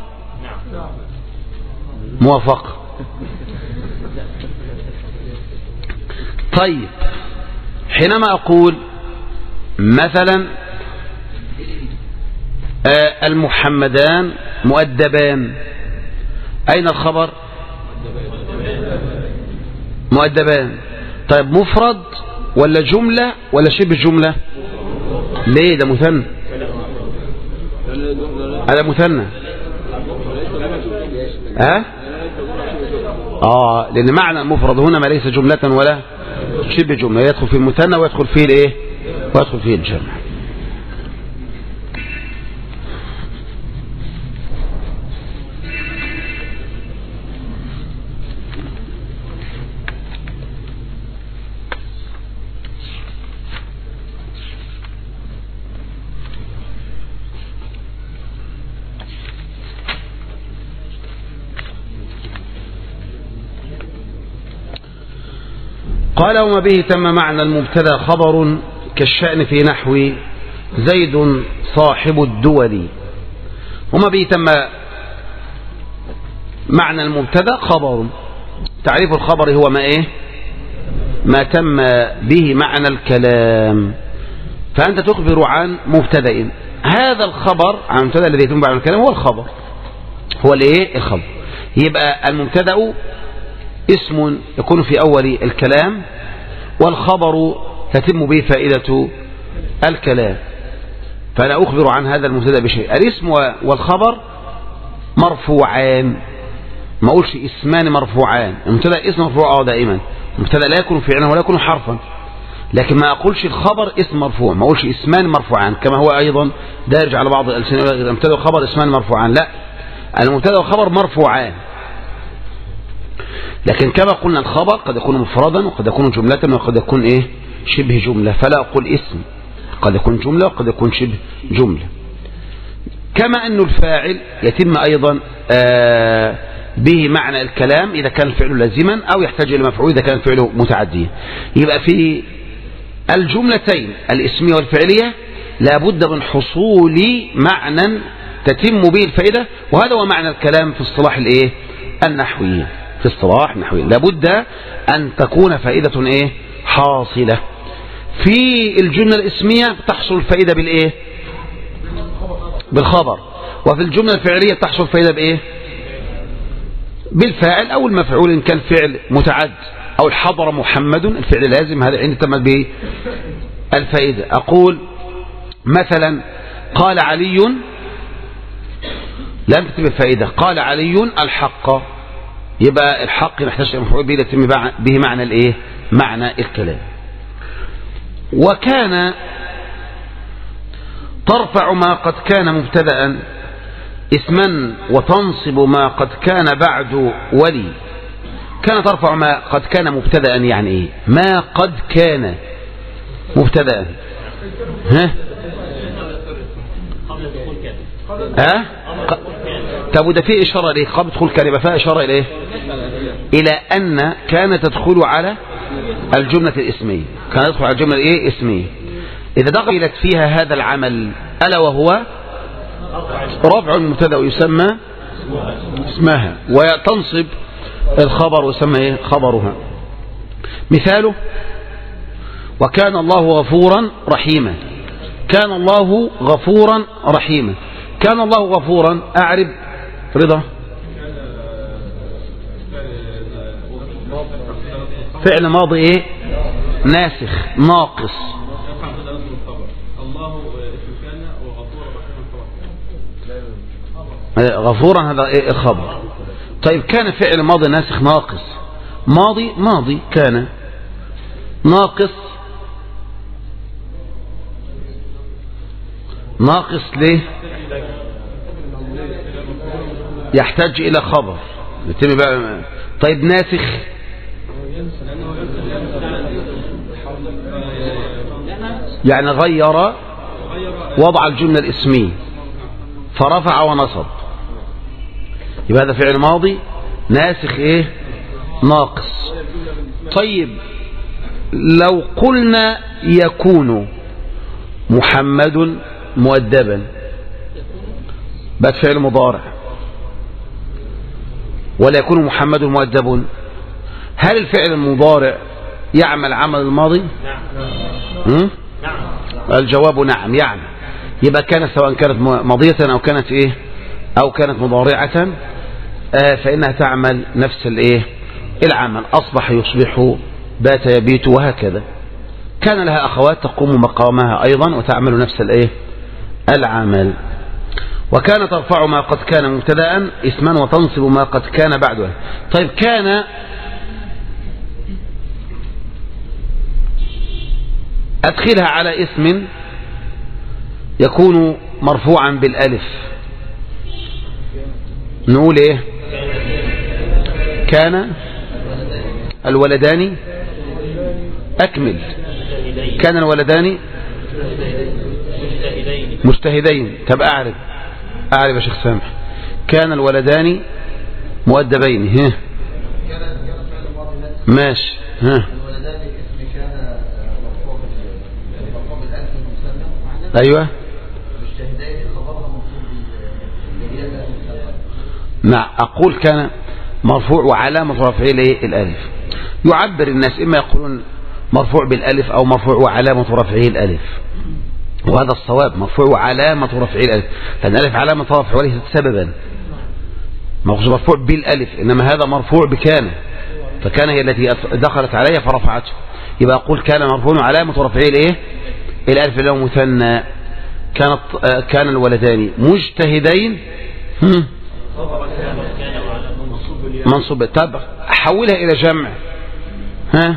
موافقة. طيب حينما أقول مثلا المحمدان مؤدبان أين الخبر؟ مؤدبان. طيب مفرد ولا جملة ولا شبه جملة؟ ليه ده مثنى؟ هذا مثنى. لأن معنى المفرد هنا ما ليس جملة ولا شبه جملة، يدخل في المثنى ويدخل فيه الايه ويدخل فيه الجمع. قال وما به تم معنى المبتدا خبر كالشأن في نحو زيد صاحب الدول. وما به تم معنى المبتدا خبر. تعريف الخبر هو ما ايه؟ ما تم به معنى الكلام. فأنت تخبر عن مبتدا، هذا الخبر عن المبتدا الذي يتم معنى الكلام هو الخبر، هو الايه؟ الخبر. يبقى المبتدا اسم يكون في أول الكلام والخبر تتم به فائدة الكلام. فأنا أخبر عن هذا المبتدا بشيء. الاسم والخبر مرفوعان، ما أقولش اسمان مرفوعان. المبتدا اسم مرفوع دائما، المبتدا لا يكون فعلا ولا يكون حرفا، لكن ما أقولش الخبر اسم مرفوع، ما أقولش اسمان مرفوعان كما هو أيضا دارج على بعض الألسنة المبتدا والخبر اسمان مرفوعان. لا، المبتدا والخبر مرفوعان، لكن كما قلنا الخبر قد يكون مفردا وقد يكون جملة وقد يكون ايه؟ شبه جملة. فلا أقول اسم، قد يكون جملة وقد يكون شبه جملة. كما أن الفاعل يتم أيضا به معنى الكلام إذا كان الفعل لازما أو يحتاج إلى مفعول إذا كان الفعل متعديا. يبقى في الجملتين الاسمية والفعلية لابد من حصول معنى تتم به الفائدة، وهذا هو معنى الكلام في اصطلاح الايه؟ النحويين. في اصطلاح النحويين لابد أن تكون فائدة ايه؟ حاصلة. في الجملة الاسمية تحصل الفائدة بالايه؟ بالخبر. وفي الجملة الفعلية تحصل الفائدة بايه؟ بالفاعل أو المفعول إن كان فعل متعد، أو الحضر محمد الفعل لازم، هذا عند تمت به الفائدة. أقول مثلا قال علي، لم تتم الفائدة، قال علي الحق، يبقى الحق نحتاج مفعول به يتم به معنى الايه؟ معنى الكلام. وكان ترفع ما قد كان مبتدأ اسما وتنصب ما قد كان بعد ولي. كان ترفع ما قد كان مبتدأ يعني ايه؟ ما قد كان مبتدأ. طب وده فيه إشارة ليه؟ قبل دخول كان يبقى فيها إشارة إليه إلى أن كان تدخل على الجملة الاسمية، كان يدخل على الجملة الإيه اسمية. إذا دخلت فيها هذا العمل ألا وهو رفع المبتدا ويسمى اسمها، وتنصب الخبر ويسمى إيه خبرها. مثاله وكان الله غفورا رحيما. كان الله غفورا رحيما. كان الله غفورا أعرب رضا فعل ماضي ايه ناسخ ناقص. غفورا هذا ايه الخبر. طيب كان فعل ماضي ناسخ ناقص. ماضي كان ناقص ليه؟ يحتاج إلى خبر. طيب ناسخ يعني غير وضع الجملة الاسمية فرفع ونصب، يبقى هذا فعل ماضي ناسخ ايه ناقص. طيب لو قلنا يكون محمد مؤدبا بقى فعل مضارع، ولا يكون محمد مؤدب، هل الفعل المضارع يعمل عمل الماضي؟ نعم. الجواب نعم يعني. يبقى كانت سواء كانت ماضية أو كانت إيه أو كانت مضارعة فإنها تعمل نفس الإيه العمل. أصبح يصبح، بات يبيت، وهكذا. كان لها أخوات تقوم مقامها أيضا وتعمل نفس الإيه العمل. وكان ترفع ما قد كان مبتدأ اسما وتنصب ما قد كان بعده. طيب كان أدخلها على اسم يكون مرفوعا بالألف، نقول إيه؟ كان الولدان أكمل. كان الولدان مجتهدين. طب أعرف يا شيخ سامح. كان الولدان مؤدبين. ها ماشي. ها أيوة نعم. أقول كان مرفوع وعلامة رفعه الألف. يعبر الناس إما يقولون مرفوع بالألف أو مرفوع وعلامة رفعه الألف، وهذا الصواب مرفوع وعلامة رفعه الألف، لأن الألف علامة رفع وليست سببا. ما هوش مرفوع بالألف، إنما هذا مرفوع بكان، فكان هي التي دخلت عليها فرفعته. يبقى أقول كان مرفوع وعلامة رفعه الألف له مثنى. كان الولدان مجتهدين منصوب. طب حولها إلى جمع. ها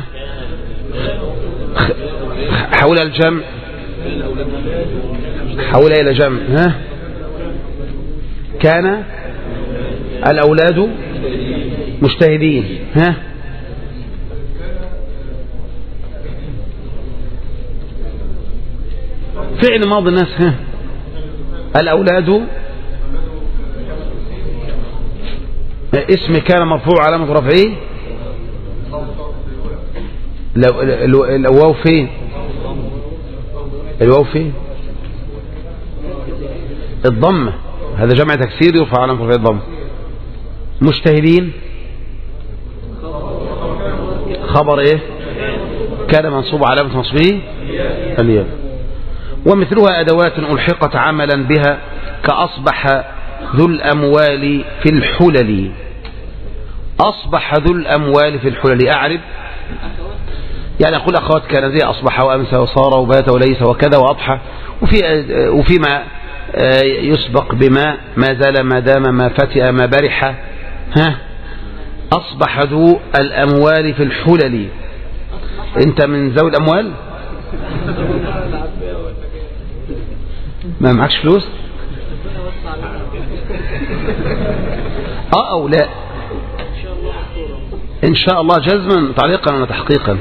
حولها الجمع. حولها إلى جمع. ها كان الأولاد مجتهدين. ها فعل ماضي الناس. ها الأولاد اسم كان مرفوع علامة رفعه. الواو فين؟ الواو فين؟ الضمة. هذا جمع تكسير يرفع علامة رفعه الضمة. مجتهدين خبر ايه؟ كان منصوب علامة نصبه الياء. ومثلها أدوات ألحقت عملا بها كأصبح ذو الأموال في الحلل. أصبح ذو الأموال في الحلل. أعرب يعني أقول أخوات كان زي أصبح وأمسى وصار وبات وليس وكذا وأضحى، وفيما يسبق بما ما زال ما دام ما فتئ ما برح. ها أصبح ذو الأموال في الحلل. أنت من ذوي الأموال؟ ما معكش فلوس؟ أو لا؟ إن شاء الله جزما تعليقا ولا تحقيقا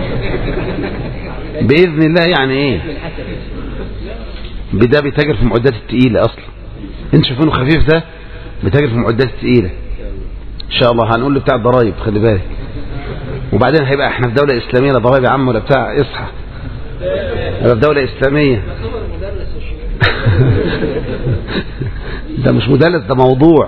بإذن الله. يعني إيه بده بيتاجر في المعدات التقيلة أصلا. أنت شايفينه خفيف ده بتاجر في معدات تقيلة ان شاء الله. هنقول له بتاع الضرايب خلي بالك، وبعدين هيبقى احنا في دولة اسلامية، لا ضرايب يا عم ولا بتاع، اصحى ولا في دولة اسلامية. ده مش مدلس، ده موضوع.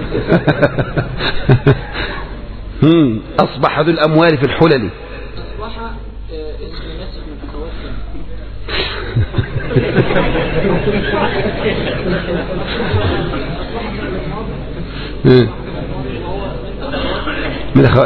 اصبح ذو الاموال في الحلل. اصبح اسم نسخ من اخواتنا. من اخوات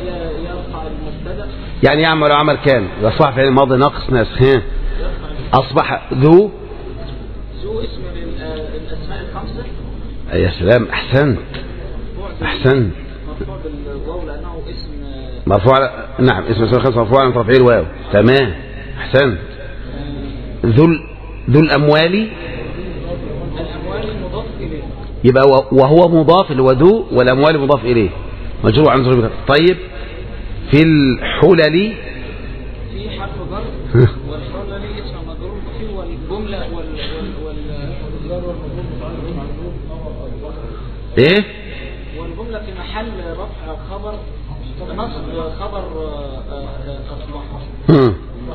يعني يعمل عمل كان يصبح في الماضي ناقص ناسخ. اصبح ذو اسم من الاسماء الخمسه. يا سلام، احسنت احسنت. مرفوع بالواو لانه اسم مرفوع نعم، اسم الاسماء الخمسه مرفوع عن رفعه الواو. تمام احسنت. ذو الاموال مضاف اليه، يبقى وهو مضاف الوذو، والاموال مضاف اليه مجرور عن ظهر. طيب في الحلل في حرف جر والحلل اسم مجرور به، والجمله ايه، والجمله في محل رفع خبر نصب خبر اصبح.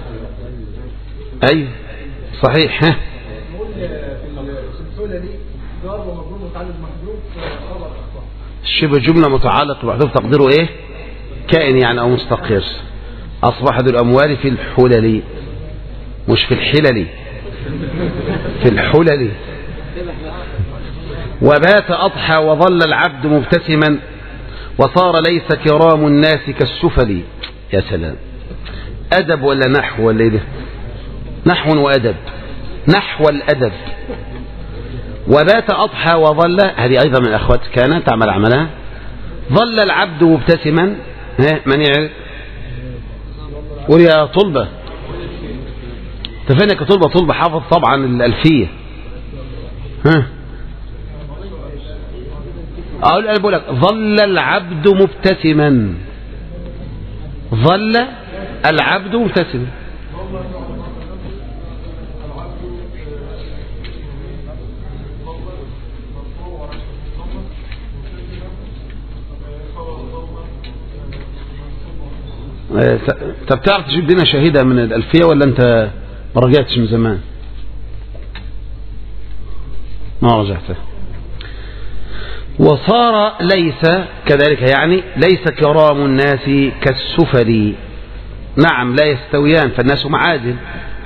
ايوه صحيح. ها نقول في الحلل دي جار ومجرور متعلق محذوف خبر اصبح. شبه جمله متعلق محذوف تقديره ايه؟ كائن يعني او مستقر. اصبح ذو الاموال في الحلل، مش في الحلل، في الحلل. وبات اضحى وظل العبد مبتسما وصار ليس كرام الناس كالسفل. يا سلام، ادب ولا نحو ولا ايه ده؟ نحو وادب، نحو الادب. وبات اضحى وظل، هذه ايضا من الاخوات كانت تعمل عملها. ظل العبد مبتسما، من يعرف؟ قول يا طلبة، تفنك طلبة حافظ طبعا الألفية. ها أقول لك ظل العبد مبتسما، ظل العبد مبتسما. طب تعرف تجيب لنا شهيدة من الألفية ولا أنت ما رجعتش من زمان؟ ما رجعت. وصار ليس كذلك، يعني ليس كرام الناس كالسفل. نعم لا يستويان، فالناس معادل.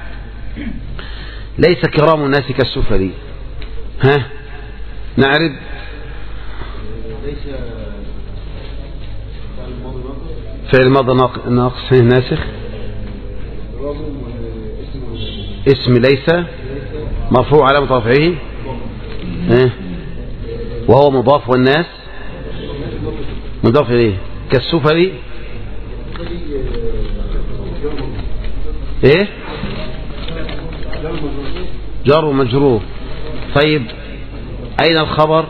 ليس كرام الناس كالسفل. ها نعرض فعل الماضي ناقص ناسخ. اسم ليس مرفوع علامة رفعه وهو مضاف، والناس مضاف إليه كالسفل. ايه جار ومجرور. طيب أين الخبر؟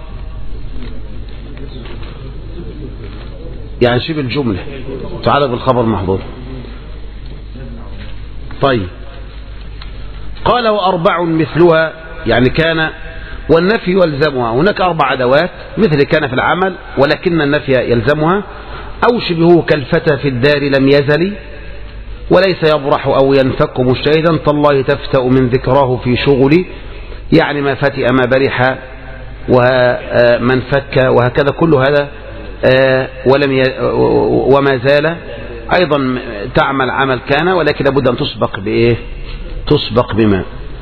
يعني شبه الجملة تعالى بالخبر المحظور. طيب قال وأربع مثلها، يعني كان والنفي يلزمها. هناك 4 أدوات مثل كان في العمل ولكن النفي يلزمها. أو شبهه كالفتى في الدار لم يزل وليس يبرح أو ينفك مجتهدا تالله تفتأ من ذكراه في شغلي، يعني ما فتئ ما برح ومن فك وهكذا كل هذا. وما زال أيضا تعمل عمل كان، ولكن لابد أن تسبق بإيه؟ تسبق بما.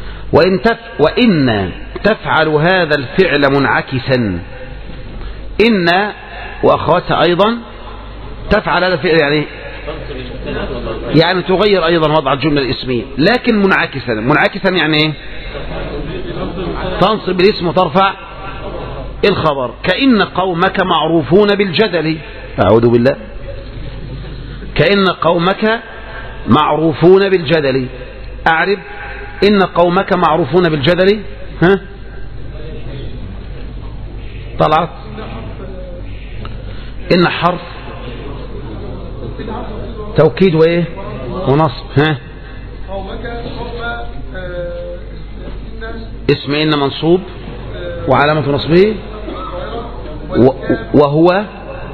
وإن تفعل هذا الفعل منعكسا. إن وأخواتها أيضا تفعل هذا الفعل، يعني تغير أيضا وضع الجملة الاسمية، لكن منعكسا. منعكسا يعني إيه؟ تنصب الاسم وترفع الخبر. كأن قومك معروفون بالجدل. أعوذ بالله. كأن قومك معروفون بالجدل. أعرب إن قومك معروفون بالجدل. ها طلعت. إن حرف توكيد وإيه ونصب. ها اسم إن منصوب وعلامة نصبه وهو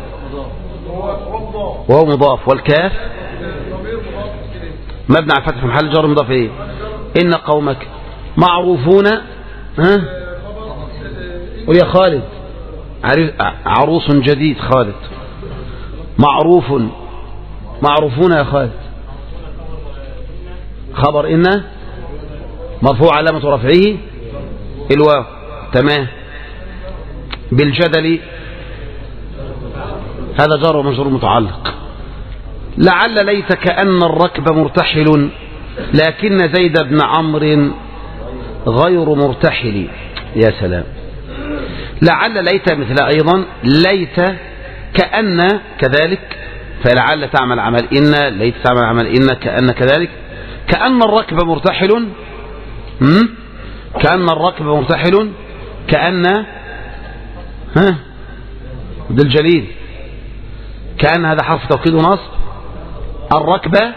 مضاف، والكاف مبني على الفتح في محل جر مضاف ايه؟ إن قومك معروفون. ها قول يا خالد. عروس جديد خالد. معروفون يا خالد. خبر إن مرفوع علامة رفعه الواو. تمام. بالجدل هذا جار ومجرور متعلق. لعل ليت كأن الركب مرتحل لكن زيد بن عمرو غير مرتحل. يا سلام. لعل ليت مثل أيضا ليت كأن كذلك، فلعل تعمل عمل إن، ليت تعمل عمل إن، كأن كذلك. كأن الركب مرتحل. كأن الركب مرتحل. كأن بالجليل. كأن هذا حرف توكيد ونصب. الركبة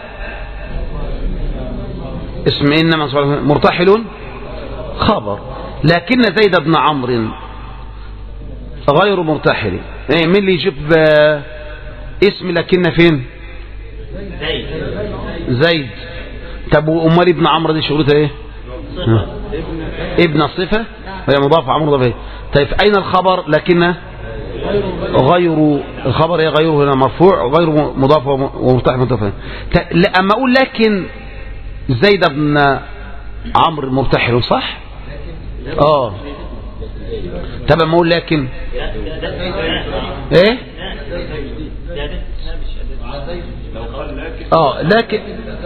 اسم إن مرتحل خبر. لكن زيد بن عمرو غير مرتحل. مين اللي يجيب اسم لكن فين؟ زيد. طب وأمال ابن عمرو دي شغلتها ايه؟ ابن الصفة وهي مضاف عمرو ضفيه. طيب أين الخبر؟ لكن غير الخبر هي غيره هنا مرفوع غير مضاف ومرتحل مضاف. أما أقول لكن زيد بن عمرو مرتحل صح؟ طب أما أقول لكن ايه؟ لكن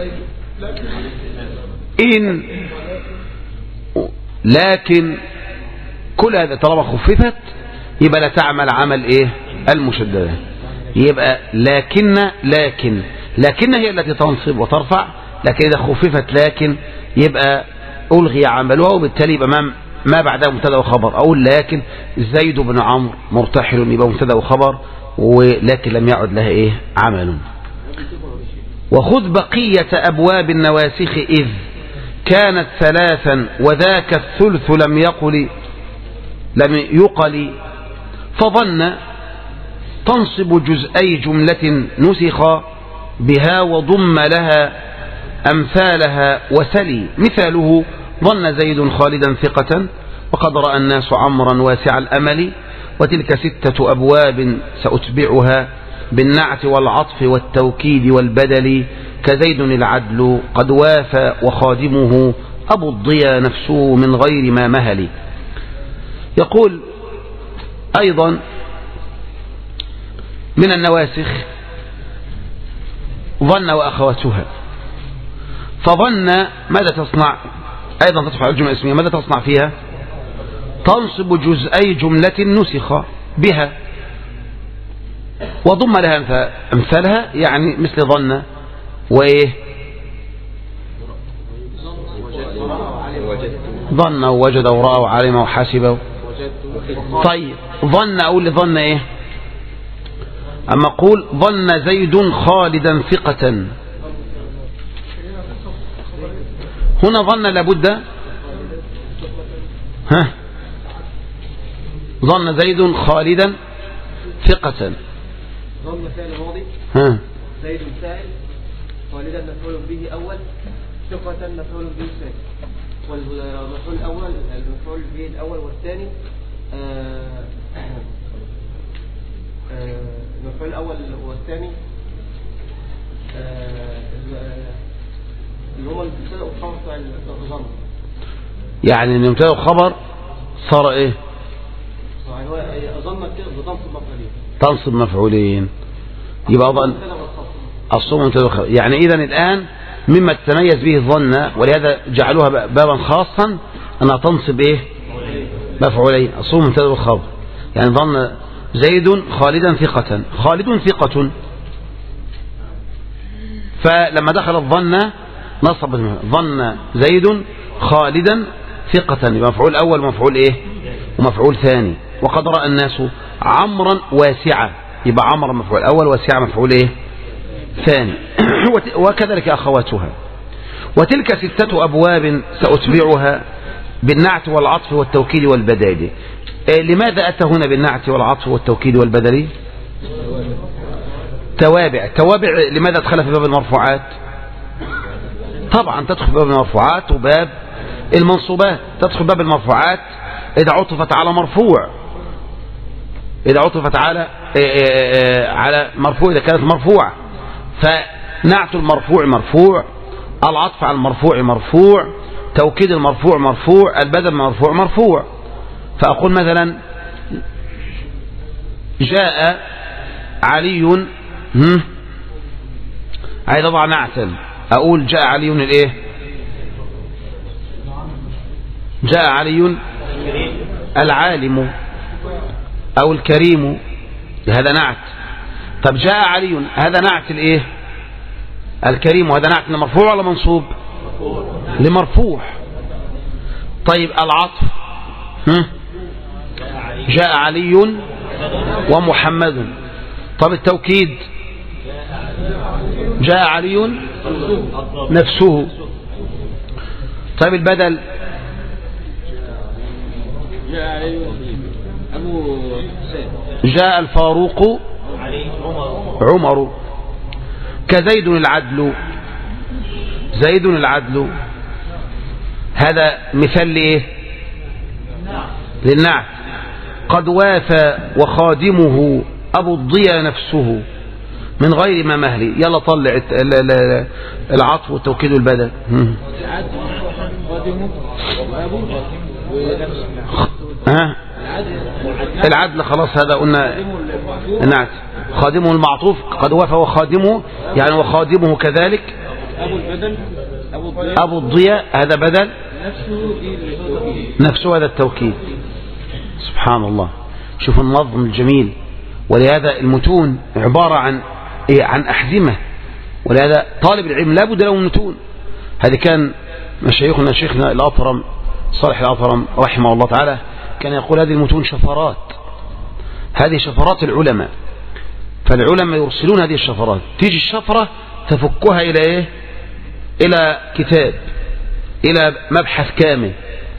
إن لكن كل هذا طالما خففت يبقى لا تعمل عمل ايه؟ المشددة. يبقى لكن هي التي تنصب وترفع، لكن إذا خففت لكن يبقى ألغي عملها، وبالتالي يبقى ما بعدها مبتدا وخبر. أقول لكن زيد بن عمرو مرتحل يبقى مبتدا وخبر، ولكن لم يعد لها ايه؟ عمل. وخذ بقية أبواب النواسخ إذ كانت ثلاثا وذاك الثلث لم يقل فظن تنصب جزئي جملة نسخ بها وضم لها أمثالها وسلي. مثاله ظن زيد خالدا ثقة وقد رأى الناس عمرا واسع الأمل. وتلك 6 أبواب سأتبعها بالنعت والعطف والتوكيد والبدل. كزيد العدل قد وافى وخادمه أبو الضيا نفسه من غير ما مهل. يقول أيضا من النواسخ ظن وأخواتها. فظن ماذا تصنع؟ أيضا تدفع الجملة الاسمية. ماذا تصنع فيها؟ تنصب جزئي جملة نسخ بها وضم لها أمثالها، يعني مثل ظن وإيه؟ ظن ووجد ورأى وعلم وحاسب. طيب ظن أقول لظن إيه؟ أما أقول ظن زيد خالدا ثقة، هنا ظن لابد ظن زيد خالدا ثقة. ظن فعل ماضي. زيد فاعل، خالدا مفعول به أول، ثقة مفعول به الثاني. والمفعول الأول المفعول به الأول والثاني المفعول الأول والثاني اللي هو المبتدا والخبر بتاع الظن. يعني المبتدا والخبر صار ايه؟ أظن كده بتنصب مفعولين. تنصب مفعولين. يبقى ظن الصوم مبتدا. يعني إذا الآن مما تتميز به الظن، ولهذا جعلوها بابا خاصا، أنها تنصب ايه؟ مفعولين. الصوم مبتدا والخبر. يعني ظن زيد خالدا ثقة. خالد ثقة، فلما دخل الظن نصب ظن زيد خالدا ثقة، يبقى مفعول أول ومفعول إيه؟ ومفعول ثاني. وقد رأى الناس عمرا واسعة، يبقى عمرا مفعول أول واسعة مفعول إيه؟ ثاني. وكذلك أخواتها. وتلك 6 أبواب سأتبعها بالنعت والعطف والتوكيد والبدل. لماذا أتى هنا بالنعت والعطف والتوكيد والبدل؟ توابع لماذا دخل في باب المرفوعات؟ طبعا تدخل في باب المرفوعات وباب المنصوبات. تدخل باب المرفوعات إذا عطفت على مرفوع، إذا عطفت على مرفوع إذا كانت مرفوعة، فنعت المرفوع مرفوع، العطف على المرفوع مرفوع، توكيد المرفوع مرفوع، البدل مرفوع مرفوع. فأقول مثلا جاء علي، عايز أضع نعتا، أقول جاء علي الإيه؟ جاء علي العالم أو الكريم، هذا نعت. طب جاء علي، هذا نعت الإيه؟ الكريم، وهذا نعت لمرفوع ولا منصوب؟ لمرفوع. طيب العطف جاء علي ومحمد. طب التوكيد جاء علي نفسه. طيب البدل جاء الفاروق عمر. كزيد العدل، زيد العدل، هذا مثال لإيه؟ للنعت. قد وافى وخادمه أبو الضياء نفسه من غير ما مهلي. يلا طلع العطف والتوكيد والبدل. العدل خلاص هذا قلنا نعت. خادمه المعطوف، قد وافى وخادمه يعني وخادمه كذلك. أبو الضياء هذا بدل، نفسه هذا التوكيد. سبحان الله، شوف النظم الجميل. ولهذا المتون عبارة عن أحزمة، ولهذا طالب العلم لا بد له من متون. هذا كان مشايخنا شيخنا الأطرم صالح الأطرم رحمه الله تعالى كان يقول هذه المتون شفرات، هذه شفرات العلماء. فالعلماء يرسلون هذه الشفرات، تيجي الشفرة تفكها إلى إيه؟ إلى كتاب، إلى مبحث كامل.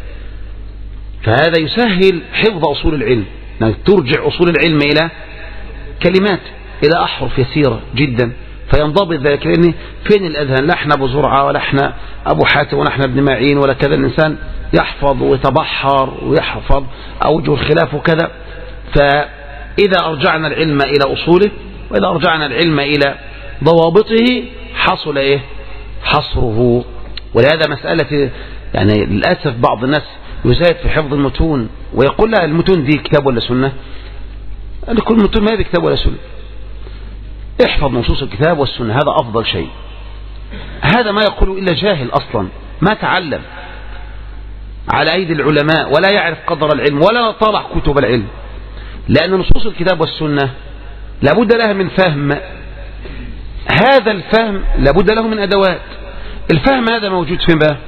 فهذا يسهل حفظ أصول العلم، يعني ترجع أصول العلم إلى كلمات، إلى أحرف يسيرة جدا، فينضبط ذلك. لأن فين الأذهان؟ لا احنا أبو زرعة ولا احنا أبو حاتم ولا احنا ابن معين ولا كذا. الإنسان يحفظ ويتبحر ويحفظ أوجه الخلاف وكذا. فإذا أرجعنا العلم إلى أصوله، وإذا أرجعنا العلم إلى ضوابطه، حصل إيه؟ حصره. ولهذا مسألة يعني للأسف بعض الناس يزايد في حفظ المتون ويقول لا المتون دي كتاب ولا سنة. كل المتون ما هي كتاب ولا سنة. احفظ نصوص الكتاب والسنة، هذا أفضل شيء. هذا ما يقوله إلا جاهل أصلا ما تعلم على أيدي العلماء ولا يعرف قدر العلم ولا طالع كتب العلم. لأن نصوص الكتاب والسنة لابد لها من فهم. هذا الفهم لابد له من أدوات. الفهم هذا موجود فين بقى؟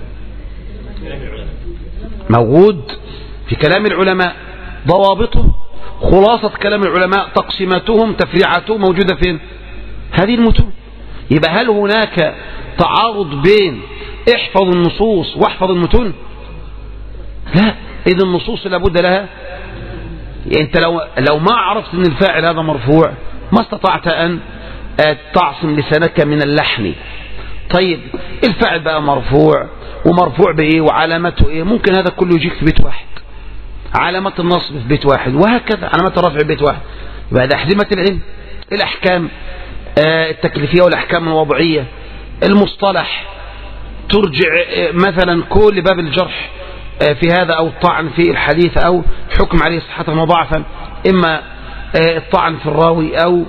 موجود في كلام العلماء، ضوابطه، خلاصة كلام العلماء، تقسيماتهم، تفريعاتهم موجودة فين؟ هذه المتون. يبقى هل هناك تعارض بين احفظ النصوص واحفظ المتون؟ لا. إذا النصوص لابد لها. يعني انت لو ما عرفت ان الفاعل هذا مرفوع ما استطعت ان تعصم لسانك من اللحن. طيب الفاعل بقى مرفوع، ومرفوع بايه وعلامته ايه؟ ممكن هذا كله يجيك في بيت واحد، علامة النصب في بيت واحد، وهكذا علامات الرفع في بيت واحد. يبقى ده أحزمة العلم. الأحكام التكليفية والأحكام الوضعية، المصطلح، ترجع مثلا كل باب الجرح في هذا أو الطعن في الحديث أو حكم عليه صحة وضعفا، إما الطعن في الراوي أو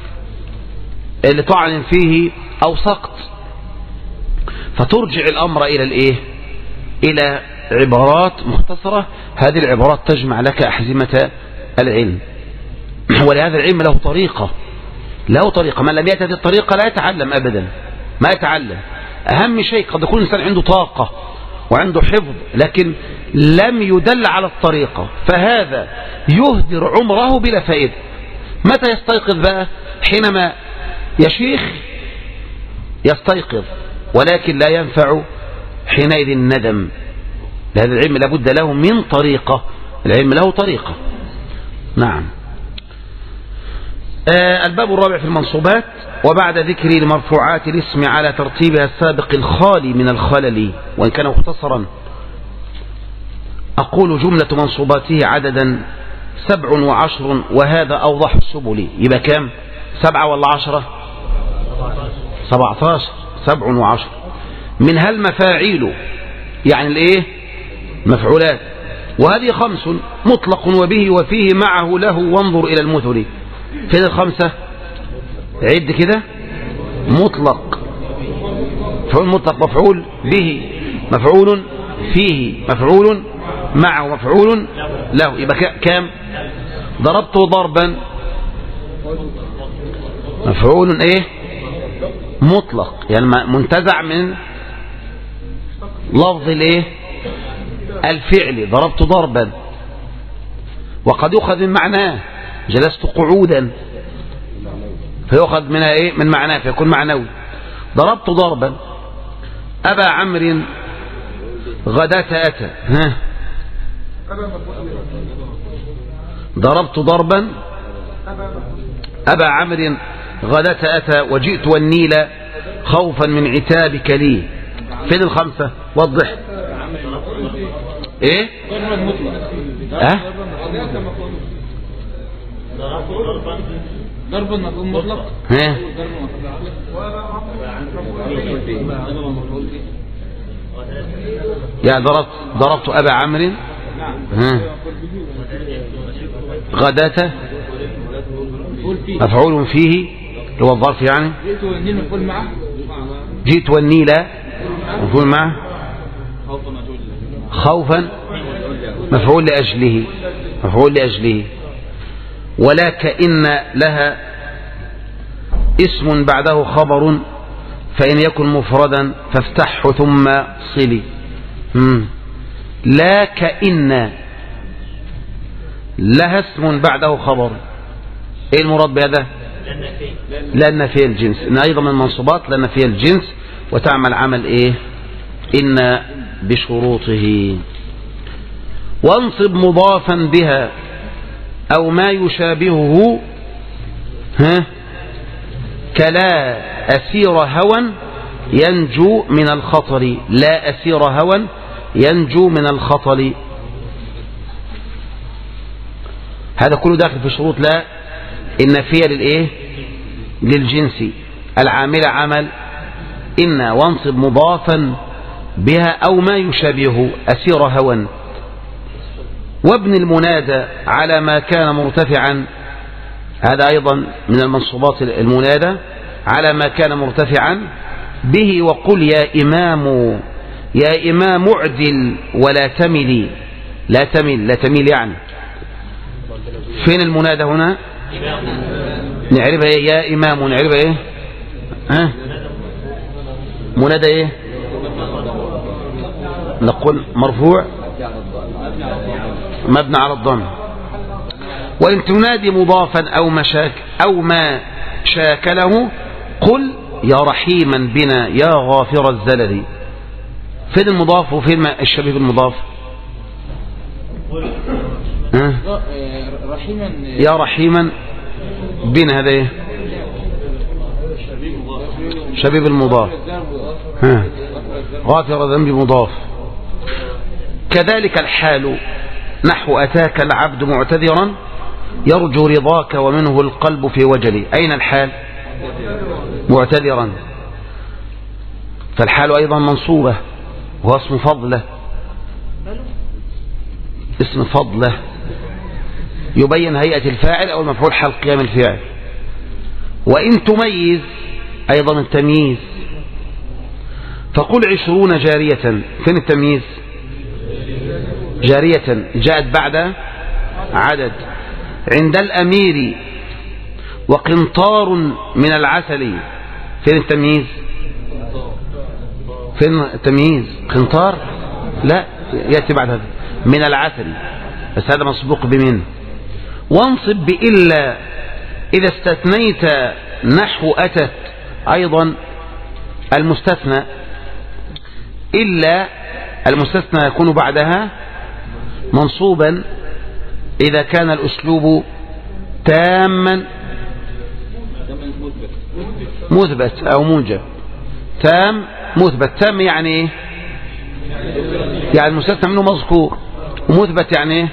لطعن فيه أو سقط. فترجع الأمر إلى الإيه؟ إلى عبارات مختصرة. هذه العبارات تجمع لك أحزمة العلم. ولهذا العلم له طريقة، له طريقة. من لم يأتي هذه الطريقة لا يتعلم أبدا، ما يتعلم. أهم شيء قد يكون الإنسان عنده طاقة وعنده حفظ لكن لم يدل على الطريقة، فهذا يهدر عمره بلا فائدة. متى يستيقظ بقى؟ حينما يشيخ يستيقظ، ولكن لا ينفع حينئذ الندم. لهذا العلم لابد له من طريقة، العلم له طريقة. نعم. الباب الرابع في المنصوبات. وبعد ذكر المرفوعات الاسم على ترتيبها السابق الخالي من الخلل، وإن كان مختصرا أقول جملة منصوباته عددا 7 و10، وهذا أوضح السبل. يبقى كام؟ 7 ولا 10؟ 17. 7 و10. منها المفاعيل يعني الايه؟ مفعولات. وهذه 5 مطلق وبه وفيه معه له وانظر إلى المثل. فين ال5؟ عد كده. مطلق، مفعول مطلق، مفعول به، مفعول فيه، مفعول معه، مفعول له. يبقى كام؟ ضربت ضربا مفعول ايه؟ مطلق، يعني منتزع من لفظ الايه؟ الفعل. ضربت ضربا، وقد يؤخذ من معناه. جلست قعودا فيؤخذ منها ايه؟ من معناه، فيكون معنوي. ضربت ضربا. أبا عمرو غداة أتى. ها، ضربت ضربا أبا عمرو غداة أتى وجئت والنيل خوفا من عتابك لي. فين ال5؟ وضح. ايه؟ ضربا مفعول مطلق. ها، يعني ضربت أبا عمرو. ها، غداة مفعول فيه اللي هو الظرف يعني. جئت والنيل مفعول معه. خوفا مفعول لأجله، مفعول لأجله. ولا كأن لها اسم بعده خبر، فإن يكن مفردا فافتحه ثم صلي. لا كأن لها اسم بعده خبر. ايه المراد بهذا؟ لأن في الجنس. إن أيضا من المنصوبات لأن في الجنس، وتعمل عمل ايه؟ إن بشروطه. وانصب مضافا بها أو ما يشابهه. ها، كلا أسير هوى ينجو من الخطر. لا أسير هوى ينجو من الخطر. هذا كله داخل في شروط لا النافية للإيه؟ للجنس. العامل عمل إن، وانصب مضافا بها أو ما يشابهه. أسير هوى. وابن المنادى على ما كان مرتفعا. هذا أيضا من المنصوبات. المنادى على ما كان مرتفعا به. وقل يا إمام اعدل ولا تملي. لا تمل، لا تميل يعني. فين المنادى هنا؟ نعرفها ايه؟ يا إمام نعرفها ايه؟ ها، منادى ايه؟ نقول مرفوع مبنى على الضم. وإن تنادي مضافا أو ما شاكله قل يا رحيما بنا يا غافر الزلل. فين المضاف وفين الشبيه بالمضاف؟ يا رحيما بنا، هذا ايه؟ شبيه بالمضاف. غافر ذنب مضاف. كذلك الحال نحو أتاك العبد معتذرا يرجو رضاك ومنه القلب في وجلي. أين الحال؟ معتذرا. فالحال أيضا منصوبة، وهو اسم فضله. اسم فضله يبين هيئة الفاعل أو المفعول حال قيام الفعل. وإن تميز أيضا التمييز. فقل 20 جارية. فين التمييز؟ جارية جاءت بعد عدد. عند الأمير وقنطار من العسل. فين التمييز؟ فين التمييز؟ قنطار لا، يأتي بعد هذا. من العسل، بس هذا مسبوق بمن. وانصب بإلا إذا استثنيت نحو أتت. أيضا المستثنى إلا المستثنى يكون بعدها منصوبا إذا كان الأسلوب تاما مثبت أو موجب. تام مثبت. تام يعني إيه؟ يعني المستثنى منه مذكور، ومثبت يعني إيه؟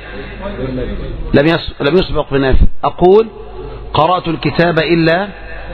لم يسبق بنافي. أقول قرأت الكتاب إلا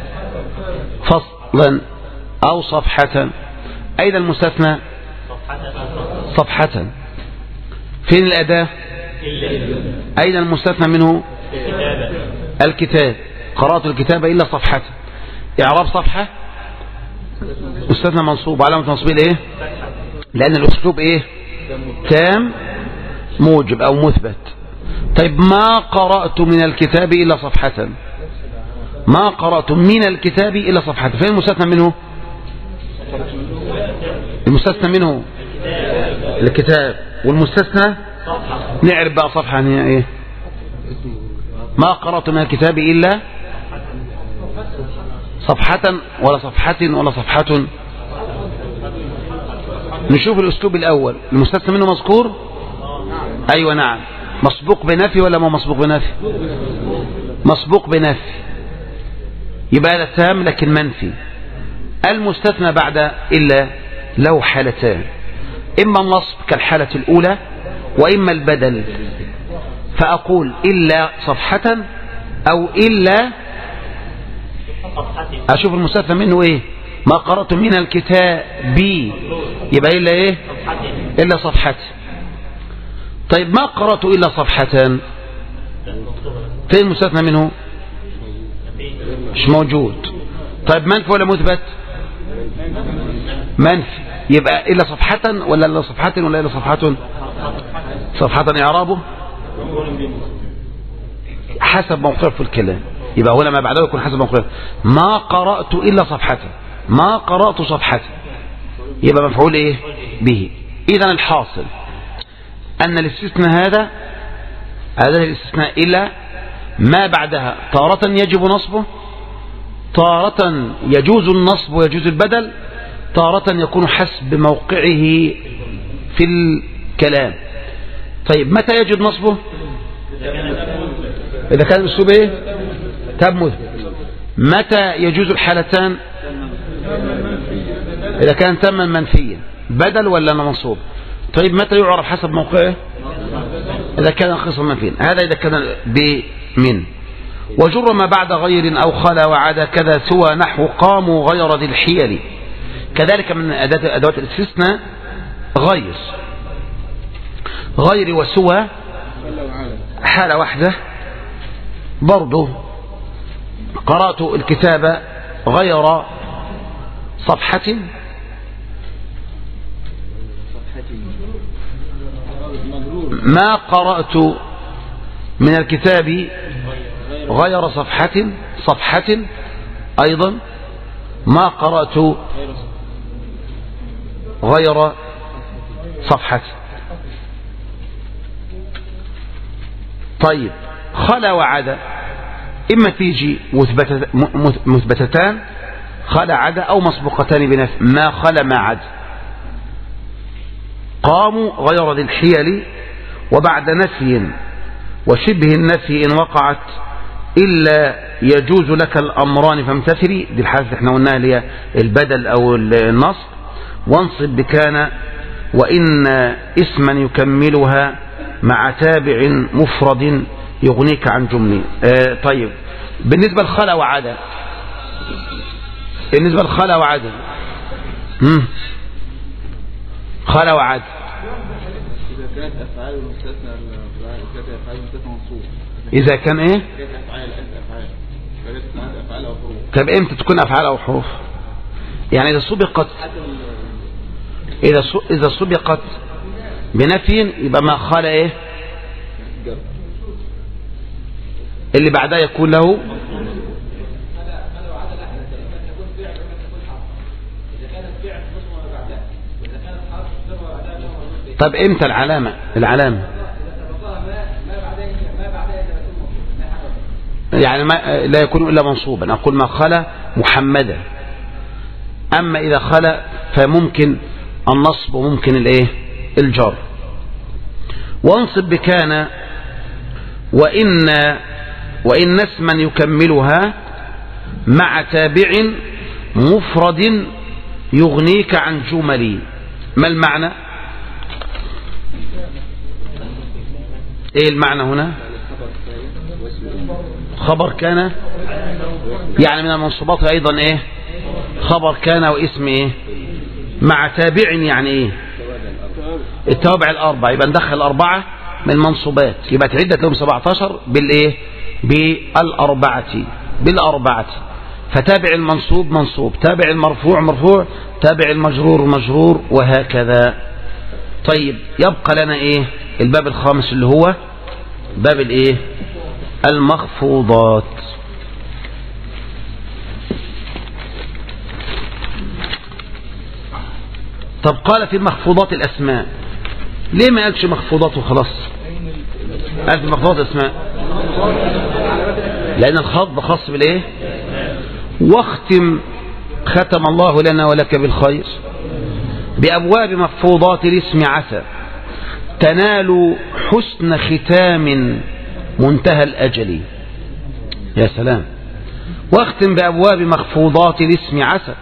فصلا أو صفحة. أين المستثنى؟ صفحة. فين الأداة؟ أين المستثنى منه؟ الكتاب. قرأت الكتاب إلا صفحة. إعراب صفحة مستثنى منصوب، علامة منصوبه إيه؟ لأن الأسلوب إيه؟ تام موجب أو مثبت. طيب ما قرأت من الكتاب إلا صفحة. ما قرأت من الكتاب إلا صفحة. فين المستثنى منه؟ المستثنى منه الكتاب، والمستثنى نعرف بقى صفحة هي إيه؟ ما قرأت من الكتاب إلا صفحة ولا صفحة ولا صفحة. نشوف الأسلوب الأول. المستثنى منه مذكور؟ أيوة نعم. مسبوق بنفي ولا ما مسبوق بنفي؟ مسبوق بنفي، يبقى هذا تام لكن منفي. المستثنى بعد إلا له حالتان، إما النصب كالحالة الأولى وإما البدل. فأقول إلا صفحة أو إلا أشوف المستثنى منه إيه؟ ما قرأت من الكتاب يبقى إلا إيه؟ إلا صفحة. طيب ما قرأت إلا صفحة، فين المستثنى منه؟ مش موجود. طيب منفي ولا مثبت؟ منفي. يبقى إلا صفحة ولا إلا صفحة ولا إلا صفحة؟ صفحة. إعرابه حسب موقف في الكلام. يبقى هنا ما بعده يكون حسب موقف. ما قرأت إلا صفحة. ما قرأت صفحة يبقى مفعول إيه به. إذن الحاصل أن الاستثناء هذا الاستثناء إلا ما بعدها تارة يجب نصبه، تارة يجوز النصب ويجوز البدل، تارة يكون حسب موقعه في الكلام. طيب متى يجب نصبه؟ إذا كان الأسلوب إيه؟ تام مثبت. متى يجوز الحالتان؟ إذا كان تاما منفيا. بدل ولا منصوب؟ طيب متى يعرف حسب موقعه؟ إذا كان خصم منفيا. هذا إذا كان بمن. وجر ما بعد غير أو خلا وعدا كذا سوى نحو قاموا غير ذي الحيل. كذلك من أدوات الاستثناء غير وسوى حالة واحدة برضه. قرأت الكتاب غير صفحة ما قرأت من الكتاب غير صفحة أيضا ما قرأت غير صفحة. طيب خلا وعدا إما تيجي مثبتتان خلا عدا أو مسبوقتان بنفي. ما خلا ما عدا. قاموا غير ذي الحيل وبعد نفي وشبه النفي إن وقعت إلا يجوز لك الأمران فامتثلي. دي الحالة اللي احنا قلناها اللي هي البدل أو النصب. وانصب بكان وإن اسما يكملها مع تابع مفرد يغنيك عن جملة. طيب بالنسبة لخلا وعدا، بالنسبة لخلا وعدا خلا وعدا إذا كانت أفعال المستثنى منصوب. إذا كان إيه؟ أفعال أو حروف. طب إمتى تكون أفعال أو حروف؟ يعني إذا سبقت إذا سبقت بنفي يبقى ما خلا إيه؟ اللي بعدها يكون له طب امتى العلامة يعني ما لا يكون إلا منصوبا. أقول ما خلا محمدا. أما إذا خلا فممكن النصب وممكن الإيه الجر. وانصب بكان وإن اسما يكملها مع تابع مفرد يغنيك عن جمل. ما المعنى؟ ايه المعنى هنا؟ خبر كان، يعني من المنصوبات ايضا ايه؟ خبر كان واسم ايه؟ مع تابع، يعني ايه؟ التوابع الاربعه، يبقى ندخل الاربعه من المنصوبات، يبقى تعد لهم 17 بالايه؟ بالاربعه. فتابع المنصوب منصوب، تابع المرفوع مرفوع، تابع المجرور مجرور، وهكذا. طيب يبقى لنا ايه؟ الباب الخامس اللي هو باب الايه؟ المخفوضات. طب قال في المخفوضات الاسماء، ليه ما قالش مخفوضات وخلاص؟ قال في مخفوضات الاسماء لان الخفض خاص بالايه؟ واختم ختم الله لنا ولك بالخير بأبواب مخفوضات الاسم عسى تنال حسن ختام منتهى الأجل. يا سلام. واختم بأبواب مخفوضات الاسم عسى،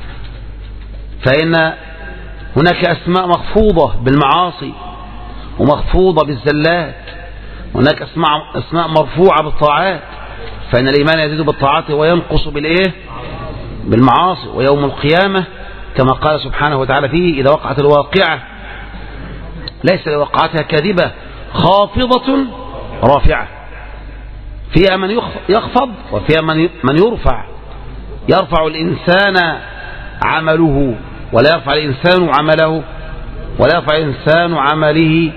فإن هناك أسماء مخفوضة بالمعاصي ومخفوضة بالزلات، هناك أسماء مرفوعة بالطاعات، فإن الإيمان يزيد بالطاعات وينقص بالإيه؟ بالمعاصي. ويوم القيامة كما قال سبحانه وتعالى فيه: إذا وقعت الواقعة ليس لوقعتها كاذبة خافضة رافعة، فيها من يخفض وفيها من يرفع. يرفع الإنسان عمله ولا يرفع الإنسان عمله، ولا يرفع الإنسان عمله.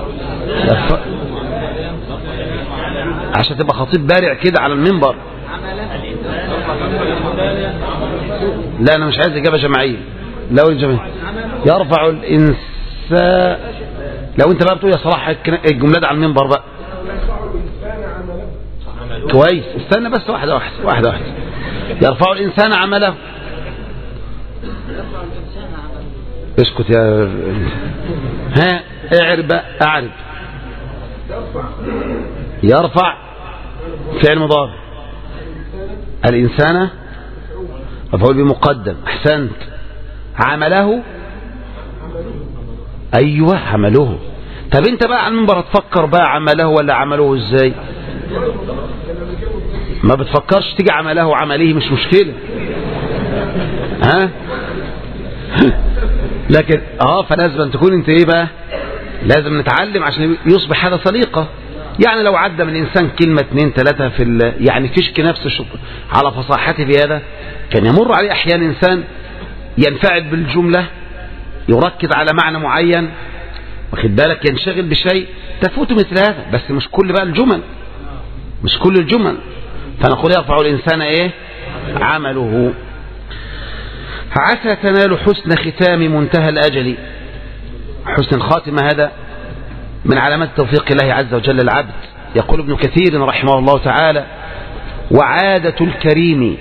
عشان تبقى خطيب بارع كده على المنبر. لا أنا مش عايز إجابة جماعية. لو الجماعية يرفع الإنسان، لو أنت بقى بتقول يا صلاح الجملة على المنبر بقى كويس. استنى بس واحدة. يرفع الإنسان عمله. اسكت يا ها. أعرب. يرفع فعل مضارع، الإنسان مفعول بمقدم. أحسنت. عمله، أيوة عمله. طب أنت بقى على المنبر تفكر بقى عمله ولا عمله إزاي؟ ما بتفكرش تيجي عمله وعمله مش مشكلة، ها؟ لكن فلازم أن تكون أنت إيه بقى؟ لازم نتعلم عشان يصبح هذا سليقة. يعني لو عدى من الإنسان كلمة 2 3 في يعني تشكي نفسه على فصاحته في هذا، كان يمر عليه أحيانا إنسان ينفعل بالجملة، يركز على معنى معين، واخد بالك، ينشغل بشيء تفوت مثل هذا. بس مش كل بقى الجمل، مش كل الجمل. فنقول يرفع الإنسان إيه؟ عمله. عسى تنال حسن ختام منتهى الأجل. حسن الخاتمة هذا من علامات توفيق الله عز وجل العبد. يقول ابن كثير رحمه الله تعالى: وعادة الكريم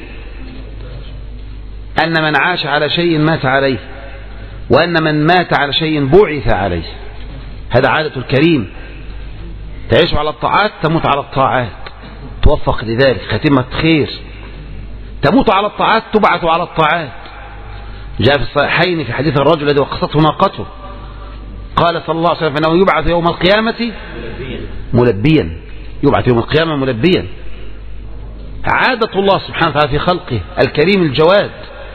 أن من عاش على شيء مات عليه، وأن من مات على شيء بعث عليه. هذا عادة الكريم. تعيش على الطاعات تموت على الطاعات، توفق لذلك، ختمة خير. تموت على الطاعات تبعث على الطاعات. جاء في الصحيحين في حديث الرجل الذي وقصته ناقته، قال صلى الله عليه وسلم: فإنه يبعث يوم القيامة ملبيا. يبعث يوم القيامة ملبيا. عادة الله سبحانه وتعالى في خلقه الكريم الجواد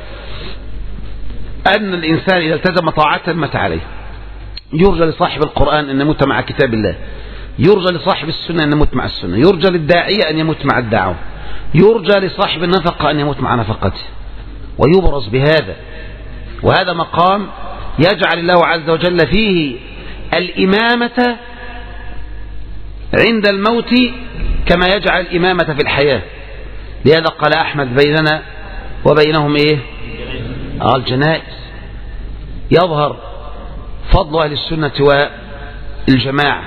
أن الإنسان إذا التزم طاعة مات عليه. يرجى لصاحب القرآن أن يموت مع كتاب الله، يرجى لصاحب السنة أن يموت مع السنة، يرجى للداعية أن يموت مع الدعوة، يرجى لصاحب النفقة أن يموت مع نفقته، ويبرز بهذا. وهذا مقام يجعل الله عز وجل فيه الإمامة عند الموت كما يجعل الإمامة في الحياة. لهذا قال أحمد: بيننا وبينهم إيه؟ الجنائز. يظهر فضل أهل السنة والجماعة.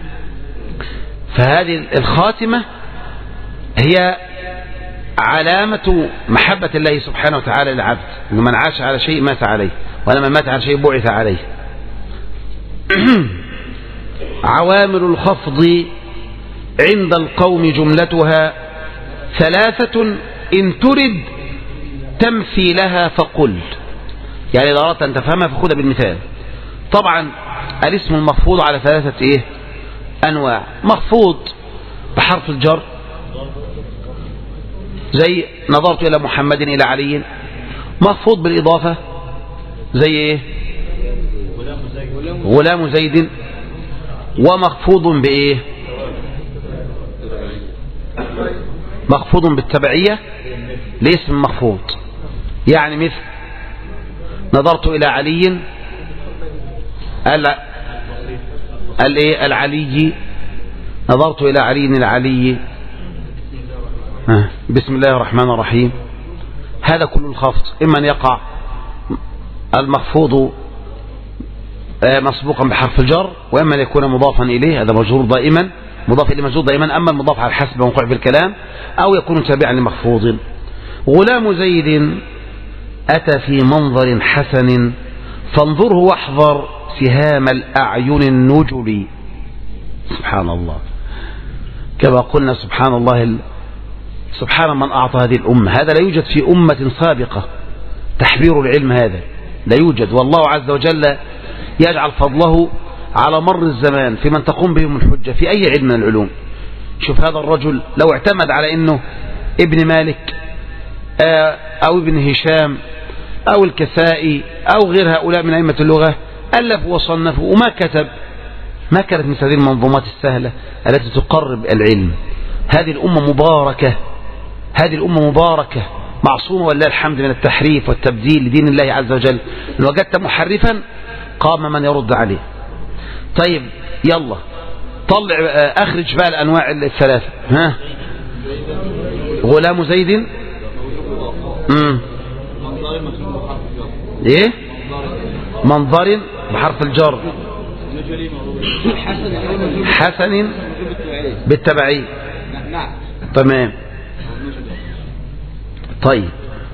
فهذه الخاتمة هي علامة محبة الله سبحانه وتعالى للعبد، إنه من عاش على شيء مات عليه، ومن مات على شيء بعث عليه. عوامل الخفض عند القوم جملتها ثلاثة إن ترد تمثيلها فقل. يعني إذا أردت أن تفهمها فخذها بالمثال. طبعا الاسم المخفوض على ثلاثة أنواع. مخفوض بحرف الجر زي نظرت إلى محمد إلى علي. مخفوض بالإضافة زي غلام زيد. ومخفوض بإيه؟ مخفوض بالتبعية لاسم مخفوض. يعني مثل نظرت إلى علي العلي. نظرت إلى علي العلي. بسم الله الرحمن الرحيم. هذا كل الخفض إما أن يقع المخفوض مسبوقا بحرف الجر، وإما أن يكون مضافا إليه، هذا مجرور دائما، مضاف إليه مجرور دائما. أما المضاف على حسب موقع في الكلام، أو يكون تابعا لمخفوض. غلام زيد أتى في منظر حسن فانظره واحذر سهام الأعين النجل. سبحان الله. كما قلنا سبحان الله، سبحان من أعطى هذه الأمة. هذا لا يوجد في أمة سابقة، تحبير العلم هذا لا يوجد. والله عز وجل يجعل فضله على مر الزمان في من تقوم بهم الحجة في أي علم من العلوم. شوف هذا الرجل لو اعتمد على أنه ابن مالك أو ابن هشام أو الكسائي أو غير هؤلاء من أئمة اللغة، ألف وصنف وما كتب، ما كانت مثل هذه المنظومات السهلة التي تقرب العلم. هذه الأمة مباركة، هذه الأمة مباركة معصومة ولله الحمد من التحريف والتبديل لدين الله عز وجل. إن وجدت محرفا قام من يرد عليه. طيب يلا طلع أخرج بقى الأنواع الثلاثة. غلام زيد ايه منظر بحرف الجر. حسن بالتبعية. تمام. طيب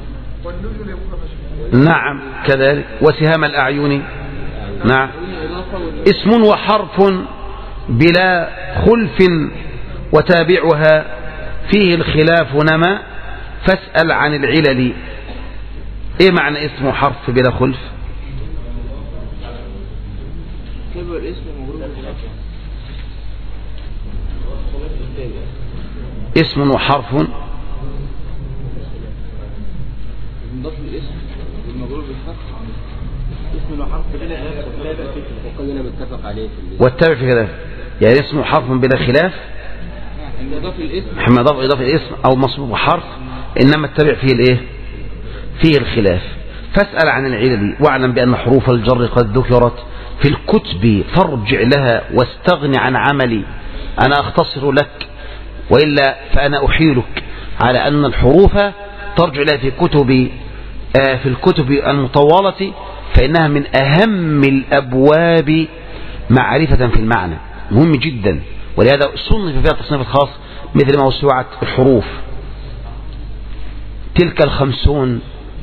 نعم كذلك. وسهام الأعين. نعم. اسم وحرف بلا خلف وتابعها فيه الخلاف نما فاسأل عن العلل. ايه معنى اسم وحرف بلا خلف؟ اسم وحرف والتابع في خلاف. يعني اسم وحرف بلا خلاف، احنا اضافه الاسم او مصبوب بحرف، انما التابع فيه الايه؟ فيه الخلاف. فاسأل عن العلل واعلم بأن حروف الجر قد ذكرت في الكتب فارجع لها واستغن عن عملي. أنا أختصر لك وإلا فأنا أحيلك على أن الحروف ترجع لها في الكتب المطولة، فإنها من أهم الأبواب معرفة في المعنى، مهم جدا. ولهذا صنف فيها التصنيف الخاص مثل ما وسعت الحروف. تلك 50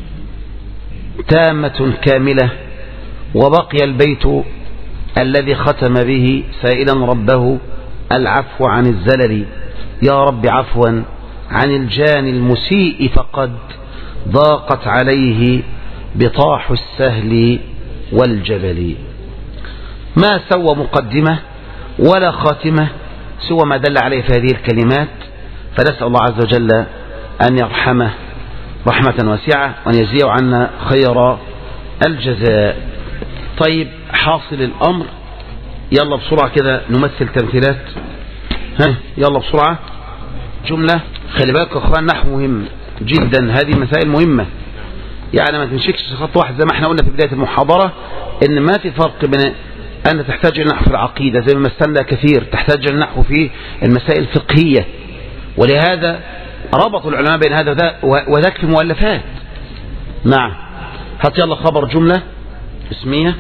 تامة كاملة وبقي البيت الذي ختم به سائلا ربه العفو عن الزلل. يا رب عفوا عن الجاني المسيء فقد ضاقت عليه بطاح السهل والجبل. ما سوى مقدمة ولا خاتمة سوى ما دل عليه في هذه الكلمات. فنسأل الله عز وجل أن يرحمه رحمة واسعة وأن يجزيه عنا خير الجزاء. طيب حاصل الأمر، يلا بسرعة كده نمثل تمثيلات. يلا بسرعة جملة. خلي بالك يا أخوان نحو مهم جدا، هذه مسائل مهمة، يعني ما تمشيكش خط واحد زي ما احنا قلنا في بداية المحاضرة ان ما في فرق بين أن تحتاج إلى نحو في العقيدة زي ما مثلنا كثير، تحتاج إلى نحو في المسائل الفقهية. ولهذا ربطوا العلماء بين هذا وذاك في مؤلفات. نعم. هات يلا خبر جملة اسمية.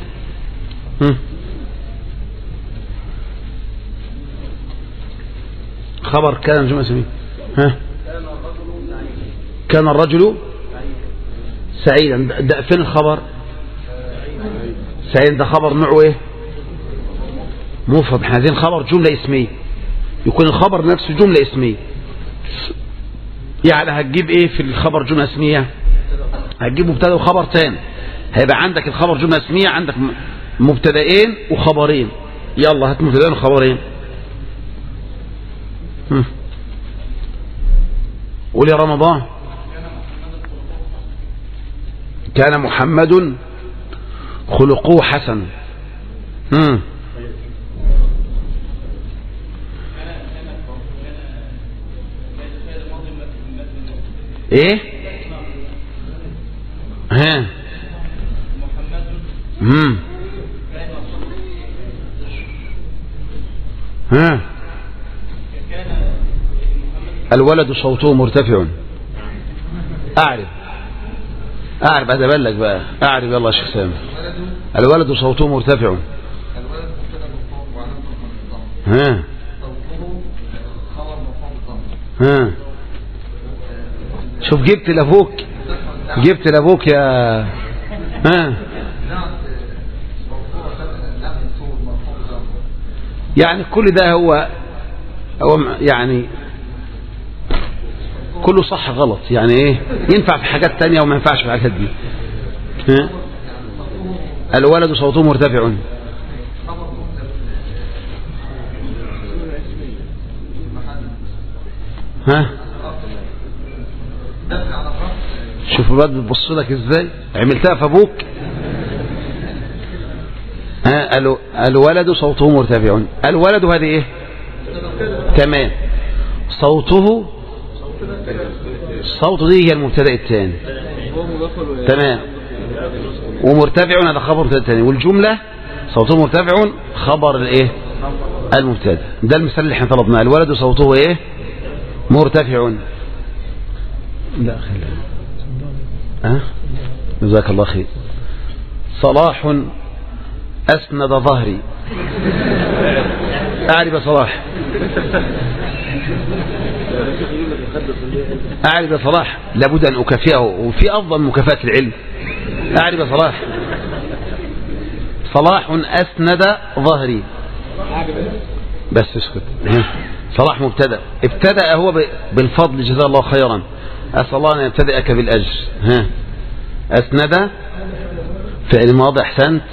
خبر كان جملة اسمية. كان الرجل سعيدا. ده فين الخبر؟ سعيد ده خبر نوعه ايه؟ مفرد. احنا عايزين خبر جملة اسمية، يكون الخبر نفسه جملة اسمية. يعني هتجيب ايه في الخبر جملة اسمية؟ هتجيب مبتدا وخبر تاني. هيبقى عندك الخبر جملة اسمية، عندك مبتدئين وخبرين. يلا هات مبتدئين وخبرين. قول يا رمضان. كان محمد خلقه حسن. ايه ها ها الولد صوته مرتفع. اعرف اتبلغ بقى. اعرف يلا يا شيخ سامي. الولد صوته مرتفع. ها ها شوف جبت لابوك يا ها. يعني كل ده هو يعني كله صح غلط. يعني ايه ينفع في حاجات تانية وما ينفعش في الحاجات دي. ها الولد صوته مرتفع. ها شوف الولد بتبص لك ازاي. عملتها في ابوك. ها الولد صوته مرتفع. الولد هذه ايه؟ تمام. صوته دي هي المبتدا الثاني. تمام. ومرتفع هذا خبر مبتدا الثاني. والجمله صوته مرتفع خبر الايه؟ المبتدا. ده المثال اللي احنا طلبناه. الولد صوته ايه؟ مرتفع. لا خلي جزاك الله خير. صلاح أسند ظهري. أعرف صلاح. أعرف صلاح لابد أن أكافئه، وفي أفضل مكافأة العلم. أعرف صلاح. صلاح أسند ظهري. بس اسكت. صلاح مبتدأ. ابتدأ هو بالفضل جزاه الله خيرا. أسأل الله أن يبتدئك بالأجر. ها أسند فعل ماضي. أحسنت.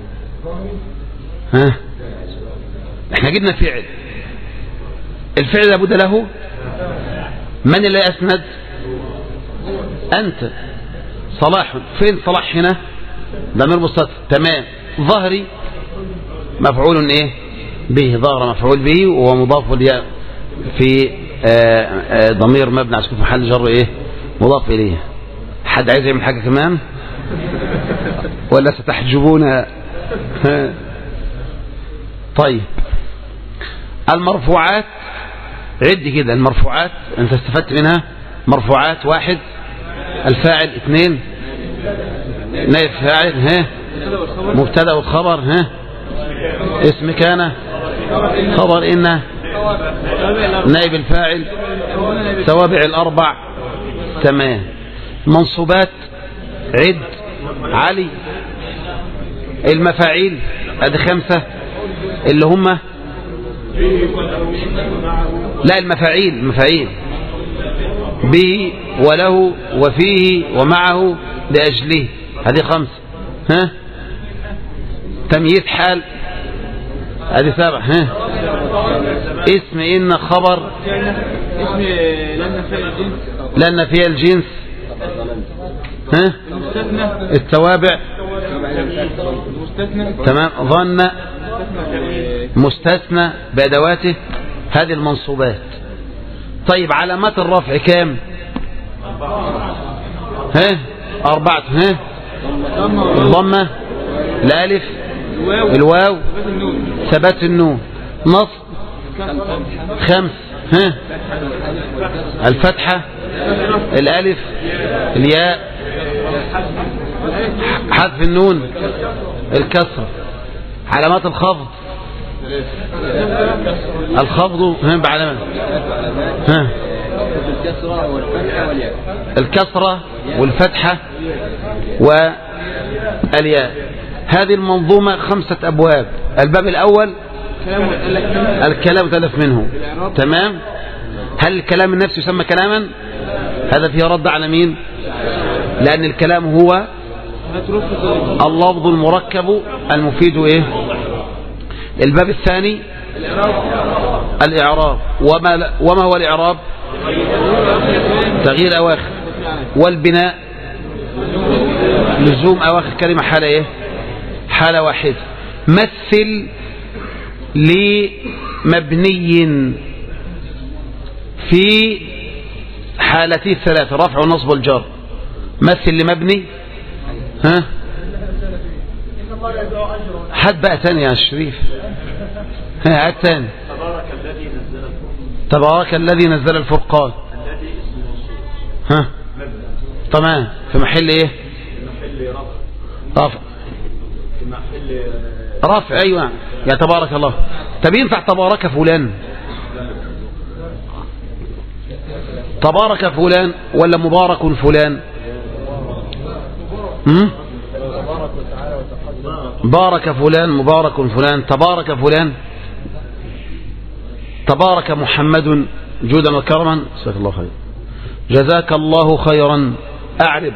ها احنا جبنا فعل. الفعل لابد له. من اللي أسند؟ أنت. صلاح. فين صلاح هنا؟ ضمير مستتر. تمام. ظهري مفعول ايه به. ظهر مفعول به وهو مضاف في ضمير مبني على سكون في محل جر ايه مضاف اليه. حد عايز يعمل حاجه كمان ولا ستحجبون؟ طيب المرفوعات عد كده. المرفوعات انت استفدت منها. مرفوعات: 1 الفاعل، 2 نائب فاعل، ها مبتدا والخبر، ها اسم كان، خبر إن، نائب الفاعل، توابع الأربع. تمام. منصوبات عد. علي. المفاعيل ادي 5 اللي هم لا المفاعيل به وله وفيه ومعه لأجله هذه 5. ها تمييز حال هذه 7. ها اسم إن، خبر اسم لأن فيها الجنس. ها التوابع. تمام. ظن، مستثنى بأدواته. هذه المنصوبات. طيب علامات الرفع كام؟ 4. ها الضمة، الألف، الواو، ثبات النون. نصب 5. ها الفتحة، الألف، الياء، حذف النون، الكسر. علامات الخفض. الخفض بعلامات الكسرة والفتحة والياء. هذه المنظومة 5 أبواب. الباب الأول الكلام تلف منه. تمام. هل الكلام النفسي يسمى كلاما؟ هذا فيه رد على مين؟ لأن الكلام هو اللفظ المركب المفيد ايه؟ الباب الثاني الإعراب. وما هو الإعراب؟ تغيير أواخر. والبناء لزوم أواخر كلمة حالة ايه؟ حالة واحدة. مثل لمبني في حالتي الثلاثة رفع ونصب والجر. مثل لمبني. ها حد بقى تاني يا شريف. ها هات تاني. تبارك الذي نزل الفرقان. ها تمام. في محل ايه؟ رفع. رفع. ايوه يا تبارك الله. طب ينفع تبارك فلان؟ تبارك فلان ولا مبارك فلان؟ بارك فلان مبارك فلان تبارك فلان. تبارك محمد جودا وكرما. جزاك الله خير. جزاك الله خيرا. أعرب.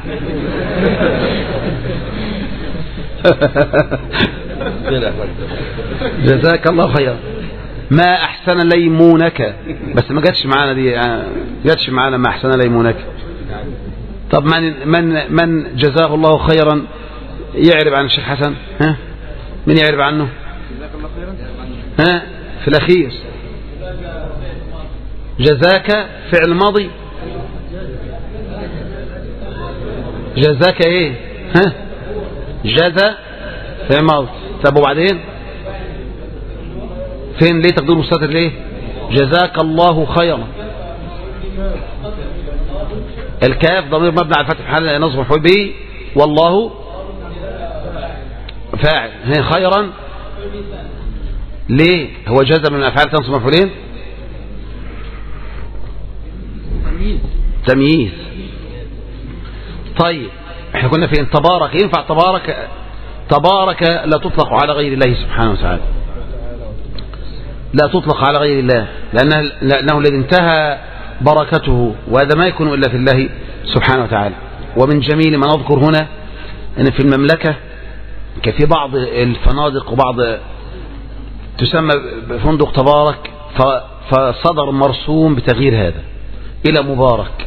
جزاك الله خيرا. ما أحسن ليمونك. بس ما جاتش معانا دي. جاتش معانا ما أحسن ليمونك. طب من جزاه الله خيرا يعرب عن الشيخ حسن؟ ها من يعرب عنه؟ ها في الأخير. جزاك فعل ماضي. جزاك ايه؟ ها جزا فعل ماضي. طب وبعدين فين؟ ليه تقدير مستتر؟ ليه؟ جزاك الله خيرا. الكاف ضمير مبني على الفتح محل نصب مفعول به. والله فاعل. هي خيرا ليه؟ هو جزء من الافعال تنصب مفعولين. تمييز. طيب احنا كنا فين؟ تبارك. ينفع تبارك؟ تبارك لا تطلق على غير الله سبحانه وتعالى. لا تطلق على غير الله لأنه الذي انتهى بركته، وهذا ما يكون إلا في الله سبحانه وتعالى. ومن جميل ما نذكر هنا أن في المملكة كفي بعض الفنادق وبعض تسمى فندق تبارك، فصدر مرسوم بتغيير هذا إلى مبارك.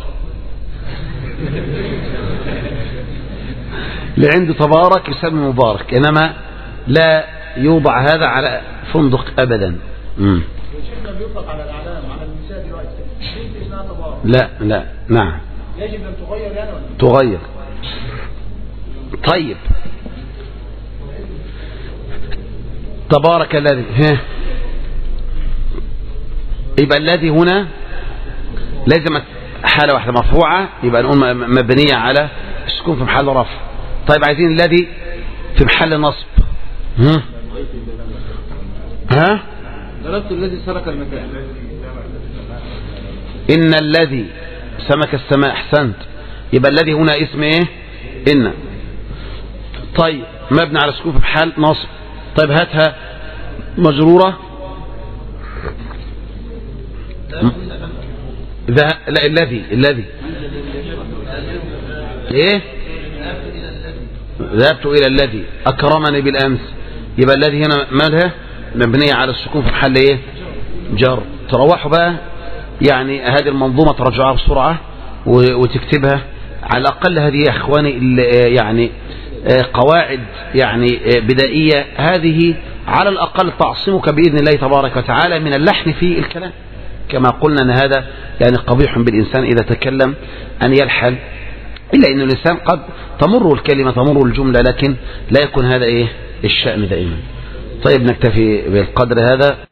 لعنده تبارك يسمى مبارك، إنما لا يوضع هذا على فندق أبدا. لا لا نعم يجب أن تغير يعني ولا تغير. طيب تبارك الذي. يبقى الذي هنا لازم حالة واحدة مرفوعة، يبقى نقول مبنية على السكون في محل رفع. طيب عايزين الذي في محل نصب. ها ضربت الذي سرق المكان. إن الذي سمك السماء. أحسنت. يبقى الذي هنا اسم ايه؟ إن. طيب مبني على السكون في محل نصب. طيب هاتها مجرورة. لا الذي ايه؟ ذهبت إلى الذي أكرمني بالأمس. يبقى الذي هنا مالها؟ مبنية على السكون في محل ايه؟ جر. تروحوا بقى يعني هذه المنظومة ترجعها بسرعة وتكتبها على الأقل. هذه يا إخواني يعني قواعد يعني بدائية، هذه على الأقل تعصمك بإذن الله تبارك وتعالى من اللحن في الكلام. كما قلنا أن هذا يعني قبيح بالإنسان إذا تكلم أن يلحن، إلا أن الإنسان قد تمر الكلمة تمر الجملة، لكن لا يكون هذا إيه الشأن دائما. طيب نكتفي بالقدر هذا.